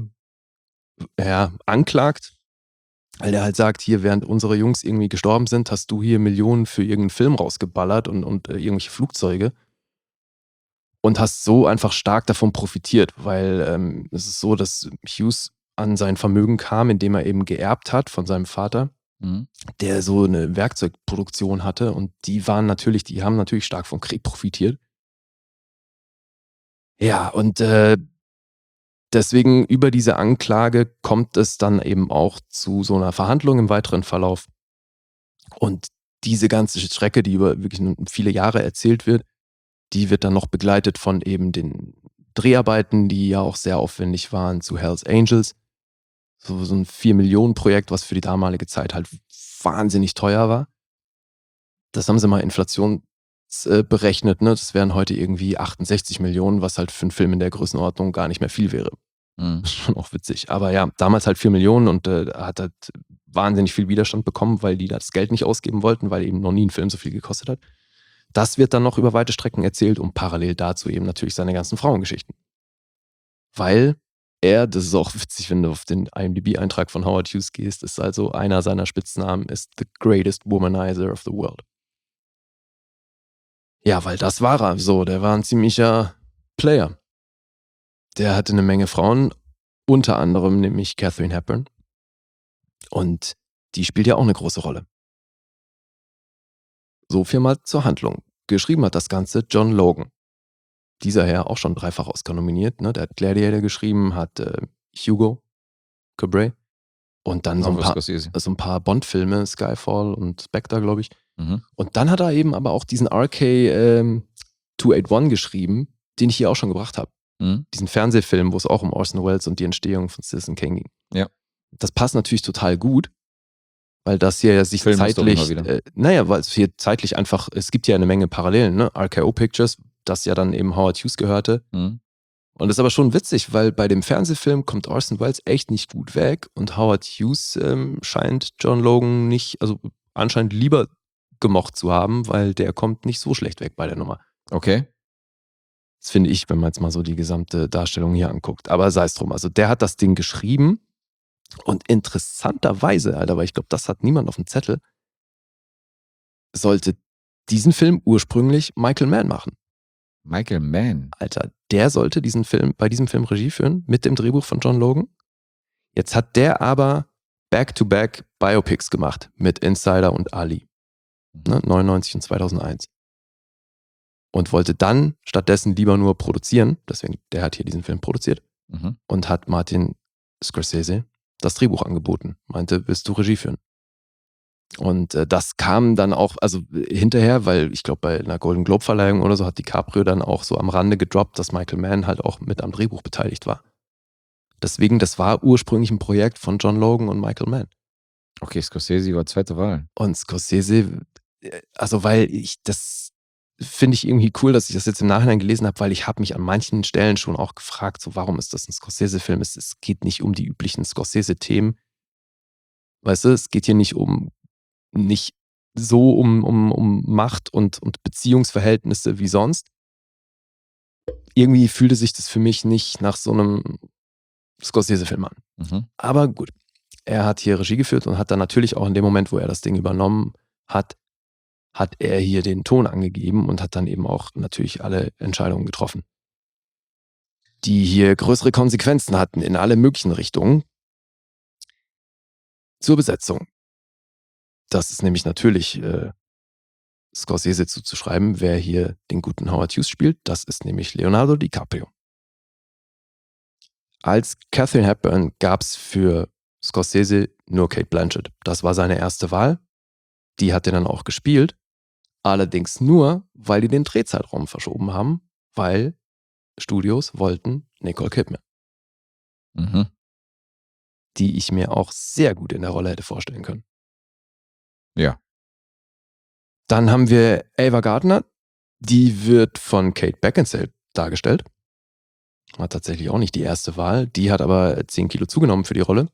anklagt. Weil er halt sagt, hier, während unsere Jungs irgendwie gestorben sind, hast du hier Millionen für irgendeinen Film rausgeballert und irgendwelche Flugzeuge. Und hast so einfach stark davon profitiert, weil es ist so, dass Hughes an sein Vermögen kam, indem er eben geerbt hat von seinem Vater, der so eine Werkzeugproduktion hatte und die haben natürlich stark vom Krieg profitiert. Ja, und deswegen über diese Anklage kommt es dann eben auch zu so einer Verhandlung im weiteren Verlauf. Und diese ganze Strecke, die über wirklich viele Jahre erzählt wird, die wird dann noch begleitet von eben den Dreharbeiten, die ja auch sehr aufwendig waren, zu Hells Angels. So ein 4-Millionen-Projekt, was für die damalige Zeit halt wahnsinnig teuer war. Das haben sie mal inflationsberechnet, ne? Das wären heute irgendwie 68 Millionen, was halt für einen Film in der Größenordnung gar nicht mehr viel wäre. Das ist schon auch witzig. Aber ja, damals halt 4 Millionen und hat halt wahnsinnig viel Widerstand bekommen, weil die das Geld nicht ausgeben wollten, weil eben noch nie ein Film so viel gekostet hat. Das wird dann noch über weite Strecken erzählt und parallel dazu eben natürlich seine ganzen Frauengeschichten. Weil das ist auch witzig, wenn du auf den IMDb-Eintrag von Howard Hughes gehst, ist also einer seiner Spitznamen ist The Greatest Womanizer of the World. Ja, weil das war er so, der war ein ziemlicher Player. Der hatte eine Menge Frauen, unter anderem nämlich Katharine Hepburn. Und die spielt ja auch eine große Rolle. So viel mal zur Handlung. Geschrieben hat das Ganze John Logan. Dieser Herr auch schon 3-fach Oscar nominiert. Ne? Der hat Gladiator geschrieben, hat Hugo, Cabret und dann so ein paar Bond-Filme, Skyfall und Spectre, glaube ich. Mhm. Und dann hat er eben aber auch diesen RK 281 geschrieben, den ich hier auch schon gebracht habe. Mhm. Diesen Fernsehfilm, wo es auch um Orson Welles und die Entstehung von Citizen Kane ging. Ja. Das passt natürlich total gut, weil das hier ja sich zeitlich, weil es hier zeitlich einfach, es gibt ja eine Menge Parallelen, ne? RKO Pictures, das ja dann eben Howard Hughes gehörte. Mhm. Und das ist aber schon witzig, weil bei dem Fernsehfilm kommt Orson Welles echt nicht gut weg und Howard Hughes scheint John Logan anscheinend lieber gemocht zu haben, weil der kommt nicht so schlecht weg bei der Nummer. Okay. Das finde ich, wenn man jetzt mal so die gesamte Darstellung hier anguckt. Aber sei es drum. Also der hat das Ding geschrieben und interessanterweise, Alter, weil ich glaube, das hat niemand auf dem Zettel, sollte diesen Film ursprünglich Michael Mann machen. Michael Mann? Alter, der sollte bei diesem Film Regie führen mit dem Drehbuch von John Logan. Jetzt hat der aber Back-to-Back Biopics gemacht mit Insider und Ali. 99 und 2001. Und wollte dann stattdessen lieber nur produzieren, deswegen, der hat hier diesen Film produziert, und hat Martin Scorsese das Drehbuch angeboten. Meinte, willst du Regie führen? Und das kam dann auch, also hinterher, weil ich glaube, bei einer Golden Globe-Verleihung oder so hat DiCaprio dann auch so am Rande gedroppt, dass Michael Mann halt auch mit am Drehbuch beteiligt war. Deswegen, das war ursprünglich ein Projekt von John Logan und Michael Mann. Okay, Scorsese war zweite Wahl. Und Scorsese, also weil das finde ich irgendwie cool, dass ich das jetzt im Nachhinein gelesen habe, weil ich habe mich an manchen Stellen schon auch gefragt, so warum ist das ein Scorsese-Film? Es geht nicht um die üblichen Scorsese-Themen. Weißt du, es geht hier nicht um Macht und Beziehungsverhältnisse wie sonst. Irgendwie fühlte sich das für mich nicht nach so einem Scorsese-Film an. Aber gut, er hat hier Regie geführt und hat dann natürlich auch in dem Moment, wo er das Ding übernommen hat er hier den Ton angegeben und hat dann eben auch natürlich alle Entscheidungen getroffen, die hier größere Konsequenzen hatten in alle möglichen Richtungen. Zur Besetzung. Das ist nämlich natürlich Scorsese zuzuschreiben, wer hier den guten Howard Hughes spielt. Das ist nämlich Leonardo DiCaprio. Als Catherine Hepburn gab es für Scorsese nur Cate Blanchett. Das war seine erste Wahl. Die hat er dann auch gespielt. Allerdings nur, weil die den Drehzeitraum verschoben haben, weil Studios wollten Nicole Kidman. Die ich mir auch sehr gut in der Rolle hätte vorstellen können. Ja. Dann haben wir Ava Gardner. Die wird von Kate Beckinsale dargestellt. War tatsächlich auch nicht die erste Wahl. Die hat aber 10 Kilo zugenommen für die Rolle.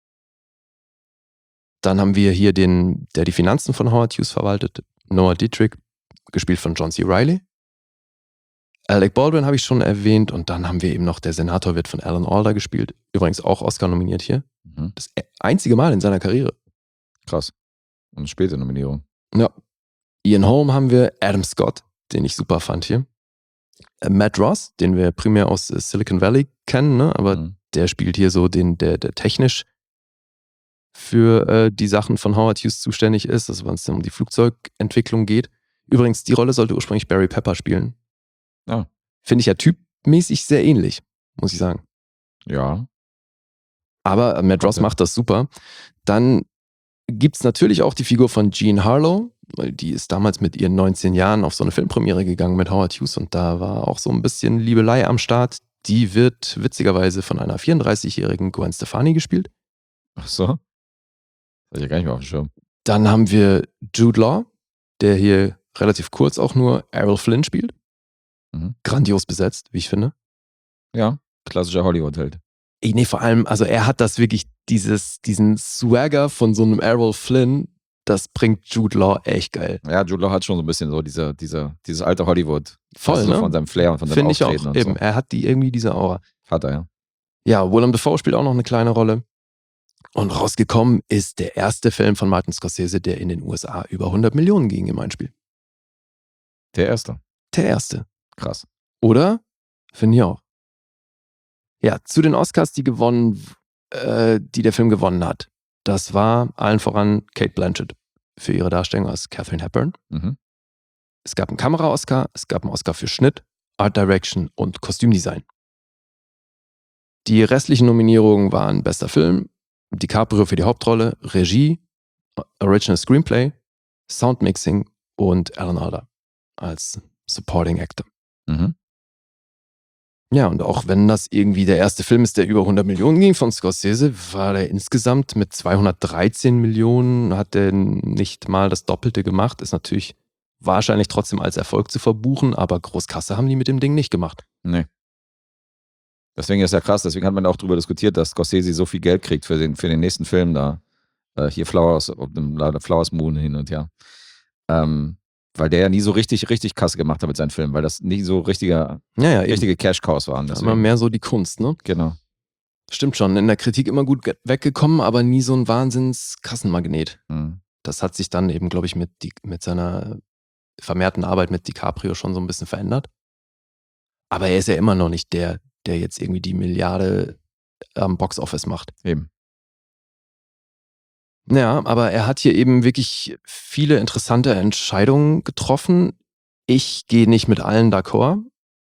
Dann haben wir hier der die Finanzen von Howard Hughes verwaltet, Noah Dietrich, gespielt von John C. Reilly. Alec Baldwin habe ich schon erwähnt. Und dann haben wir eben noch, der Senator wird von Alan Alda gespielt. Übrigens auch Oscar nominiert hier. Das einzige Mal in seiner Karriere. Krass. Und späte Nominierung. Ja. Ian Holm haben wir, Adam Scott, den ich super fand hier. Matt Ross, den wir primär aus Silicon Valley kennen, ne? Aber der spielt hier so der technisch für die Sachen von Howard Hughes zuständig ist, also wenn es um die Flugzeugentwicklung geht. Übrigens, die Rolle sollte ursprünglich Barry Pepper spielen. Ah. Finde ich ja typmäßig sehr ähnlich, muss ich sagen. Ja. Aber Matt Ross macht das super. Dann gibt es natürlich auch die Figur von Jean Harlow, weil die ist damals mit ihren 19 Jahren auf so eine Filmpremiere gegangen mit Howard Hughes und da war auch so ein bisschen Liebelei am Start. Die wird witzigerweise von einer 34-jährigen Gwen Stefani gespielt. Ach so. Das hatte ich ja gar nicht mehr auf dem Schirm. Dann haben wir Jude Law, der hier relativ kurz auch nur Errol Flynn spielt. Grandios besetzt, wie ich finde. Ja, klassischer Hollywood-Held. Nee, vor allem, also er hat das wirklich, diesen Swagger von so einem Errol Flynn, das bringt Jude Law echt geil. Ja, Jude Law hat schon so ein bisschen so dieses alte Hollywood. Voll, also ne? Von seinem Flair und von seinem Auftreten. Finde ich auch, und eben. So. Er hat irgendwie diese Aura. Hat er, ja. Ja, Willem Dafoe spielt auch noch eine kleine Rolle. Und rausgekommen ist der erste Film von Martin Scorsese, der in den USA über 100 Millionen ging im Einspiel. Der erste. Der erste. Krass. Oder? Finde ich auch. Ja, zu den Oscars, die der Film gewonnen hat. Das war allen voran Cate Blanchett für ihre Darstellung als Katharine Hepburn. Mhm. Es gab einen Kamera-Oscar, es gab einen Oscar für Schnitt, Art Direction und Kostümdesign. Die restlichen Nominierungen waren bester Film, DiCaprio für die Hauptrolle, Regie, Original Screenplay, Soundmixing und Alan Alda als Supporting Actor. Mhm. Ja, und auch wenn das irgendwie der erste Film ist, der über 100 Millionen ging von Scorsese, war der insgesamt mit 213 Millionen, hat der nicht mal das Doppelte gemacht. Ist natürlich wahrscheinlich trotzdem als Erfolg zu verbuchen, aber Großkasse haben die mit dem Ding nicht gemacht. Nee. Deswegen ist ja krass, deswegen hat man auch darüber diskutiert, dass Scorsese so viel Geld kriegt für den nächsten Film da. Hier Flowers Moon hin und her. Weil der ja nie so richtig Kasse gemacht hat mit seinen Filmen, weil das nie so richtige Cash-Cows waren. Das war mehr so die Kunst, ne? Genau. Stimmt schon, in der Kritik immer gut weggekommen, aber nie so ein Wahnsinns-Kassenmagnet. Mhm. Das hat sich dann eben, glaube ich, mit seiner vermehrten Arbeit mit DiCaprio schon so ein bisschen verändert. Aber er ist ja immer noch nicht der jetzt irgendwie die Milliarde am Box-Office macht. Eben. Ja, aber er hat hier eben wirklich viele interessante Entscheidungen getroffen. Ich gehe nicht mit allen d'accord.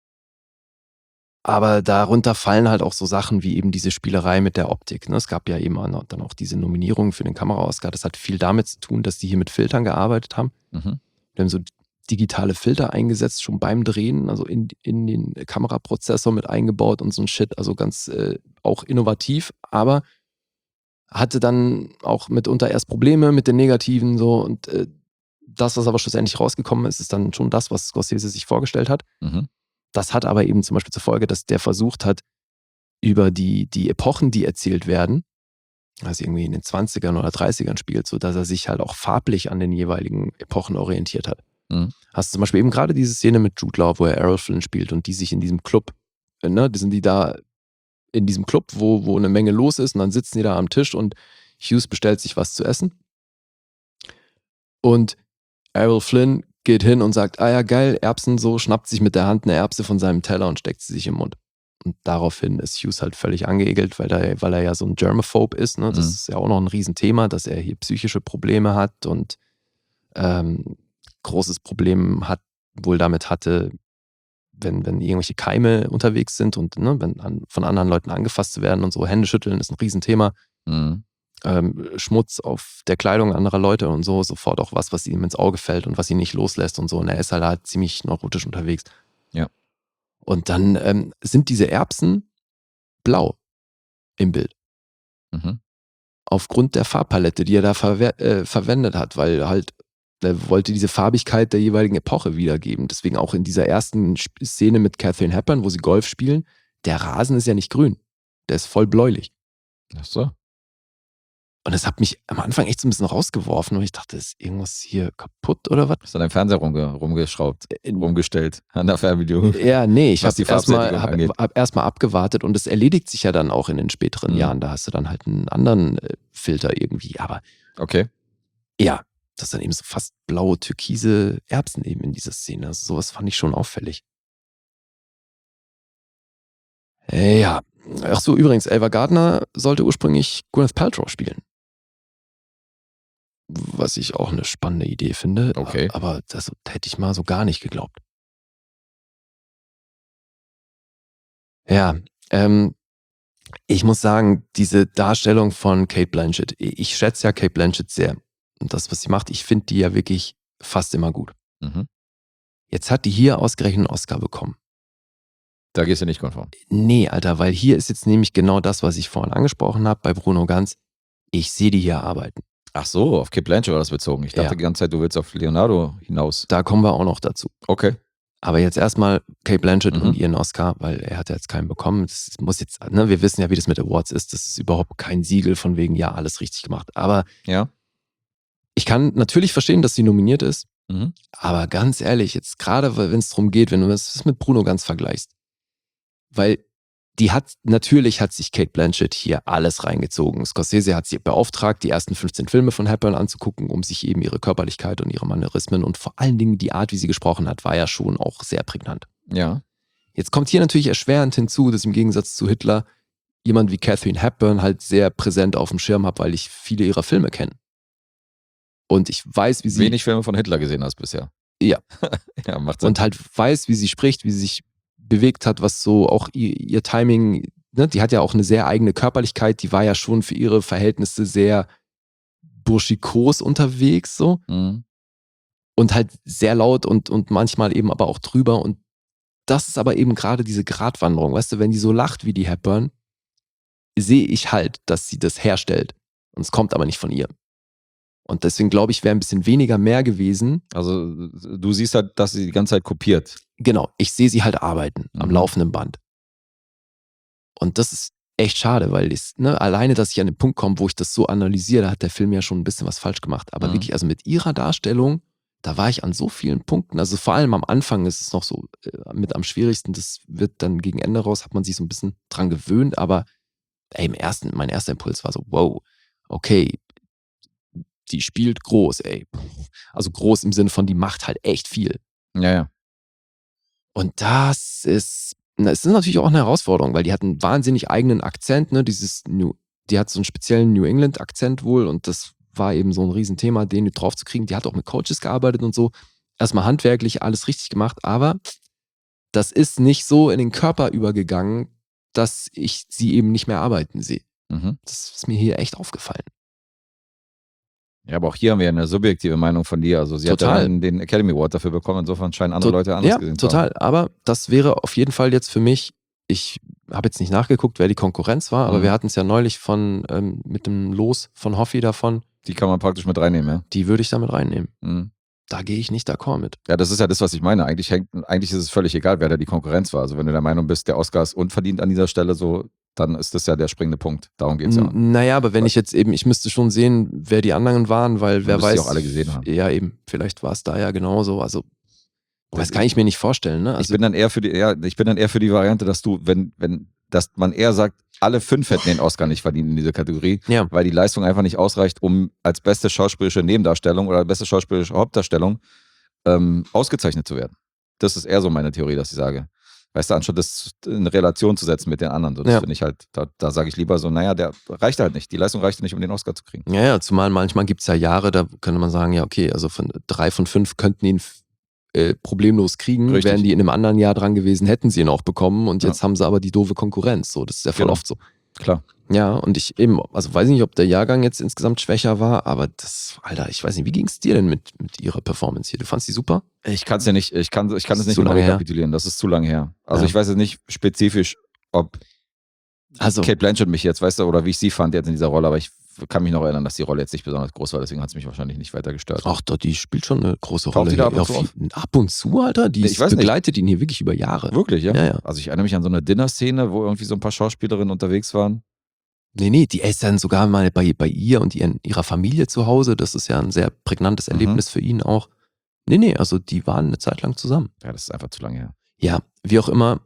Aber darunter fallen halt auch so Sachen wie eben diese Spielerei mit der Optik. Ne? Es gab ja eben dann auch diese Nominierung für den Kamera-Oscar. Das hat viel damit zu tun, dass die hier mit Filtern gearbeitet haben. Mhm. Wir haben so digitale Filter eingesetzt, schon beim Drehen, also in den Kameraprozessor mit eingebaut und so ein Shit. Also ganz auch innovativ, aber hatte dann auch mitunter erst Probleme mit den Negativen so und das, was aber schlussendlich rausgekommen ist, ist dann schon das, was Scorsese sich vorgestellt hat. Mhm. Das hat aber eben zum Beispiel zur Folge, dass der versucht hat, über die Epochen, die erzählt werden, also irgendwie in den 20ern oder 30ern spielt, so dass er sich halt auch farblich an den jeweiligen Epochen orientiert hat. Mhm. Hast du zum Beispiel eben gerade diese Szene mit Jude Law, wo er Errol Flynn spielt und die sich in diesem Club, die da in diesem Club, wo eine Menge los ist und dann sitzen die da am Tisch und Hughes bestellt sich was zu essen und Errol Flynn geht hin und sagt, ah ja geil, Erbsen so, schnappt sich mit der Hand eine Erbse von seinem Teller und steckt sie sich im Mund. Und daraufhin ist Hughes halt völlig angeekelt, weil er ja so ein Germaphobe ist. Ne? Das ist ja auch noch ein Riesenthema, dass er hier psychische Probleme hat und großes Problem hatte, wenn irgendwelche Keime unterwegs sind und wenn von anderen Leuten angefasst zu werden und so. Hände schütteln ist ein Riesenthema. Mhm. Schmutz auf der Kleidung anderer Leute und so, sofort auch was ihm ins Auge fällt und was ihn nicht loslässt und so. Und er ist halt ziemlich neurotisch unterwegs. Ja. Und dann sind diese Erbsen blau im Bild. Mhm. Aufgrund der Farbpalette, die er da verwendet hat, weil halt er wollte diese Farbigkeit der jeweiligen Epoche wiedergeben. Deswegen auch in dieser ersten Szene mit Katharine Hepburn, wo sie Golf spielen, der Rasen ist ja nicht grün. Der ist voll bläulich. Ach so. Und das hat mich am Anfang echt so ein bisschen rausgeworfen und ich dachte, ist irgendwas hier kaputt oder was? Ist an deinem Fernseher rumgeschraubt, rumgestellt, an der Fernbedienung. Ja, nee, ich Was die Farbsättigung angeht. hab erstmal abgewartet und es erledigt sich ja dann auch in den späteren Mhm. Jahren. Da hast du dann halt einen anderen Filter irgendwie. Aber Okay. ja, das sind eben so fast blaue, türkise Erbsen eben in dieser Szene. Also sowas fand ich schon auffällig. Ja. Ach so, übrigens, Ava Gardner sollte ursprünglich Gwyneth Paltrow spielen. Was ich auch eine spannende Idee finde. Okay. Aber das hätte ich mal so gar nicht geglaubt. Ja, ich muss sagen, diese Darstellung von Cate Blanchett, ich schätze ja Cate Blanchett sehr. Und das, was sie macht, ich finde die ja wirklich fast immer gut. Mhm. Jetzt hat die hier ausgerechnet einen Oscar bekommen. Da gehst du nicht konform. Nee, Alter, weil hier ist jetzt nämlich genau das, was ich vorhin angesprochen habe bei Bruno Ganz. Ich sehe die hier arbeiten. Ach so, auf Cate Blanchett war das bezogen. Ich dachte Ja. die ganze Zeit, du willst auf Leonardo hinaus. Da kommen wir auch noch dazu. Okay. Aber jetzt erstmal Cate Blanchett Mhm. und ihren Oscar, weil er hat ja jetzt keinen bekommen. Das muss jetzt, wir wissen ja, wie das mit Awards ist. Das ist überhaupt kein Siegel von wegen, ja, alles richtig gemacht. Aber Ja. ich kann natürlich verstehen, dass sie nominiert ist. Mhm. Aber ganz ehrlich, jetzt gerade, wenn es darum geht, wenn du das mit Bruno Ganz vergleichst, weil natürlich hat sich Cate Blanchett hier alles reingezogen. Scorsese hat sie beauftragt, die ersten 15 Filme von Hepburn anzugucken, um sich eben ihre Körperlichkeit und ihre Manierismen und vor allen Dingen die Art, wie sie gesprochen hat, war ja schon auch sehr prägnant. Ja. Jetzt kommt hier natürlich erschwerend hinzu, dass im Gegensatz zu Hitler jemand wie Katharine Hepburn halt sehr präsent auf dem Schirm habe, weil ich viele ihrer Filme kenne. Und ich weiß, wie sie... Wenig Filme von Hitler gesehen hast bisher. Ja. Ja, macht Sinn. Und halt weiß, wie sie spricht, wie sie sich bewegt hat, was so auch ihr Timing, ne? Die hat ja auch eine sehr eigene Körperlichkeit, die war ja schon für ihre Verhältnisse sehr burschikos unterwegs, so. Mhm. Und halt sehr laut und manchmal eben aber auch drüber. Und das ist aber eben gerade diese Gratwanderung, weißt du, wenn die so lacht wie die Hepburn, sehe ich halt, dass sie das herstellt. Und es kommt aber nicht von ihr. Und deswegen glaube ich, wäre ein bisschen weniger mehr gewesen. Also du siehst halt, dass sie die ganze Zeit kopiert. Genau, ich sehe sie halt arbeiten am laufenden Band. Und das ist echt schade, weil alleine, dass ich an den Punkt komme, wo ich das so analysiere, da hat der Film ja schon ein bisschen was falsch gemacht. Aber wirklich, also mit ihrer Darstellung, da war ich an so vielen Punkten. Also vor allem am Anfang ist es noch so mit am schwierigsten. Das wird dann gegen Ende raus, hat man sich so ein bisschen dran gewöhnt. Aber ey, mein erster Impuls war so, wow, okay, die spielt groß, ey. Also groß im Sinne von, die macht halt echt viel. Ja. Und das ist natürlich auch eine Herausforderung, weil die hat einen wahnsinnig eigenen Akzent, ne? Die hat so einen speziellen New England-Akzent wohl und das war eben so ein Riesenthema, den drauf zu kriegen. Die hat auch mit Coaches gearbeitet und so. Erstmal handwerklich alles richtig gemacht, aber das ist nicht so in den Körper übergegangen, dass ich sie eben nicht mehr arbeiten sehe. Mhm. Das ist mir hier echt aufgefallen. Ja, aber auch hier haben wir eine subjektive Meinung von dir. Also sie hat ja den Academy Award dafür bekommen. Insofern scheinen andere Leute anders gesehen zu haben. Ja, total. Aber das wäre auf jeden Fall jetzt für mich, ich habe jetzt nicht nachgeguckt, wer die Konkurrenz war, aber wir hatten es ja neulich mit dem Los von Hoffi davon. Die kann man praktisch mit reinnehmen, ja? Die würde ich da mit reinnehmen. Mhm. Da gehe ich nicht d'accord mit. Ja, das ist ja das, was ich meine. Eigentlich ist es völlig egal, wer da die Konkurrenz war. Also wenn du der Meinung bist, der Oscar ist unverdient an dieser Stelle, so, dann ist das ja der springende Punkt. Darum geht es ja. Naja, aber wenn ich jetzt eben, ich müsste schon sehen, wer die anderen waren, weil wer weiß. Die auch alle gesehen haben. Ja, eben. Vielleicht war es da ja genauso. Also, das kann ich mir nicht vorstellen. Ne? Also, ich bin dann eher für die Variante, dass dass man eher sagt, alle 5 hätten den Oscar nicht verdient in dieser Kategorie, weil die Leistung einfach nicht ausreicht, um als beste schauspielerische Nebendarstellung oder beste schauspielerische Hauptdarstellung ausgezeichnet zu werden. Das ist eher so meine Theorie, dass ich sage. Weißt du, anstatt das in Relation zu setzen mit den anderen. So, das finde ich halt, da sage ich lieber so, naja, der reicht halt nicht. Die Leistung reicht nicht, um den Oscar zu kriegen. Ja, zumal manchmal gibt es ja Jahre, da könnte man sagen, ja, okay, also 3 von 5 könnten ihn problemlos kriegen. Richtig. Wären die in einem anderen Jahr dran gewesen, hätten sie ihn auch bekommen und jetzt haben sie aber die doofe Konkurrenz. So, das ist ja voll oft so. Klar. Ja, und ich eben, also weiß nicht, ob der Jahrgang jetzt insgesamt schwächer war, aber das, Alter, ich weiß nicht, wie ging es dir denn mit ihrer Performance hier? Du fandst die super? Ich kann es ja nicht, ich kann es nicht genau rekapitulieren, das ist zu lange her. Also ich weiß jetzt nicht spezifisch, ob Cate Blanchett mich jetzt, weißt du, oder wie ich sie fand jetzt in dieser Rolle, aber ich kann mich noch erinnern, dass die Rolle jetzt nicht besonders groß war, deswegen hat es mich wahrscheinlich nicht weiter gestört. Ach doch, die spielt schon eine große Taucht Rolle. die da ab und zu auf? Ab und zu, Alter, die begleitet ihn hier wirklich über Jahre. Wirklich, ja? Ja. Also ich erinnere mich an so eine Dinner-Szene, wo irgendwie so ein paar Schauspielerinnen unterwegs waren. Nee, die ist dann sogar mal bei ihr und ihrer Familie zu Hause. Das ist ja ein sehr prägnantes Erlebnis für ihn auch. Nee, also die waren eine Zeit lang zusammen. Ja, das ist einfach zu lange her. Ja, wie auch immer.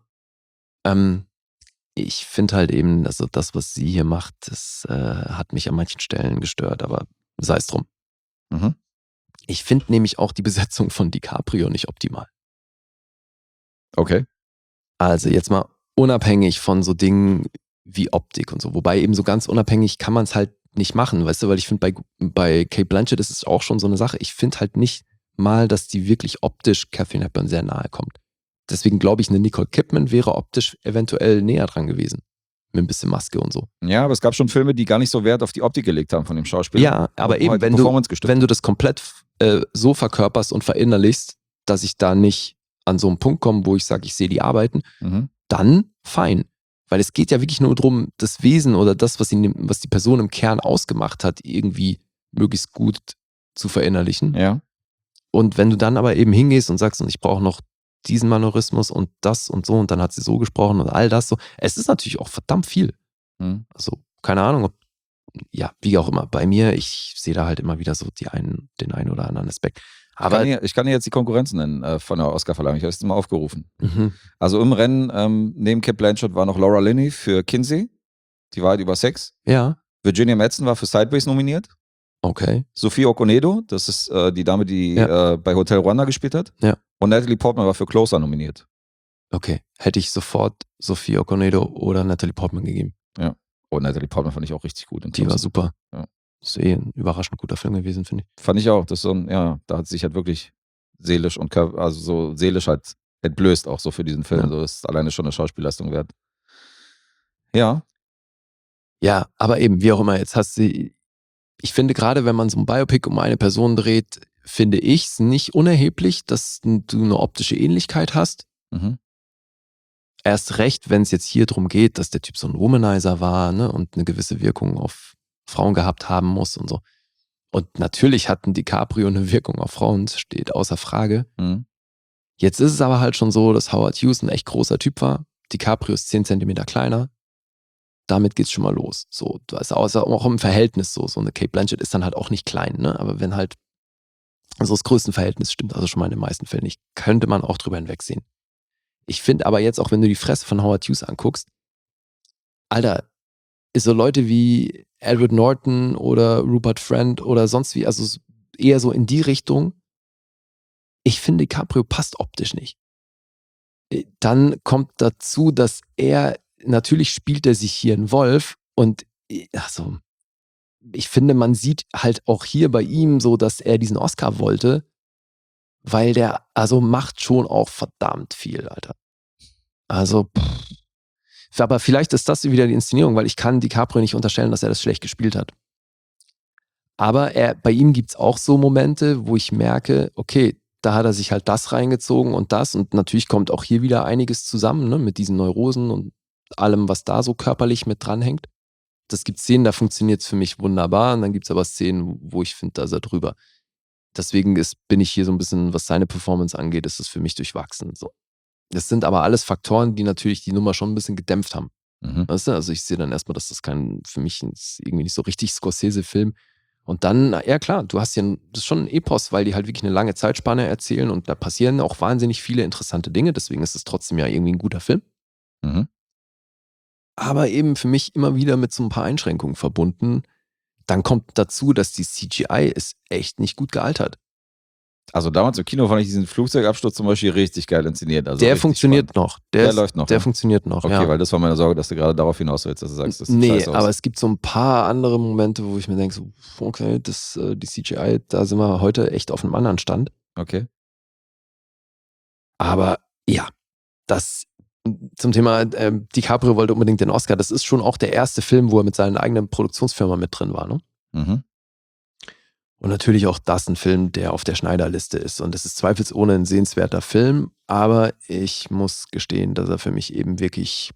Ich finde halt eben, also das, was sie hier macht, das hat mich an manchen Stellen gestört, aber sei es drum. Mhm. Ich finde nämlich auch die Besetzung von DiCaprio nicht optimal. Okay. Also jetzt mal unabhängig von so Dingen wie Optik und so. Wobei eben so ganz unabhängig kann man es halt nicht machen, weißt du, weil ich finde, bei Cate Blanchett ist es auch schon so eine Sache. Ich finde halt nicht mal, dass die wirklich optisch Katharine Hepburn sehr nahe kommt. Deswegen glaube ich, eine Nicole Kidman wäre optisch eventuell näher dran gewesen. Mit ein bisschen Maske und so. Ja, aber es gab schon Filme, die gar nicht so Wert auf die Optik gelegt haben von dem Schauspieler. Ja, aber eben, wenn du das komplett so verkörperst und verinnerlichst, dass ich da nicht an so einen Punkt komme, wo ich sage, ich sehe die arbeiten, dann fein. Weil es geht ja wirklich nur darum, das Wesen oder das, was die Person im Kern ausgemacht hat, irgendwie möglichst gut zu verinnerlichen. Ja. Und wenn du dann aber eben hingehst und sagst, und ich brauche noch diesen Manorismus und das und so und dann hat sie so gesprochen und all das so. Es ist natürlich auch verdammt viel. Also keine Ahnung, ja, wie auch immer. Bei mir, ich sehe da halt immer wieder so den einen oder anderen Aspekt. Aber ich kann dir jetzt die Konkurrenzen nennen von der Oscarverleihung. Ich habe es mal aufgerufen. Also im Rennen neben Cate Blanchett war noch Laura Linney für Kinsey. Die Wahrheit über Sex. Ja. Virginia Madsen war für Sideways nominiert. Okay. Sophie Okonedo, das ist die Dame, die bei Hotel Rwanda gespielt hat. Ja. Und Natalie Portman war für Closer nominiert. Okay. Hätte ich sofort Sophie Okonedo oder Natalie Portman gegeben. Ja. Oh, Natalie Portman fand ich auch richtig gut. Die war super. Ja. Das ist ein überraschend guter Film gewesen, finde ich. Fand ich auch. Das ist so da hat sich halt wirklich seelisch und also so seelisch halt entblößt auch so für diesen Film. Ja. So ist alleine schon eine Schauspielleistung wert. Ja. Ja, aber eben, wie auch immer, jetzt hast du, ich finde gerade, wenn man so ein Biopic um eine Person dreht, finde ich es nicht unerheblich, dass du eine optische Ähnlichkeit hast. Mhm. Erst recht, wenn es jetzt hier darum geht, dass der Typ so ein Womanizer war, ne, und eine gewisse Wirkung auf Frauen gehabt haben muss und so. Und natürlich hatten DiCaprio eine Wirkung auf Frauen, das steht außer Frage. Mhm. Jetzt ist es aber halt schon so, dass Howard Hughes ein echt großer Typ war. DiCaprio ist 10 Zentimeter kleiner. Damit geht's schon mal los. So, du hast auch im Verhältnis so eine Cate Blanchett ist dann halt auch nicht klein, ne? Aber wenn halt so das Größenverhältnis stimmt, also schon mal in den meisten Fällen nicht, könnte man auch drüber hinwegsehen. Ich finde aber jetzt auch, wenn du die Fresse von Howard Hughes anguckst, Alter, ist so Leute wie Edward Norton oder Rupert Friend oder sonst wie, also eher so in die Richtung. Ich finde, DiCaprio passt optisch nicht. Dann kommt dazu, dass natürlich spielt er sich hier einen Wolf und also ich finde, man sieht halt auch hier bei ihm so, dass er diesen Oscar wollte, weil der also macht schon auch verdammt viel, Alter. Also, aber vielleicht ist das wieder die Inszenierung, weil ich kann DiCaprio nicht unterstellen, dass er das schlecht gespielt hat. Aber bei ihm gibt's auch so Momente, wo ich merke, okay, da hat er sich halt das reingezogen und das und natürlich kommt auch hier wieder einiges zusammen, ne, mit diesen Neurosen und allem, was da so körperlich mit dranhängt. Das gibt Szenen, da funktioniert es für mich wunderbar und dann gibt es aber Szenen, wo ich finde, da ist er drüber. Deswegen bin ich hier so ein bisschen, was seine Performance angeht, ist es für mich durchwachsen. So. Das sind aber alles Faktoren, die natürlich die Nummer schon ein bisschen gedämpft haben. Mhm. Weißt du? Also ich sehe dann erstmal, dass das für mich irgendwie nicht so richtig Scorsese-Film. Und dann, ja klar, du hast hier das ist schon ein Epos, weil die halt wirklich eine lange Zeitspanne erzählen und da passieren auch wahnsinnig viele interessante Dinge. Deswegen ist es trotzdem ja irgendwie ein guter Film. Mhm. Aber eben für mich immer wieder mit so ein paar Einschränkungen verbunden. Dann kommt dazu, dass die CGI ist echt nicht gut gealtert. Also damals im Kino fand ich diesen Flugzeugabsturz zum Beispiel richtig geil inszeniert. Also der richtig funktioniert spannend. noch. Der läuft noch. Der ja. funktioniert noch, Okay, ja. weil das war meine Sorge, dass du gerade darauf hinaus willst, dass du sagst, das sieht Nee, scheiße aus. aber es gibt so ein paar andere Momente, wo ich mir denke, so, okay, die CGI, da sind wir heute echt auf einem anderen Stand. Okay. Aber ja, das zum Thema DiCaprio wollte unbedingt den Oscar. Das ist schon auch der erste Film, wo er mit seiner eigenen Produktionsfirma mit drin war, ne? Mhm. Und natürlich auch das ein Film, der auf der Schneiderliste ist. Und es ist zweifelsohne ein sehenswerter Film, aber ich muss gestehen, dass er für mich eben wirklich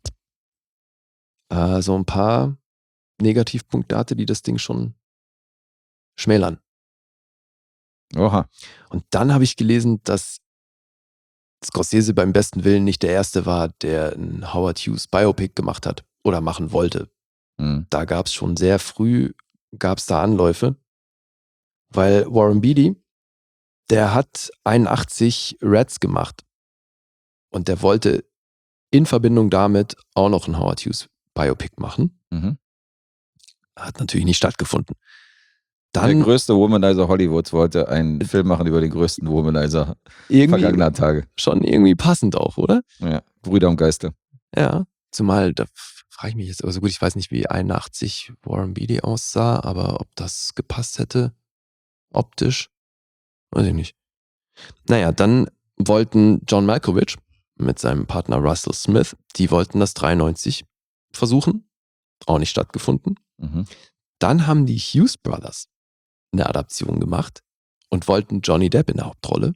so ein paar Negativpunkte hatte, die das Ding schon schmälern. Oha. Und dann habe ich gelesen, dass Scorsese beim besten Willen nicht der Erste war, der ein Howard Hughes Biopic gemacht hat oder machen wollte. Mhm. Da gab es schon sehr früh, da Anläufe, weil Warren Beatty, der hat 81 Reds gemacht und der wollte in Verbindung damit auch noch ein Howard Hughes Biopic machen. Mhm. Hat natürlich nicht stattgefunden. Der Dann größte Womanizer Hollywoods wollte einen Film machen über den größten Womanizer irgendwie vergangener Tage. schon irgendwie passend auch, oder? Ja, Brüder und Geiste. Ja, zumal, da frage ich mich jetzt, also gut, ich weiß nicht, wie 81 Warren Beatty aussah, aber ob das gepasst hätte, optisch, weiß ich nicht. Naja, dann wollten John Malkovich mit seinem Partner Russell Smith, die wollten das 93 versuchen, auch nicht stattgefunden. Mhm. Dann haben die Hughes Brothers eine Adaption gemacht und wollten Johnny Depp in der Hauptrolle.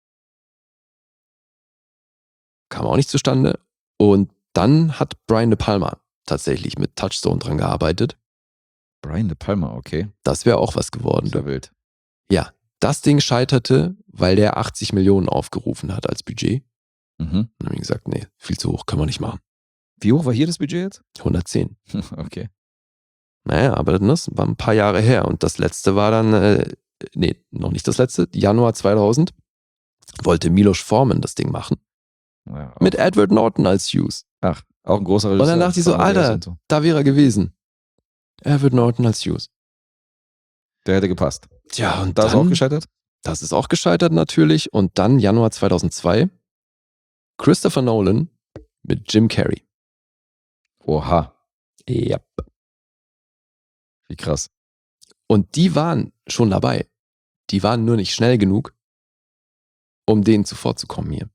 Kam auch nicht zustande. Und dann hat Brian De Palma tatsächlich mit Touchstone dran gearbeitet. Brian De Palma, okay. Das wäre auch was geworden. Ist ja wild. Ja, das Ding scheiterte, weil der 80 Millionen aufgerufen hat als Budget. Mhm. Und dann haben wir gesagt, nee, viel zu hoch, können wir nicht machen. Wie hoch war hier das Budget jetzt? 110. Okay. Naja, aber das war ein paar Jahre her. Und das letzte war dann, noch nicht das letzte, Januar 2000, wollte Milos Forman das Ding machen. Ja, Mit Edward Norton als Hughes. Ach, auch ein großer Und Regisseur. dann dachte ich so, Alter, da wäre er gewesen. Edward Norton als Hughes. Der hätte gepasst. Tja, und Da ist dann, auch gescheitert? das ist auch gescheitert natürlich. Und dann Januar 2002, Christopher Nolan mit Jim Carrey. Oha. Ja. Wie krass. Und die waren schon dabei. Die waren nur nicht schnell genug, um denen zuvorzukommen hier.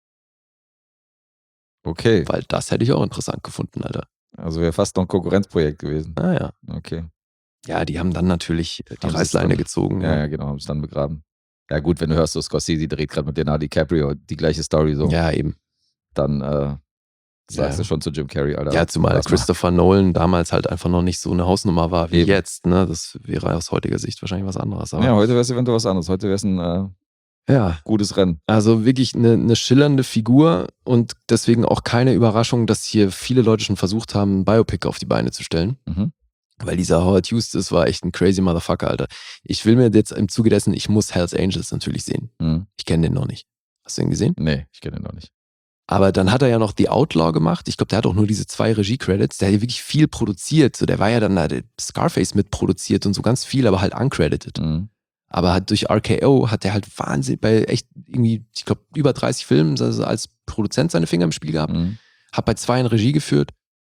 Okay. Weil das hätte ich auch interessant gefunden, Alter. Also wäre fast noch ein Konkurrenzprojekt gewesen. Ah ja. Okay. Ja, die haben dann natürlich die Haben sie es Reißleine dann- gezogen. Ja, genau, haben es dann begraben. Ja gut, wenn du hörst, so Scorsese dreht gerade mit Leonardo DiCaprio die gleiche Story so, Ja, eben. dann sagst Ja. du schon zu Jim Carrey, Alter. Ja, zumal lass mal. Christopher Nolan damals halt einfach noch nicht so eine Hausnummer war wie Eben. jetzt. Ne? Das wäre aus heutiger Sicht wahrscheinlich was anderes. Aber Ja, heute wäre es eventuell was anderes. Heute wäre es ein ja, gutes Rennen. also wirklich eine schillernde Figur und deswegen auch keine Überraschung, dass hier viele Leute schon versucht haben, ein Biopic auf die Beine zu stellen. Mhm. Weil dieser Howard Hughes, das war echt ein crazy Motherfucker, Alter. Ich will mir jetzt im Zuge dessen, ich muss Hells Angels natürlich sehen. Mhm. Ich kenne den noch nicht. Hast du ihn gesehen? Nee, ich kenne den noch nicht. Aber dann hat er ja noch The Outlaw gemacht. Ich glaube, der hat auch nur diese 2 Regie-Credits. Der hat ja wirklich viel produziert. So, der war ja dann, da hat Scarface mitproduziert und so ganz viel, aber halt uncredited. Mhm. Aber halt durch RKO hat er halt Wahnsinn bei echt irgendwie, ich glaube, über 30 Filmen also als Produzent seine Finger im Spiel gehabt. Mhm. Hat bei 2 in Regie geführt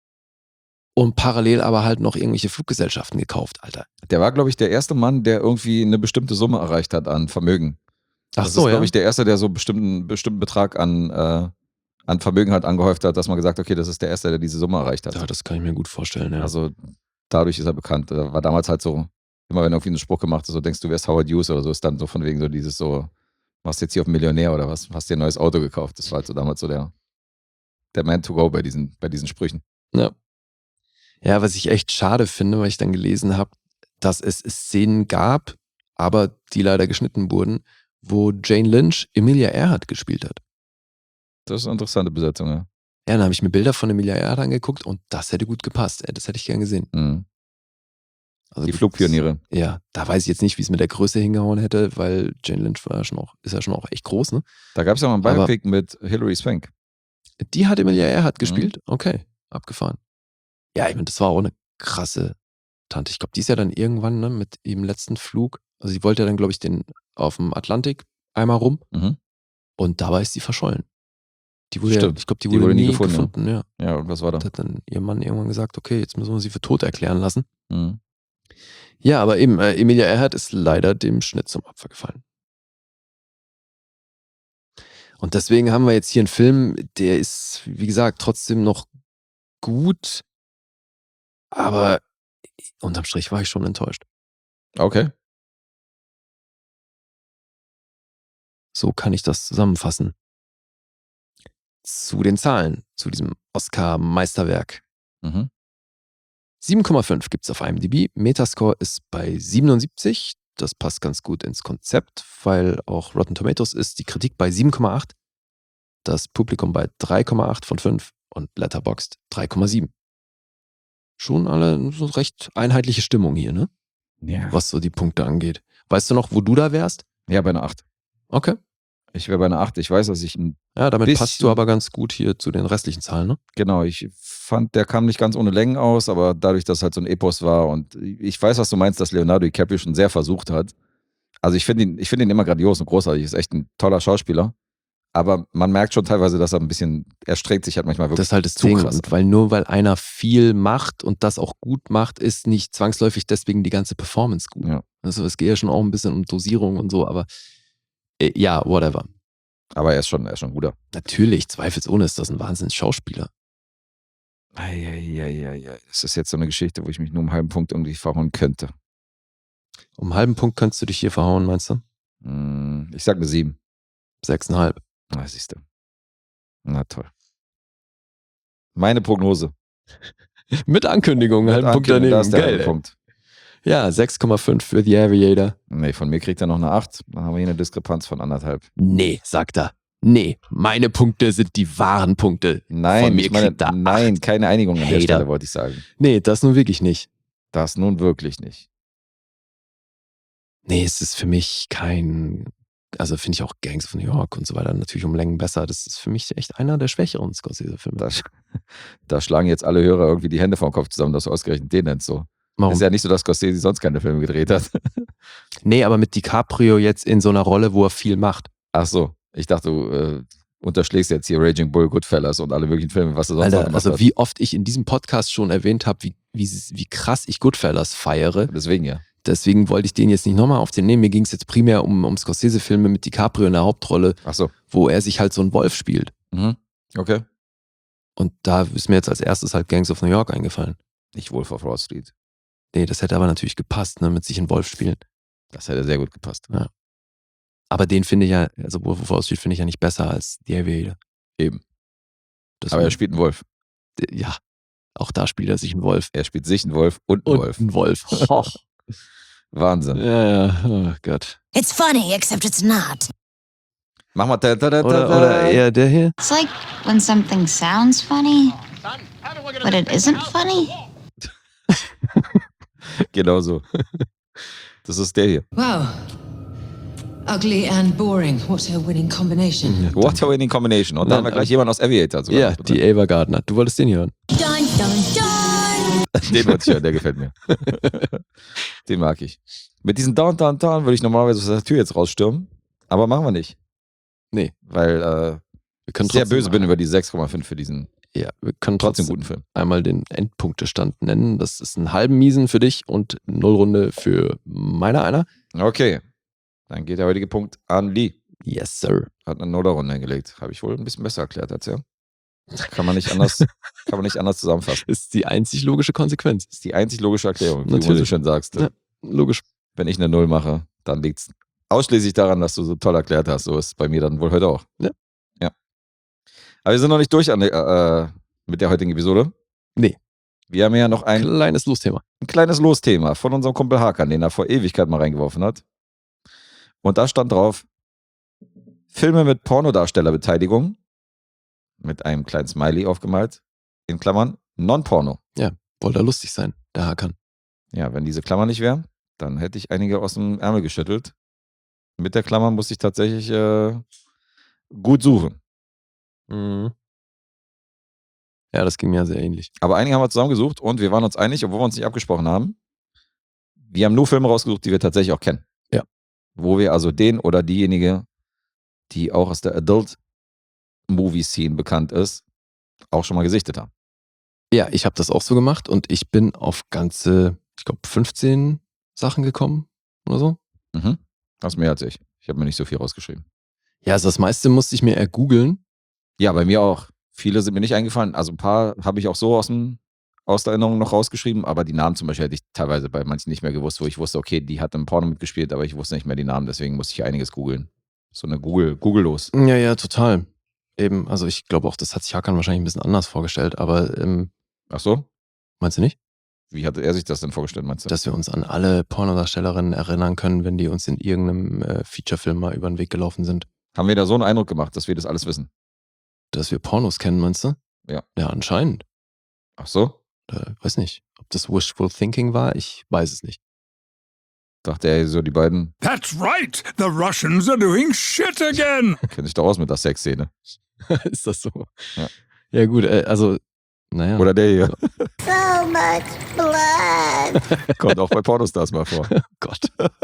und parallel aber halt noch irgendwelche Fluggesellschaften gekauft, Alter. Der war, glaube ich, der erste Mann, der irgendwie eine bestimmte Summe erreicht hat an Vermögen. Ach Das so, ist, ja. glaube ich, der erste, der so einen bestimmten Betrag an Vermögen halt angehäuft hat, dass man gesagt hat, okay, das ist der erste, der diese Summe erreicht hat. Ja, das kann ich mir gut vorstellen, ja. Also dadurch ist er bekannt. Da war damals halt so, immer wenn irgendwie ein Spruch gemacht ist, so denkst du wärst Howard Hughes oder so, ist dann so von wegen so dieses so, machst jetzt hier auf Millionär oder was, hast dir ein neues Auto gekauft. Das war halt so damals so der Man to go bei diesen Sprüchen. Ja. Ja, was ich echt schade finde, weil ich dann gelesen habe, dass es Szenen gab, aber die leider geschnitten wurden, wo Jane Lynch Emilia Earhart gespielt hat. Das ist eine interessante Besetzung, ja. Ja, dann habe ich mir Bilder von Emilia Earhart angeguckt und das hätte gut gepasst. Das hätte ich gern gesehen. Mhm. Also Die Flugpioniere. Ja, da weiß ich jetzt nicht, wie es mit der Größe hingehauen hätte, weil Jane Lynch ist ja schon auch echt groß, ne? Da gab es ja mal ein Aber- Biopic mit Hilary Swank. Die hat Emilia Earhart gespielt? Okay, abgefahren. Ja, ich meine, das war auch eine krasse Tante. Ich glaube, die ist ja dann irgendwann, ne, mit ihrem letzten Flug, also sie wollte ja dann, glaube ich, den auf dem Atlantik einmal rum Mhm. und dabei ist sie verschollen. Die wurde Stimmt. ich glaube, die Die wurde wurde nie nie gefunden, gefunden, ja. Ja, und was war da? Da hat dann ihr Mann irgendwann gesagt, okay, jetzt müssen wir sie für tot erklären lassen. Mhm. Ja, aber eben, Emilia Earhart ist leider dem Schnitt zum Opfer gefallen. Und deswegen haben wir jetzt hier einen Film, der ist, wie gesagt, trotzdem noch gut, aber unterm Strich war ich schon enttäuscht. Okay. So kann ich das zusammenfassen. Zu den Zahlen, zu diesem Oscar-Meisterwerk. Mhm. 7,5 gibt es auf IMDb. Metascore ist bei 77. Das passt ganz gut ins Konzept, weil auch Rotten Tomatoes ist die Kritik bei 7,8. Das Publikum bei 3,8 von 5 und Letterboxd 3,7. Schon alle so recht einheitliche Stimmung hier, ne? Ja. Was so die Punkte angeht. Weißt du noch, wo du da wärst? Ja, bei einer 8. Okay. Ich wäre bei einer 8. Ich weiß, dass ich Ja, damit Bisschen. passt du aber ganz gut hier zu den restlichen Zahlen, ne? genau, ich fand, der kam nicht ganz ohne Längen aus, aber dadurch, dass halt so ein Epos war und ich weiß, was du meinst, dass Leonardo DiCaprio schon sehr versucht hat. Also ich finde ihn immer grandios und großartig, ist echt ein toller Schauspieler. Aber man merkt schon teilweise, dass er streckt sich halt manchmal wirklich Das ist halt das zu Ding. krass. Und weil einer viel macht und das auch gut macht, ist nicht zwangsläufig deswegen die ganze Performance gut. Ja. Also es geht ja schon auch ein bisschen um Dosierung und so, aber ja, whatever. Aber er ist schon ein guter. Natürlich, zweifelsohne ist das ein Wahnsinns-Schauspieler. Eieieiei. Das ist jetzt so eine Geschichte, wo ich mich nur um einen halben Punkt irgendwie verhauen könnte. Um einen halben Punkt könntest du dich hier verhauen, meinst du? Ich sag eine 7. 6,5. Na, siehst du. Na toll. Meine Prognose. Mit Ankündigung, einen halben Punkt Ankündigung, da daneben. ist der Geil. halbe Punkt. Ja, 6,5 für The Aviator. Nee, von mir kriegt er noch eine 8. Dann haben wir hier eine Diskrepanz von 1,5. Nee, sagt er. Nee, meine Punkte sind die wahren Punkte. Nein, Von mir ich meine, kriegt er nein, 8. keine Einigung an der Hater. Stelle, wollte ich sagen. Nee, das nun wirklich nicht. Das nun wirklich nicht. Nee, es ist für mich kein, also finde ich auch Gangs of New York und so weiter natürlich um Längen besser. Das ist für mich echt einer der schwächeren Scorsese-Filme. Da schlagen jetzt alle Hörer irgendwie die Hände vom Kopf zusammen, dass du ausgerechnet den nennst. So. Warum? Ist ja nicht so, dass Scorsese sonst keine Filme gedreht hat. Nee, aber mit DiCaprio jetzt in so einer Rolle, wo er viel macht. Ach so, ich dachte, du unterschlägst jetzt hier Raging Bull, Goodfellas und alle möglichen Filme, was du sonst noch Alter, gemacht also hast. wie oft ich in diesem Podcast schon erwähnt habe, wie krass ich Goodfellas feiere. Deswegen ja. Deswegen wollte ich den jetzt nicht nochmal auf den nehmen. Mir ging es jetzt primär um Scorsese-Filme mit DiCaprio in der Hauptrolle, Ach so. wo er sich halt so einen Wolf spielt. Mhm. Okay. Und da ist mir jetzt als erstes halt Gangs of New York eingefallen. Nicht Wolf of Wall Street. Nee, das hätte aber natürlich gepasst, ne, mit sich einen Wolf spielen. Das hätte sehr gut gepasst. Ja. Aber den finde ich ja, also Wolf of Wall Street finde ich ja nicht besser als The Aviator. Eben. Deswegen, Aber er spielt einen Wolf. ja, auch da spielt er sich einen Wolf. Er spielt sich einen Wolf und einen Wolf. Einen Wolf. Wahnsinn. Ja, oh Gott. It's funny, except it's not. Mach mal. Oder eher der hier. It's like when something sounds funny, but it isn't funny. Genau so. Das ist der hier. Wow. Ugly and boring. What a winning combination. What a winning combination. Und dann haben wir gleich jemanden aus Aviator sogar. Ja, noch mit die Ava Gardner. Du wolltest den hier hören. Dun, dun, dun. drin. Den wollte ich hören, der gefällt mir. Den mag ich. Mit diesen Down würde ich normalerweise aus der Tür jetzt rausstürmen. Aber machen wir nicht. Nee. Weil Wir können ich sehr trotzdem böse bin über die 6,5 für diesen Ja, wir können trotzdem trotzdem guten Film. einmal den Endpunktestand nennen. Das ist einen halben Miesen für dich und 0 Runde für meiner einer. Okay. Dann geht der heutige Punkt an Lee. Yes, sir. Hat eine Nuller-Runde hingelegt. Habe ich wohl ein bisschen besser erklärt als er. Kann man nicht anders zusammenfassen. Ist die einzig logische Konsequenz. Das ist die einzig logische Erklärung, wie du so Natürlich. schön sagst. Ja, logisch. Wenn ich eine Null mache, dann liegt es ausschließlich daran, dass du so toll erklärt hast. So ist es bei mir dann wohl heute auch. Ja. Aber wir sind noch nicht durch mit der heutigen Episode. Nee. Wir haben ja noch ein Kleines Losthema. kleines Losthema von unserem Kumpel Hakan, den er vor Ewigkeit mal reingeworfen hat. Und da stand drauf, Filme mit Pornodarstellerbeteiligung, mit einem kleinen Smiley aufgemalt, in Klammern, Non-Porno. Wollte er lustig sein, der Hakan. Ja, wenn diese Klammer nicht wäre, dann hätte ich einige aus dem Ärmel geschüttelt. Mit der Klammer musste ich tatsächlich gut suchen. Mhm. Ja, das ging mir sehr ähnlich. Aber einige haben wir zusammengesucht und wir waren uns einig, obwohl wir uns nicht abgesprochen haben. Wir haben nur Filme rausgesucht, die wir tatsächlich auch kennen. Ja. Wo wir also den oder diejenige, die auch aus der Adult-Movie-Scene bekannt ist, auch schon mal gesichtet haben. Ja, ich habe das auch so gemacht und ich bin auf ganze, ich glaube, 15 Sachen gekommen oder so. Mhm. Das ist mehr als ich. Ich habe mir nicht so viel rausgeschrieben. Ja, also das meiste musste ich mir ergoogeln. Ja, bei mir auch. Viele sind mir nicht eingefallen. Also ein paar habe ich auch so aus der Erinnerung noch rausgeschrieben, aber die Namen zum Beispiel hätte ich teilweise bei manchen nicht mehr gewusst, wo ich wusste, okay, die hat im Porno mitgespielt, aber ich wusste nicht mehr die Namen, deswegen musste ich einiges googeln. So eine Google-los. Ja, total. Eben, also ich glaube auch, das hat sich Hakan wahrscheinlich ein bisschen anders vorgestellt, aber Ach so? meinst du nicht? Wie hatte er sich das denn vorgestellt, meinst du? Dass wir uns an alle Pornodarstellerinnen erinnern können, wenn die uns in irgendeinem Featurefilm mal über den Weg gelaufen sind. Haben wir da so einen Eindruck gemacht, dass wir das alles wissen? Dass wir Pornos kennen, meinst du? Ja. Ja, anscheinend. Ach so? Weiß nicht. Ob das Wishful Thinking war, ich weiß es nicht. Dachte er so, die beiden That's right. The Russians are doing shit again. kennen sich doch aus mit der Sexszene. Ist das so? Ja. Ja gut, also, naja. Oder der hier. So much blood. Kommt auch bei Pornostars mal vor. Oh Gott.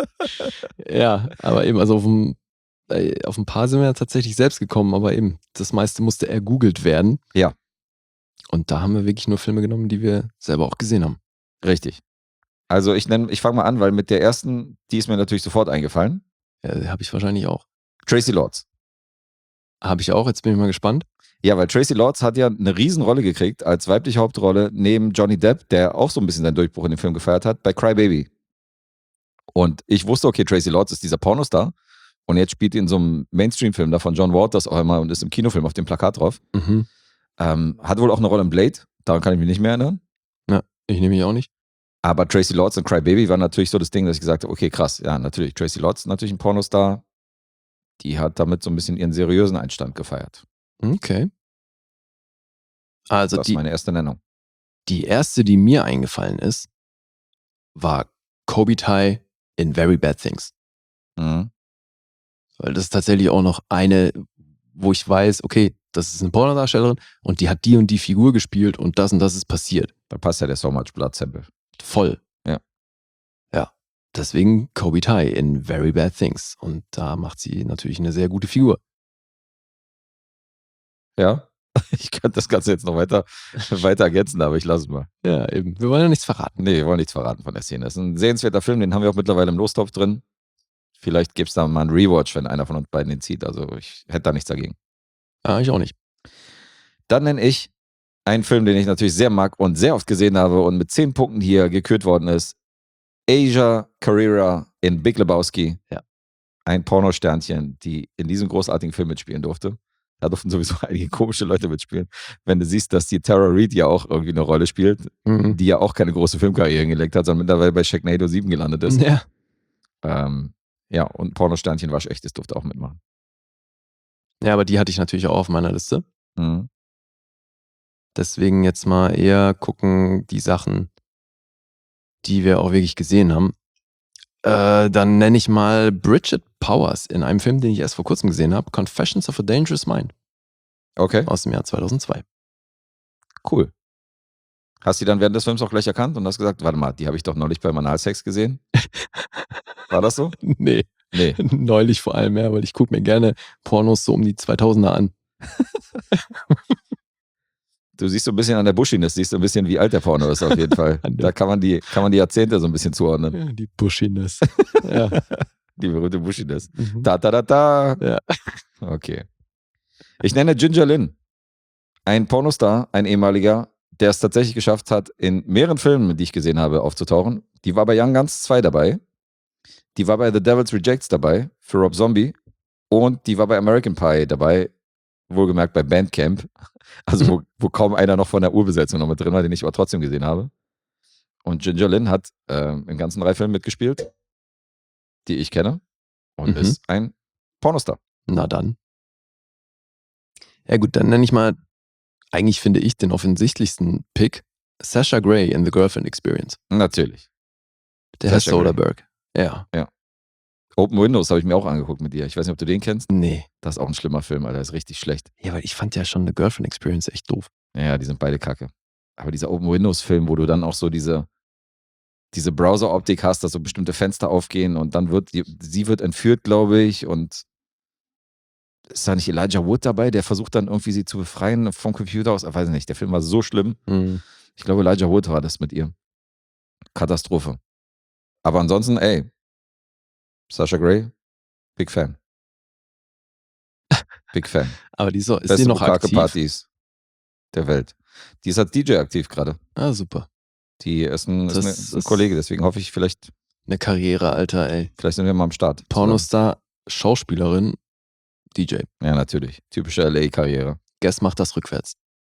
Ja, aber eben, also auf ein paar sind wir ja tatsächlich selbst gekommen, aber eben, das meiste musste ergoogelt werden. Ja. Und da haben wir wirklich nur Filme genommen, die wir selber auch gesehen haben. Richtig. Also ich fange mal an, weil mit der ersten, die ist mir natürlich sofort eingefallen. Ja, habe ich wahrscheinlich auch. Tracy Lords. Habe ich auch, jetzt bin ich mal gespannt. Ja, weil Tracy Lords hat ja eine Riesenrolle gekriegt als weibliche Hauptrolle neben Johnny Depp, der auch so ein bisschen seinen Durchbruch in dem Film gefeiert hat, bei Cry Baby. Und ich wusste, okay, Tracy Lords ist dieser Pornostar und jetzt spielt die in so einem Mainstream-Film da von John Waters auch einmal und ist im Kinofilm auf dem Plakat drauf. Mhm. Hat wohl auch eine Rolle in Blade, daran kann ich mich nicht mehr erinnern. Ja, ich nehme mich auch nicht. Aber Tracy Lords und Cry Baby war natürlich so das Ding, dass ich gesagt habe, okay, krass, ja, natürlich, Tracy Lords ist natürlich ein Pornostar. Die hat damit so ein bisschen ihren seriösen Einstand gefeiert. Okay. Also Das ist meine erste Nennung. die erste, die mir eingefallen ist, war Kobe Tai in Very Bad Things. Mhm. Weil das ist tatsächlich auch noch eine, wo ich weiß, okay, das ist eine Pornodarstellerin und die hat die und die Figur gespielt und das ist passiert. Da passt ja der So Much Blood Sample. Voll. Ja. Ja. Deswegen Kobe Tai in Very Bad Things. Und da macht sie natürlich eine sehr gute Figur. Ja, ich könnte das Ganze jetzt noch weiter ergänzen, aber ich lasse es mal. Ja, eben. Wir wollen ja nichts verraten. Nee, wir wollen nichts verraten von der Szene. Das ist ein sehenswerter Film, den haben wir auch mittlerweile im Lostopf drin. Vielleicht gibt es da mal einen Rewatch, wenn einer von uns beiden den zieht. Also ich hätte da nichts dagegen. Ah, ich auch nicht. Dann nenne ich einen Film, den ich natürlich sehr mag und sehr oft gesehen habe und mit 10 Punkten hier gekürt worden ist. Asia Carrera in Big Lebowski. Ja. Ein Pornosternchen, die in diesem großartigen Film mitspielen durfte. Da durften sowieso einige komische Leute mitspielen. Wenn du siehst, dass die Tara Reid ja auch irgendwie eine Rolle spielt, die ja auch keine große Filmkarriere hingelegt hat, sondern mittlerweile bei Sharknado 7 gelandet ist. Ja. Ja, und Pornosternchen Waschechtes durfte auch mitmachen. Ja, aber die hatte ich natürlich auch auf meiner Liste. Mhm. Deswegen jetzt mal eher gucken, die Sachen, die wir auch wirklich gesehen haben. Dann nenne ich mal Bridget Powers in einem Film, den ich erst vor kurzem gesehen habe. Confessions of a Dangerous Mind. Okay. Aus dem Jahr 2002. Cool. Hast du die dann während des Films auch gleich erkannt und hast gesagt, warte mal, die habe ich doch neulich beim Analsex gesehen? War das so? Nee. Neulich vor allem, ja, weil ich gucke mir gerne Pornos so um die 2000er an. Du siehst so ein bisschen an der Buschiness, siehst so ein bisschen, wie alt der Porno ist auf jeden Fall. Da kann man die Jahrzehnte so ein bisschen zuordnen. Ja, die Buschiness. Ja. Die berühmte Buschiness. Mhm. Da. Ja. Okay. Ich nenne Ginger Lynn. Ein Pornostar, ein ehemaliger, der es tatsächlich geschafft hat, in mehreren Filmen, die ich gesehen habe, aufzutauchen. Die war bei Young Guns 2 dabei. Die war bei The Devil's Rejects dabei, für Rob Zombie. Und die war bei American Pie dabei, wohlgemerkt bei Bandcamp. Also wo kaum einer noch von der Urbesetzung noch mit drin war, den ich aber trotzdem gesehen habe. Und Ginger Lynn hat in ganzen 3 Filmen mitgespielt, die ich kenne. Und ist ein Pornostar. Na dann. Ja gut, dann nenne ich mal, eigentlich finde ich den offensichtlichsten Pick, Sasha Grey in The Girlfriend Experience. Natürlich. Der Herr Sasha Grey. Soderbergh. Ja. Open Windows habe ich mir auch angeguckt mit dir. Ich weiß nicht, ob du den kennst. Nee. Das ist auch ein schlimmer Film, Alter. Das ist richtig schlecht. Ja, weil ich fand ja schon The Girlfriend Experience echt doof. Ja, die sind beide kacke. Aber dieser Open Windows Film, wo du dann auch so diese Browser-Optik hast, dass so bestimmte Fenster aufgehen und dann sie wird entführt, glaube ich, und ist da nicht Elijah Wood dabei, der versucht dann irgendwie sie zu befreien vom Computer aus? Ich weiß nicht, der Film war so schlimm. Ich glaube, Elijah Wood war das mit ihr. Katastrophe. Aber ansonsten, ey, Sasha Grey, Big Fan. Big Fan. Aber ist Beste die noch aktiv? Partys der Welt. Die ist als DJ aktiv gerade. Ah, super. Die ist ein Kollege, deswegen hoffe ich, vielleicht Eine Karriere, Alter, ey. sind wir mal am Start. Pornostar, Schauspielerin, DJ. Ja, natürlich. Typische LA-Karriere. Guess macht das rückwärts.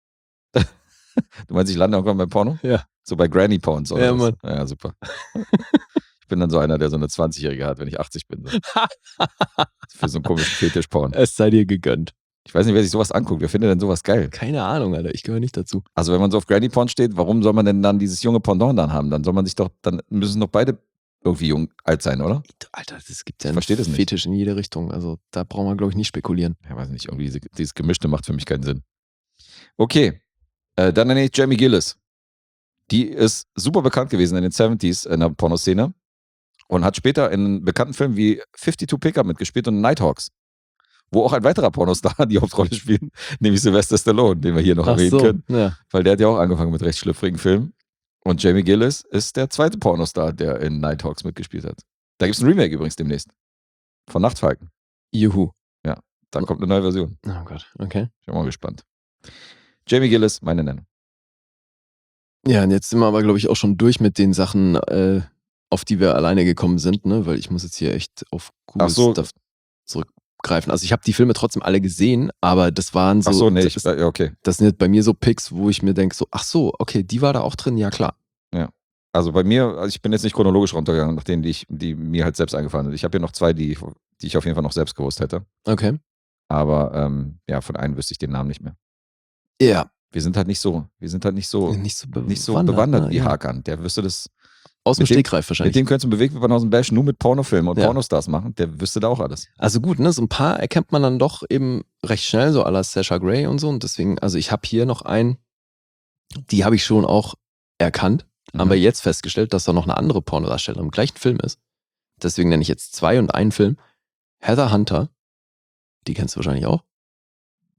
Du meinst, ich lande irgendwann beim Porno? Ja. So bei Granny Porns oder Ja, was? Mann. Ja, super. Ich bin dann so einer, der so eine 20-Jährige hat, wenn ich 80 bin. So. Für so einen komischen Fetischporn. Es sei dir gegönnt. Ich weiß nicht, wer sich sowas anguckt. Wer findet denn sowas geil? Keine Ahnung, Alter. Ich gehöre nicht dazu. Also wenn man so auf Granny Porn steht, warum soll man denn dann dieses junge Pendant dann haben? Dann müssen doch beide irgendwie alt sein, oder? Alter, es gibt ja Ich verstehe das nicht. Fetisch in jede Richtung. Also da brauchen wir, glaube ich, nicht spekulieren. Ja, weiß nicht, irgendwie dieses Gemischte macht für mich keinen Sinn. Okay, dann nenne ich Jamie Gillis. Die ist super bekannt gewesen in den 70s in der Pornoszene und hat später in bekannten Filmen wie 52 Pickup mitgespielt und Nighthawks, wo auch ein weiterer Pornostar die Hauptrolle spielt, nämlich Sylvester Stallone, den wir hier noch erwähnen können, Ja. weil der hat ja auch angefangen mit recht schlüpfrigen Filmen. Und Jamie Gillis ist der zweite Pornostar, der in Nighthawks mitgespielt hat. Da gibt es ein Remake übrigens demnächst. Von Nachtfalken. Juhu. Da kommt eine neue Version. Oh Gott, okay. Ich bin mal gespannt. Jamie Gillis, meine Nennung. Ja, und jetzt sind wir aber, glaube ich, auch schon durch mit den Sachen, auf die wir alleine gekommen sind, ne? Weil ich muss jetzt hier echt auf Google Stuff zurückgreifen. Also ich habe die Filme trotzdem alle gesehen, aber das waren so. Ach so, nee, okay. Das sind jetzt bei mir so Picks, wo ich mir denke, so, ach so, okay, die war da auch drin, ja klar. Ja. Also bei mir, ich bin jetzt nicht chronologisch runtergegangen, nach denen, die mir halt selbst eingefallen sind. Ich habe hier noch 2, die ich auf jeden Fall noch selbst gewusst hätte. Okay. Aber ja, von einem wüsste ich den Namen nicht mehr. Ja. Wir sind halt nicht so bewandert, bewandert wie ja. Hakan. Der wüsste das. Aus dem Stegreif Mit wahrscheinlich. dem könntest du einen Bewegtbildbanausen Bash nur mit Pornofilmen und Ja. Pornostars machen. Der wüsste da auch alles. Also gut, ne, so ein paar erkennt man dann doch eben recht schnell, so à la Sasha Grey und so. Und deswegen, also ich habe hier noch einen, die habe ich schon auch erkannt, aber jetzt festgestellt, dass da noch eine andere Pornodarstellerin im gleichen Film ist. Deswegen nenne ich jetzt 2 und einen Film. Heather Hunter, die kennst du wahrscheinlich auch.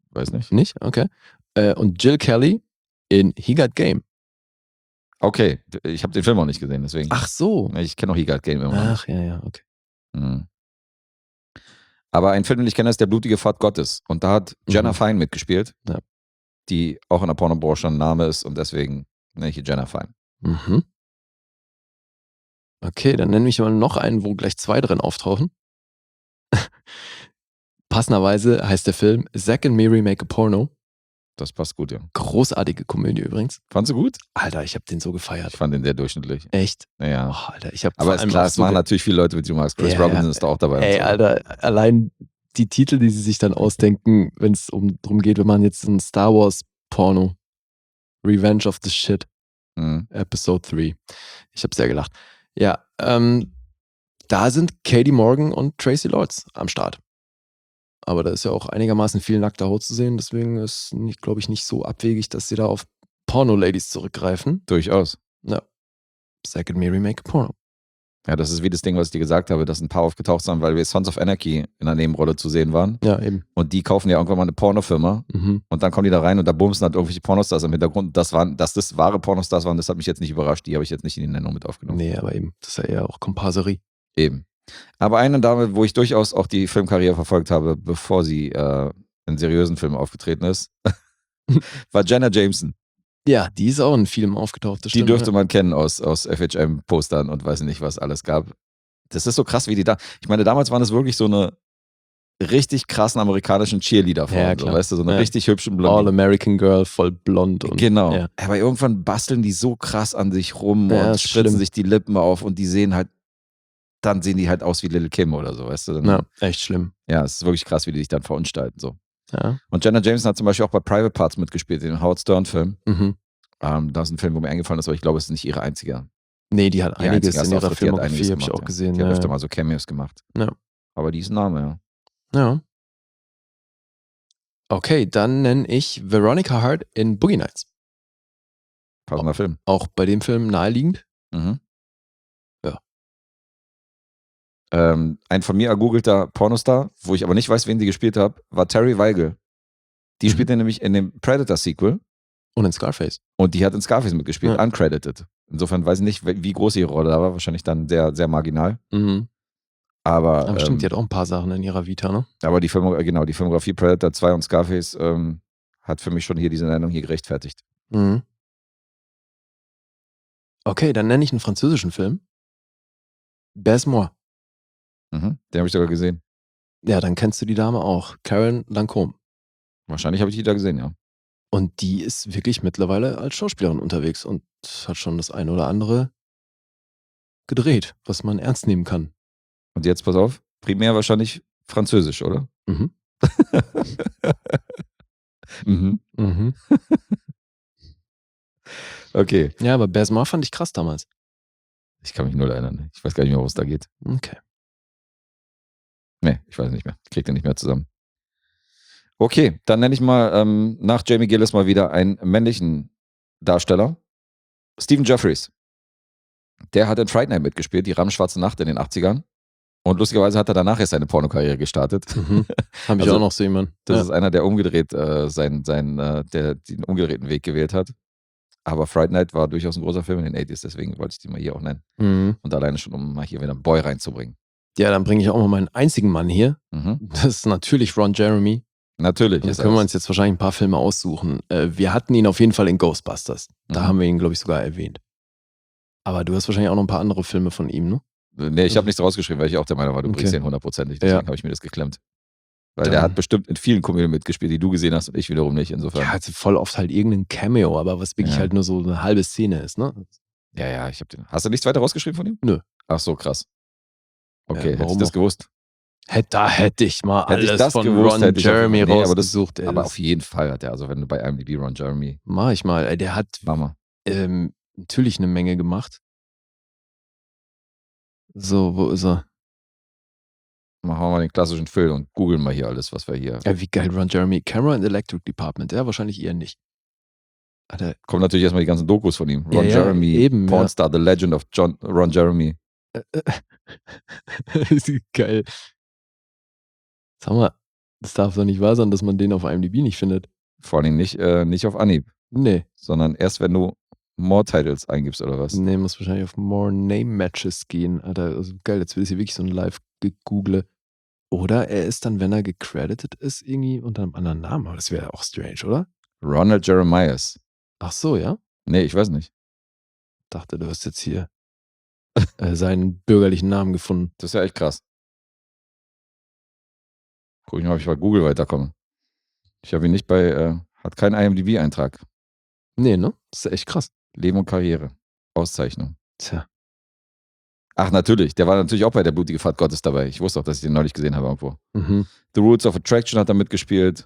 Weiß nicht. Nicht? Okay. Und Jill Kelly in He Got Game. Okay, ich habe den Film auch nicht gesehen, deswegen. Ach so. Ich kenne auch He Got Game immer noch Ach, ja, okay. nicht. Mhm. Aber ein Film, den ich kenne, ist Der blutige Pfad Gottes. Und da hat Jenna Fine mitgespielt, Ja. die auch in der Pornobranche ein Name ist und deswegen nenne ich die Jenna Fine. Mhm. Okay, dann nenne ich mal noch einen, wo gleich 2 drin auftauchen. Passenderweise heißt der Film Zack and Miri Make a Porno. Das passt gut, ja. Großartige Komödie übrigens. Fandst du gut? Alter, ich habe den so gefeiert. Ich fand den sehr durchschnittlich. Echt? Naja. Oh, Alter, ich habe Aber ist klar, es machen natürlich viele Leute, wie du magst. Chris Robinson ist da auch dabei. Ey, und so. Alter, allein die Titel, die sie sich dann ausdenken, wenn es darum geht, wenn man jetzt ein Star Wars Porno, Revenge of the Shit, Episode 3. Ich habe sehr gelacht. Ja, da sind Katie Morgan und Tracy Lords am Start. Aber da ist ja auch einigermaßen viel nackter Haut zu sehen, deswegen ist, glaube ich, nicht so abwegig, dass sie da auf Porno-Ladies zurückgreifen. Durchaus. Ja. Zack and Miri Make a Porno. Ja, das ist wie das Ding, was ich dir gesagt habe, dass ein paar aufgetaucht sind, weil wir Sons of Anarchy in der Nebenrolle zu sehen waren. Ja, eben. Und die kaufen ja irgendwann mal eine Pornofirma und dann kommen die da rein und da bumsen halt irgendwelche Pornostars im Hintergrund. Dass das wahre Pornostars waren, das hat mich jetzt nicht überrascht. Die habe ich jetzt nicht in die Nennung mit aufgenommen. Nee, aber eben, das ist ja eher auch Komparserie. Eben. Aber eine Dame, wo ich durchaus auch die Filmkarriere verfolgt habe, bevor sie in seriösen Filmen aufgetreten ist, war Jenna Jameson. Ja, die ist auch in Filmen aufgetaucht. Das Die stimmt, dürfte ja. man kennen aus FHM-Postern und weiß nicht, was alles gab. Das ist so krass, wie die da. Ich meine, damals waren das wirklich so eine richtig krassen amerikanischen Cheerleader-Frauen. Ja, so, klar. weißt du, so eine Ja. richtig hübschen Blondine. All-American Girl, voll blond. Und, Genau. Ja. Aber irgendwann basteln die so krass an sich rum Ja, und ist spritzen schlimm. sich die Lippen auf und die sehen halt, dann sehen die halt aus wie Lil' Kim oder so, weißt du? Dann, Ja, echt schlimm. ja, es ist wirklich krass, wie die sich dann verunstalten. So. Ja. Und Jenna Jameson hat zum Beispiel auch bei Private Parts mitgespielt, den Howard Stern-Film. Mhm. Das ist ein Film, wo mir eingefallen ist, aber ich glaube, es ist nicht ihre einzige. Nee, die hat Die einiges einzige in ihrer Auftritt, die hat Filmografie, einiges habe ich gemacht, auch ja. gesehen. Die hat Ja, öfter mal so Cameos gemacht. Ja. Aber die ist ein Name, ja. Ja. Okay, dann nenne ich Veronica Hart in Boogie Nights. Passender Film. Auch bei dem Film naheliegend. Mhm. Ja. Ein von mir ergoogelter Pornostar, wo ich aber nicht weiß, wen die gespielt hat, war Terry Weigel. Die spielte nämlich in dem Predator-Sequel. Und in Scarface. Und die hat in Scarface mitgespielt, Ja. uncredited. Insofern weiß ich nicht, wie groß ihre Rolle da war. Wahrscheinlich dann sehr, sehr marginal. Mhm. Aber, Aber stimmt, die hat auch ein paar Sachen in ihrer Vita, ne? aber die Filmografie Predator 2 und Scarface hat für mich schon hier diese Nennung hier gerechtfertigt. Mhm. Okay, dann nenne ich einen französischen Film. Baise-moi. Den habe ich sogar gesehen. Ja, dann kennst du die Dame auch. Karen Lancôme. Wahrscheinlich habe ich die da gesehen, ja. Und die ist wirklich mittlerweile als Schauspielerin unterwegs und hat schon das eine oder andere gedreht, was man ernst nehmen kann. Und jetzt pass auf, primär wahrscheinlich Französisch, oder? Mhm. Mhm. Mhm. Okay. Ja, aber Baise-moi fand ich krass damals. Ich kann mich null erinnern. Ich weiß gar nicht mehr, worum es da geht. Okay. Nee, ich weiß nicht mehr. Ich krieg den nicht mehr zusammen. Okay, dann nenne ich mal nach Jamie Gillis mal wieder einen männlichen Darsteller. Stephen Jeffries. Der hat in Fright Night mitgespielt, die Rammschwarze Nacht in den 80ern. Und lustigerweise hat er danach erst seine Pornokarriere gestartet. Mhm. Habe ich Also, auch noch so jemanden. Das Ja. ist einer, der umgedreht der den umgedrehten Weg gewählt hat. Aber Fright Night war durchaus ein großer Film in den 80s, deswegen wollte ich die mal hier auch nennen. Mhm. Und alleine schon, um mal hier wieder einen Boy reinzubringen. Ja, dann bringe ich auch mal meinen einzigen Mann hier. Mhm. Das ist natürlich Ron Jeremy. Natürlich. Und da ist können wir alles. uns jetzt wahrscheinlich ein paar Filme aussuchen. Wir hatten ihn auf jeden Fall in Ghostbusters. Da Mhm. haben wir ihn, glaube ich, sogar erwähnt. Aber du hast wahrscheinlich auch noch ein paar andere Filme von ihm, ne? Nee, ich habe nichts rausgeschrieben, weil ich auch der Meinung war, du Okay. bringst den hundertprozentig. Deswegen Ja. habe ich mir das geklemmt. Weil Dann- der hat bestimmt in vielen Komödien mitgespielt, die du gesehen hast und ich wiederum nicht. Insofern. Ja, hat voll oft halt irgendein Cameo, aber was wirklich Ja. halt nur so eine halbe Szene ist, ne? Ja, ich habe den. Hast du nichts weiter rausgeschrieben von ihm? Nö. Ach so, krass. Okay, hätte warum ich das auch? gewusst. Da hätte ich mal Hätte ich alles das von gewusst, Ron hätte ich auf- Jeremy nee, aber das- rausgesucht. ey, Aber das auf jeden Fall hat er, also wenn du bei IMDb Ron Jeremy, mach ich mal. Ey, der hat Mama. natürlich eine Menge gemacht. So, wo ist er? Machen wir mal den klassischen Film und googeln mal hier alles, was wir hier. Ja, wie geil, Ron Jeremy. Camera and Electric Department. Ja, wahrscheinlich eher nicht. Alter, Kommen natürlich erstmal die ganzen Dokus von ihm. Ron Ja, Jeremy, eben, ja. Pornstar, The Legend of Ron Jeremy. geil. Sag mal, Das darf doch nicht wahr sein, dass man den auf IMDb nicht findet. Vor allem nicht auf Anhieb, Nee. sondern erst, wenn du More Titles eingibst oder was. Nee, muss wahrscheinlich auf More Name Matches gehen. Alter, also geil, jetzt wird es hier wirklich so ein Live-Gegoogle. Oder er ist dann, wenn er gecredited ist, irgendwie unter einem anderen Namen. Aber das wäre ja auch strange, oder? Ronald Jeremias. Ach so, ja? Nee, ich weiß nicht. Dachte, du hast jetzt hier seinen bürgerlichen Namen gefunden. Das ist ja echt krass. Guck ich mal, ob ich bei Google weiterkomme. Ich habe ihn nicht hat keinen IMDb-Eintrag. Nee, ne? Das ist echt krass. Leben und Karriere. Auszeichnung. Tja. Ach, natürlich. Der war natürlich auch bei der blutige Fahrt Gottes dabei. Ich wusste auch, dass ich den neulich gesehen habe irgendwo. Mhm. The Rules of Attraction hat er mitgespielt.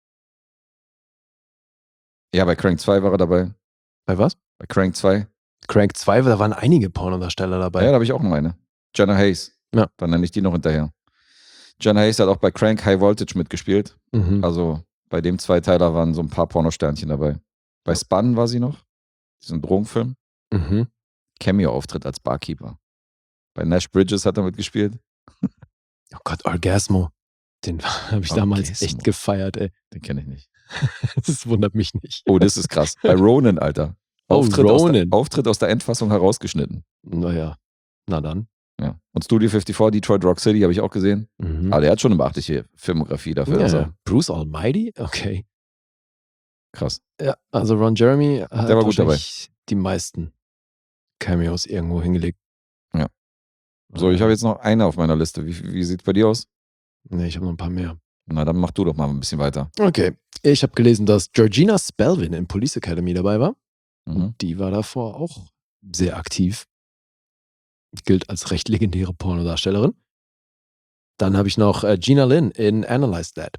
Ja, bei Crank 2 war er dabei. Bei was? Bei Crank 2. Crank 2, da waren einige Pornodarsteller dabei. Ja, da habe ich auch noch eine. Jenna Hayes. Ja. Dann nenne ich die noch hinterher. Jenna Hayes hat auch bei Crank High Voltage mitgespielt. Mhm. Also bei dem Zweiteiler waren so ein paar Pornosternchen dabei. Bei Spun war sie noch. Diesen Drogenfilm. Mhm. Cameo-Auftritt als Barkeeper. Bei Nash Bridges hat er mitgespielt. Oh Gott, Orgasmo. Den habe ich damals Orgasmo. echt gefeiert, ey. Den kenne ich nicht. Das wundert mich nicht. Oh, das ist krass. Bei Ronan, Alter. Oh, Ronan. Auftritt aus der Endfassung herausgeschnitten. Naja, na dann. Ja. Und Studio 54, Detroit Rock City, habe ich auch gesehen. Mhm. Aber der hat schon eine beachtliche Filmografie dafür. Ja, Also, Bruce Almighty? Okay. krass. Ja, also Ron Jeremy hat Der war gut dabei. wahrscheinlich die meisten Cameos irgendwo hingelegt. Ja. So, ich habe jetzt noch eine auf meiner Liste. Wie sieht es bei dir aus? Nee, ich habe noch ein paar mehr. Na, dann mach du doch mal ein bisschen weiter. Okay. Ich habe gelesen, dass Georgina Spelvin in Police Academy dabei war. Mhm. Die war davor auch sehr aktiv. Gilt als recht legendäre Pornodarstellerin. Dann habe ich noch Gina Lynn in Analyze That.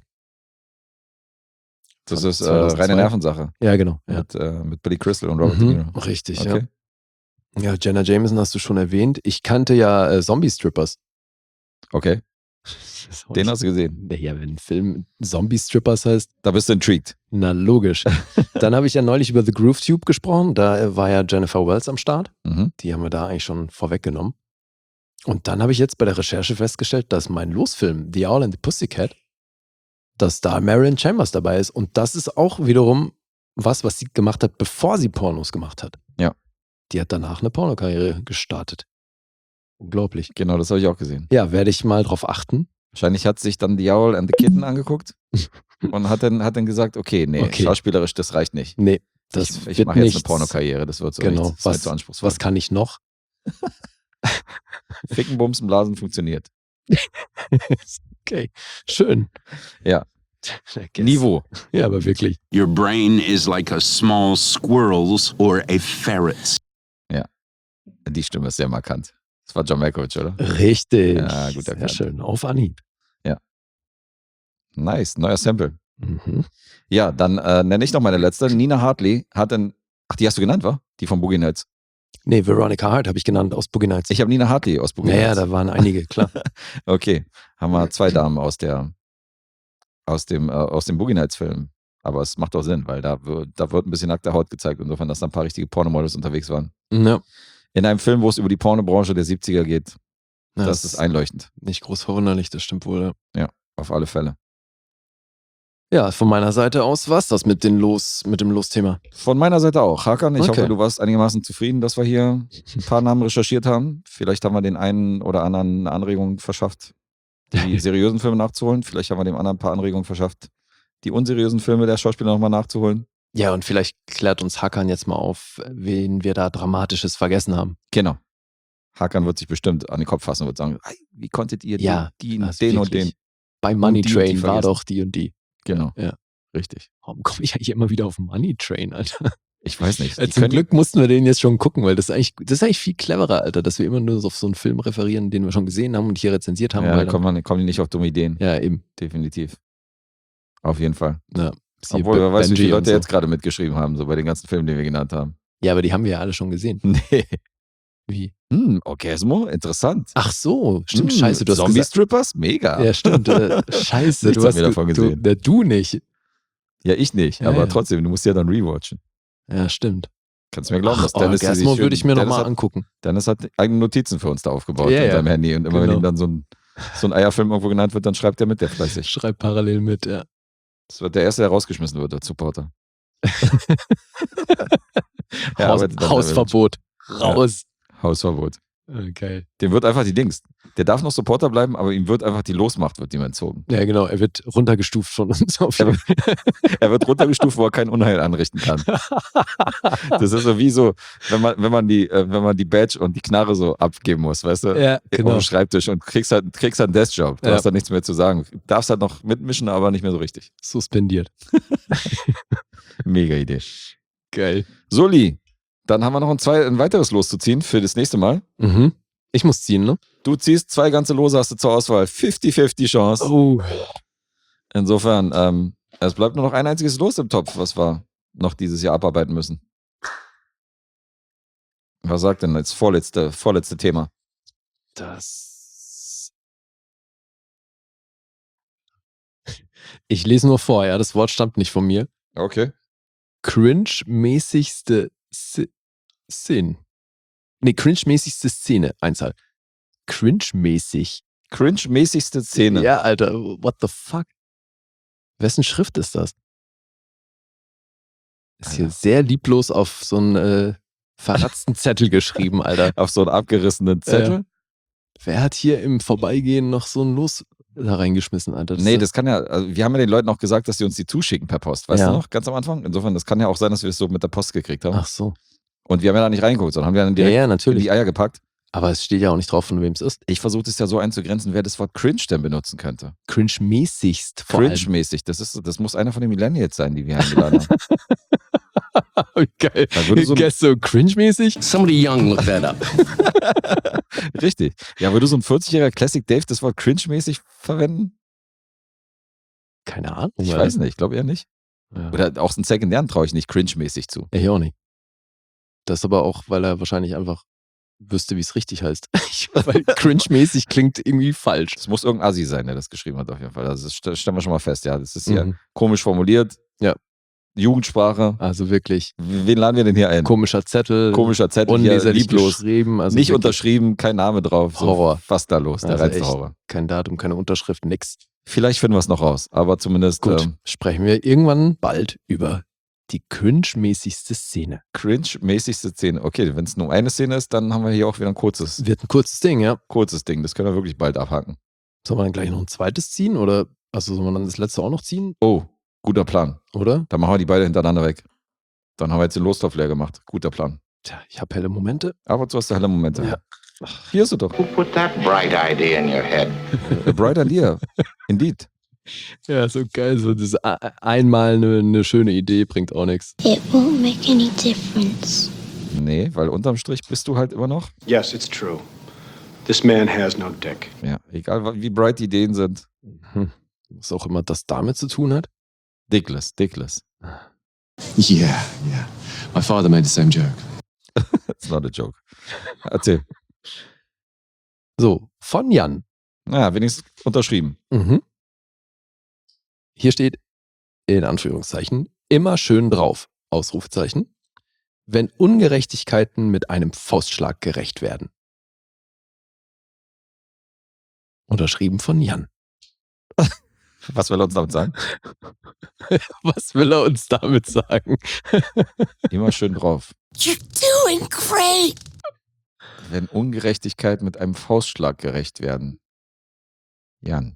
Das ist 2002. reine Nervensache. Ja, genau. Ja. Mit Billy Crystal und Robert De Niro. Richtig, Okay. ja. Ja, Jenna Jameson hast du schon erwähnt. Ich kannte ja Zombie-Strippers. Okay. Das ist auch Den nicht- hast du gesehen. Ja, wenn ein Film Zombie-Strippers heißt, Da bist du intrigued. na logisch. Dann habe ich ja neulich über The Groove Tube gesprochen. Da war ja Jennifer Wells am Start. Mhm. Die haben wir da eigentlich schon vorweggenommen. Und dann habe ich jetzt bei der Recherche festgestellt, dass mein Losfilm The Owl and the Pussycat, dass da Marion Chambers dabei ist. Und das ist auch wiederum was sie gemacht hat, bevor sie Pornos gemacht hat. Ja. Die hat danach eine Pornokarriere gestartet. Unglaublich. Genau, das habe ich auch gesehen. Ja, werde ich mal drauf achten. Wahrscheinlich hat sich dann The Owl and the Kitten angeguckt und hat dann gesagt, okay, schauspielerisch, das reicht nicht. Nee, das ich wird mache jetzt eine nichts. Pornokarriere, das wird so Genau. nichts. Das ist mir zu anspruchsvoll. Was kann ich noch? Ficken, Bumsen, Blasen funktioniert. Okay, schön. Ja. I guess. Niveau. Ja, aber wirklich. Your brain is like a small squirrel's or a ferret's. Die Stimme ist sehr markant. Das war John Malkovich, oder? Richtig. Ja, gut Sehr erkannt. schön. Auf Anhieb. Nice, neuer Sample. Mhm. Ja, dann nenne ich noch meine letzte. Nina Hartley hat die hast du genannt, wa? Die von Boogie Nights. Nee, Veronica Hart habe ich genannt aus Boogie Nights. Ich habe Nina Hartley aus Boogie Naja, Nights. da waren einige, klar. Okay, haben wir zwei Damen aus dem Boogie Nights Film. Aber es macht auch Sinn, weil da wird ein bisschen nackte Haut gezeigt, insofern, dass da ein paar richtige Pornomodels unterwegs waren. Ja. In einem Film, wo es über die Pornobranche der 70er geht. Ja, Das ist einleuchtend. nicht groß verwunderlich, das stimmt wohl. Ja, auf alle Fälle. Ja, von meiner Seite aus war's das mit dem Losthema. Von meiner Seite auch. Hakan, ich Okay. hoffe, du warst einigermaßen zufrieden, dass wir hier ein paar Namen recherchiert haben. Vielleicht haben wir den einen oder anderen eine Anregung verschafft, die seriösen Filme nachzuholen. Vielleicht haben wir dem anderen ein paar Anregungen verschafft, die unseriösen Filme der Schauspieler nochmal nachzuholen. Ja, und vielleicht klärt uns Hakan jetzt mal auf, wen wir da Dramatisches vergessen haben. Genau. Hakan wird sich bestimmt an den Kopf fassen und wird sagen, "Ei, wie konntet ihr Ja, den also und wirklich. den? Bei Money Und die Train war vergessen. doch die und die. Genau. Ja. Richtig. Warum komme ich eigentlich immer wieder auf Money Train, Alter? Ich weiß nicht. Die Zum können- Glück mussten wir den jetzt schon gucken, weil das ist eigentlich viel cleverer, Alter, dass wir immer nur so auf so einen Film referieren, den wir schon gesehen haben und hier rezensiert haben. Ja, weil da dann, kommen die nicht auf dumme Ideen. ja, eben. Definitiv. Auf jeden Fall. Ja. Siehe Obwohl, wer weiß, wie Benji viele und Leute so. jetzt gerade mitgeschrieben haben, so bei den ganzen Filmen, die wir genannt haben. Ja, aber die haben wir ja alle schon gesehen. Nee. Wie? Orgasmo, interessant. Ach so, stimmt, scheiße, du hast gesagt. Zombie-Strippers? Mega. Ja, stimmt, scheiße, Nichts du haben hast wir davon gesehen. Du nicht. Ja, ich nicht, Ja, aber ja. trotzdem, du musst ja dann rewatchen. Ja, stimmt. Kannst du mir glauben, dass Ach, Dennis die Orgasmo sich würde ich mir Dennis nochmal hat- angucken. Dennis hat eigene Notizen für uns da aufgebaut Ja, in ja. seinem Handy und immer wenn Genau. ihm dann so ein so ein Eierfilm irgendwo genannt wird, dann schreibt er mit, der fleißig. Schreibt parallel mit, ja. Das wird der Erste, der rausgeschmissen wird, der Supporter. Er arbeitet dann Hausverbot. Raus. Hausverbot. Geil. Dem wird einfach die Dings. Der darf noch Supporter bleiben, aber ihm wird einfach die Losmacht wird ihm entzogen. Ja, genau. Er wird runtergestuft von uns. Er wird runtergestuft, wo er kein Unheil anrichten kann. Das ist so wie so, wenn man die Badge und die Knarre so abgeben muss, weißt du? Ja, genau. Auf dem Schreibtisch und kriegst halt einen Deskjob. Du hast da nichts mehr zu sagen. Darfst halt noch mitmischen, aber nicht mehr so richtig. Suspendiert. Mega Idee. Geil. Soli, dann haben wir noch ein weiteres Los zu ziehen für das nächste Mal. Mhm. Ich muss ziehen, ne? Du ziehst 2 ganze Lose, hast du zur Auswahl. 50-50 Chance. Oh. Insofern, es bleibt nur noch ein einziges Los im Topf, was wir noch dieses Jahr abarbeiten müssen. Was sagt denn das vorletzte Thema? Ich lese nur vor, ja, das Wort stammt nicht von mir. Okay. Cringe-mäßigste Szene. Nee, cringe-mäßigste Szene. Einzahl. Cringe-mäßig. Cringe-mäßigste Szene. Ja, Alter, what the fuck? Wessen Schrift ist das? Ist hier sehr lieblos auf so einen verratzten Zettel geschrieben, Alter. Auf so einen abgerissenen Zettel? Wer hat hier im Vorbeigehen noch so ein Los da reingeschmissen, Alter? Das kann ja, also wir haben ja den Leuten auch gesagt, dass sie uns die zuschicken per Post, weißt du noch, ganz am Anfang? Insofern, das kann ja auch sein, dass wir es so mit der Post gekriegt haben. Ach so. Und wir haben ja da nicht reingeguckt, sondern haben wir dann direkt natürlich. in die Eier gepackt. Aber es steht ja auch nicht drauf, von wem es ist. Ich versuche es ja so einzugrenzen, wer das Wort cringe denn benutzen könnte. Cringe-mäßigst vor allem. Cringe-mäßig, das muss einer von den Millennials sein, die wir eingeladen haben. Geil. Guess so cringe-mäßig? Somebody young look that up. Richtig. Ja, würde so ein 40-jähriger Classic Dave das Wort cringe-mäßig verwenden? Keine Ahnung. Ich weiß nicht, ich glaube eher nicht. Ja. Oder auch einen Secondären traue ich nicht cringe-mäßig zu. Ich auch nicht. Das ist aber auch, weil er wahrscheinlich einfach wüsste, wie es richtig heißt. Weil cringe-mäßig klingt irgendwie falsch. Es muss irgendein Assi sein, der das geschrieben hat auf jeden Fall. Also das stellen wir schon mal fest. Ja, das ist hier komisch formuliert. Ja. Jugendsprache. Also wirklich. Wen laden wir denn hier ein? Komischer Zettel. Unleserlich geschrieben. Also nicht unterschrieben, kein Name drauf. Horror. So, was da los? Der reinste Horror. Kein Datum, keine Unterschrift, nix. Vielleicht finden wir es noch raus, aber zumindest gut. Sprechen wir irgendwann bald über die cringe-mäßigste Szene. Cringe-mäßigste Szene. Okay, wenn es nur eine Szene ist, dann haben wir hier auch wieder ein kurzes. Wird ein kurzes Ding, ja. Kurzes Ding, das können wir wirklich bald abhaken. Sollen wir dann gleich noch ein zweites ziehen? Oder sollen wir dann das letzte auch noch ziehen? Oh, guter Plan. Oder? Dann machen wir die beide hintereinander weg. Dann haben wir jetzt den Lostopf leer gemacht. Guter Plan. Tja, ich habe helle Momente. Aber du hast helle Momente. Ja. Hier ist du doch. Who put that bright idea in your head? A bright idea. Indeed. Ja, so geil. So das einmal eine schöne Idee bringt auch nichts. It won't make any difference. Nee, weil unterm Strich bist du halt immer noch. Yes, it's true. This man has no dick. Ja, egal wie bright die Ideen sind. Was auch immer das damit zu tun hat. Dickless. Yeah. My father made the same joke. It's not a joke. Erzähl. So, von Jan. Naja, wenigstens unterschrieben. Hier steht, in Anführungszeichen, immer schön drauf, Ausrufezeichen, wenn Ungerechtigkeiten mit einem Faustschlag gerecht werden. Unterschrieben von Jan. Was will er uns damit sagen? Was will er uns damit sagen? Immer schön drauf. You're doing great. Wenn Ungerechtigkeit mit einem Faustschlag gerecht werden. Jan.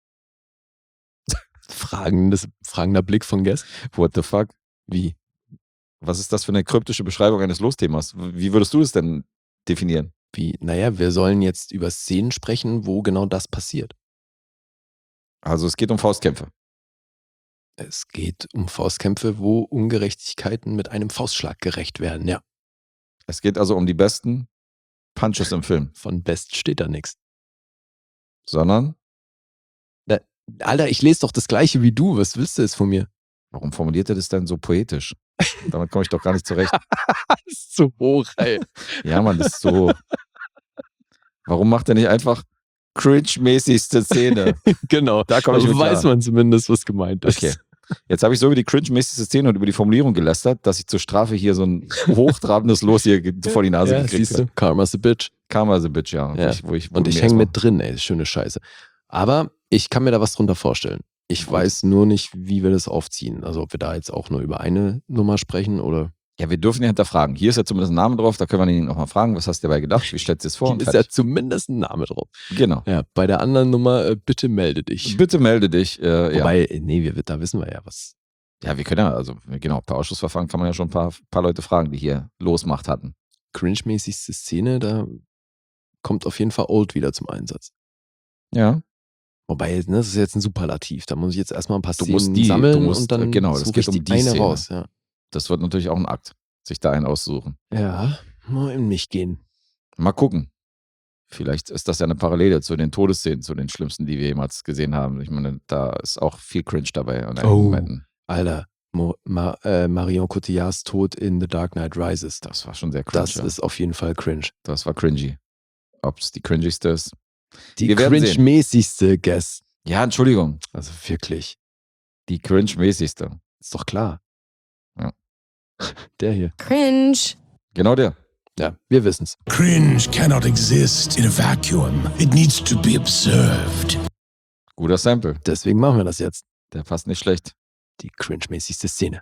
Fragender Blick von Guest. What the fuck? Wie? Was ist das für eine kryptische Beschreibung eines Losthemas? Wie würdest du es denn definieren? Wie? Naja, wir sollen jetzt über Szenen sprechen, wo genau das passiert. Also es geht um Faustkämpfe. Es geht um Faustkämpfe, wo Ungerechtigkeiten mit einem Faustschlag gerecht werden, ja. Es geht also um die besten Punches im Film. Von best steht da nichts. Sondern? Alter, ich lese doch das Gleiche wie du. Was willst du jetzt von mir? Warum formuliert er das denn so poetisch? Damit komme ich doch gar nicht zurecht. Das ist zu hoch, ey. Ja, Mann, das ist zu hoch. Warum macht er nicht einfach cringe-mäßigste Szene? Genau. Da komme ich mit weiß man zumindest, was gemeint ist. Okay. Jetzt habe ich so über die cringe-mäßigste Szene und über die Formulierung gelästert, dass ich zur Strafe hier so ein hochtrabendes Los hier vor die Nase gekriegt habe. Karma's a bitch. Karma is a bitch, ja. Ja. Und ich hänge mit drin, ey, schöne Scheiße. Aber ich kann mir da was drunter vorstellen. Ich weiß nur nicht, wie wir das aufziehen. Also ob wir da jetzt auch nur über eine Nummer sprechen oder... Ja, wir dürfen ja hinterfragen. Hier ist ja zumindest ein Name drauf, da können wir ihn nochmal fragen, was hast du dabei gedacht? Wie stellst du es vor? Hier ist ja zumindest ein Name drauf. Genau. Ja, bei der anderen Nummer, bitte melde dich. Bitte melde dich. Wobei, nee, da wissen wir ja was. Ja, wir können ja, also genau, per Ausschussverfahren kann man ja schon ein paar Leute fragen, die hier Losmacht hatten. Cringe-mäßigste Szene, da kommt auf jeden Fall Old wieder zum Einsatz. Ja. Wobei, ne, das ist jetzt ein Superlativ. Da muss ich jetzt erstmal ein paar Szenen sammeln und dann genau, das geht um die eine Szene raus. Ja. Das wird natürlich auch ein Akt, sich da einen aussuchen. Ja, mal in mich gehen. Mal gucken. Vielleicht ist das ja eine Parallele zu den Todesszenen, zu den schlimmsten, die wir jemals gesehen haben. Ich meine, da ist auch viel Cringe dabei an einigen Momenten. Alter, Marion Cotillards Tod in The Dark Knight Rises. Das war schon sehr cringe. Das ist auf jeden Fall cringe. Das war cringy. Ob es die cringigste ist? Die cringe-mäßigste, Guess. Ja, Entschuldigung. Also wirklich. Die cringe-mäßigste. Ist doch klar. Ja. Der hier. Cringe. Genau der. Ja, wir wissen's. Cringe cannot exist in a vacuum. It needs to be observed. Guter Sample. Deswegen machen wir das jetzt. Der passt nicht schlecht. Die cringe-mäßigste Szene.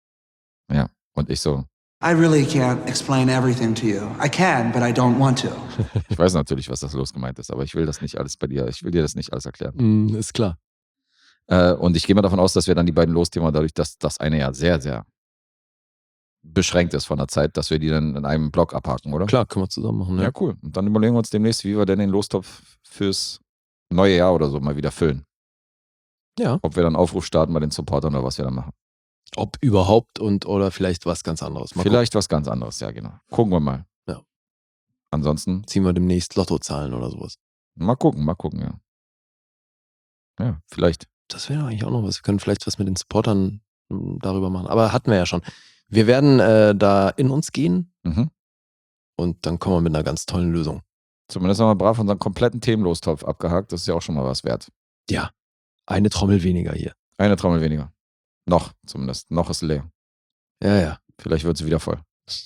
Ja, und ich so. I really can't explain everything to you. I can, but I don't want to. Ich weiß natürlich, was das los gemeint ist, aber ich will das nicht alles bei dir, ich will dir das nicht alles erklären. Ist klar. Und ich gehe mal davon aus, dass wir dann die beiden Losthemen, dadurch, dass das eine ja sehr, sehr beschränkt ist von der Zeit, dass wir die dann in einem Block abhaken, oder? Klar, können wir zusammen machen. Ne? Ja, cool. Und dann überlegen wir uns demnächst, wie wir denn den Lostopf fürs neue Jahr oder so mal wieder füllen. Ja. Ob wir dann Aufruf starten bei den Supportern oder was wir dann machen. Ob überhaupt oder vielleicht was ganz anderes. Vielleicht was ganz anderes, ja genau. Gucken wir mal. Ja. Ansonsten ziehen wir demnächst Lottozahlen oder sowas. Mal gucken, ja. Ja, vielleicht. Das wäre eigentlich auch noch was. Wir können vielleicht was mit den Supportern darüber machen. Aber hatten wir ja schon. Wir werden da in uns gehen und dann kommen wir mit einer ganz tollen Lösung. Zumindest haben wir brav unseren kompletten Themenlostopf abgehakt. Das ist ja auch schon mal was wert. Ja, eine Trommel weniger hier. Eine Trommel weniger. Noch zumindest. Noch ist leer. Ja. Vielleicht wird sie wieder voll.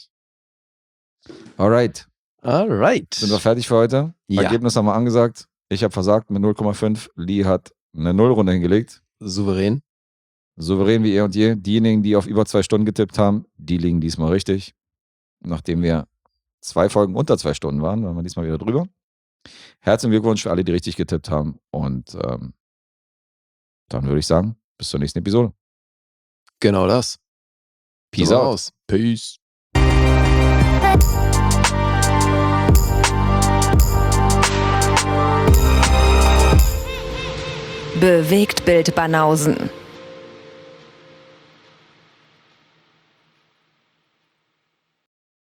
Alright. Sind wir fertig für heute? Ja. Ergebnis haben wir angesagt. Ich habe versagt mit 0,5. Lee hat eine Nullrunde hingelegt. Souverän. Souverän wie eh und je. Diejenigen, die auf über 2 Stunden getippt haben, die liegen diesmal richtig. Nachdem wir 2 Folgen unter 2 Stunden waren wir diesmal wieder drüber. Herzlichen Glückwunsch für alle, die richtig getippt haben. Und dann würde ich sagen, bis zur nächsten Episode. Genau das. Peace out. Peace. Bewegt Bild Banausen.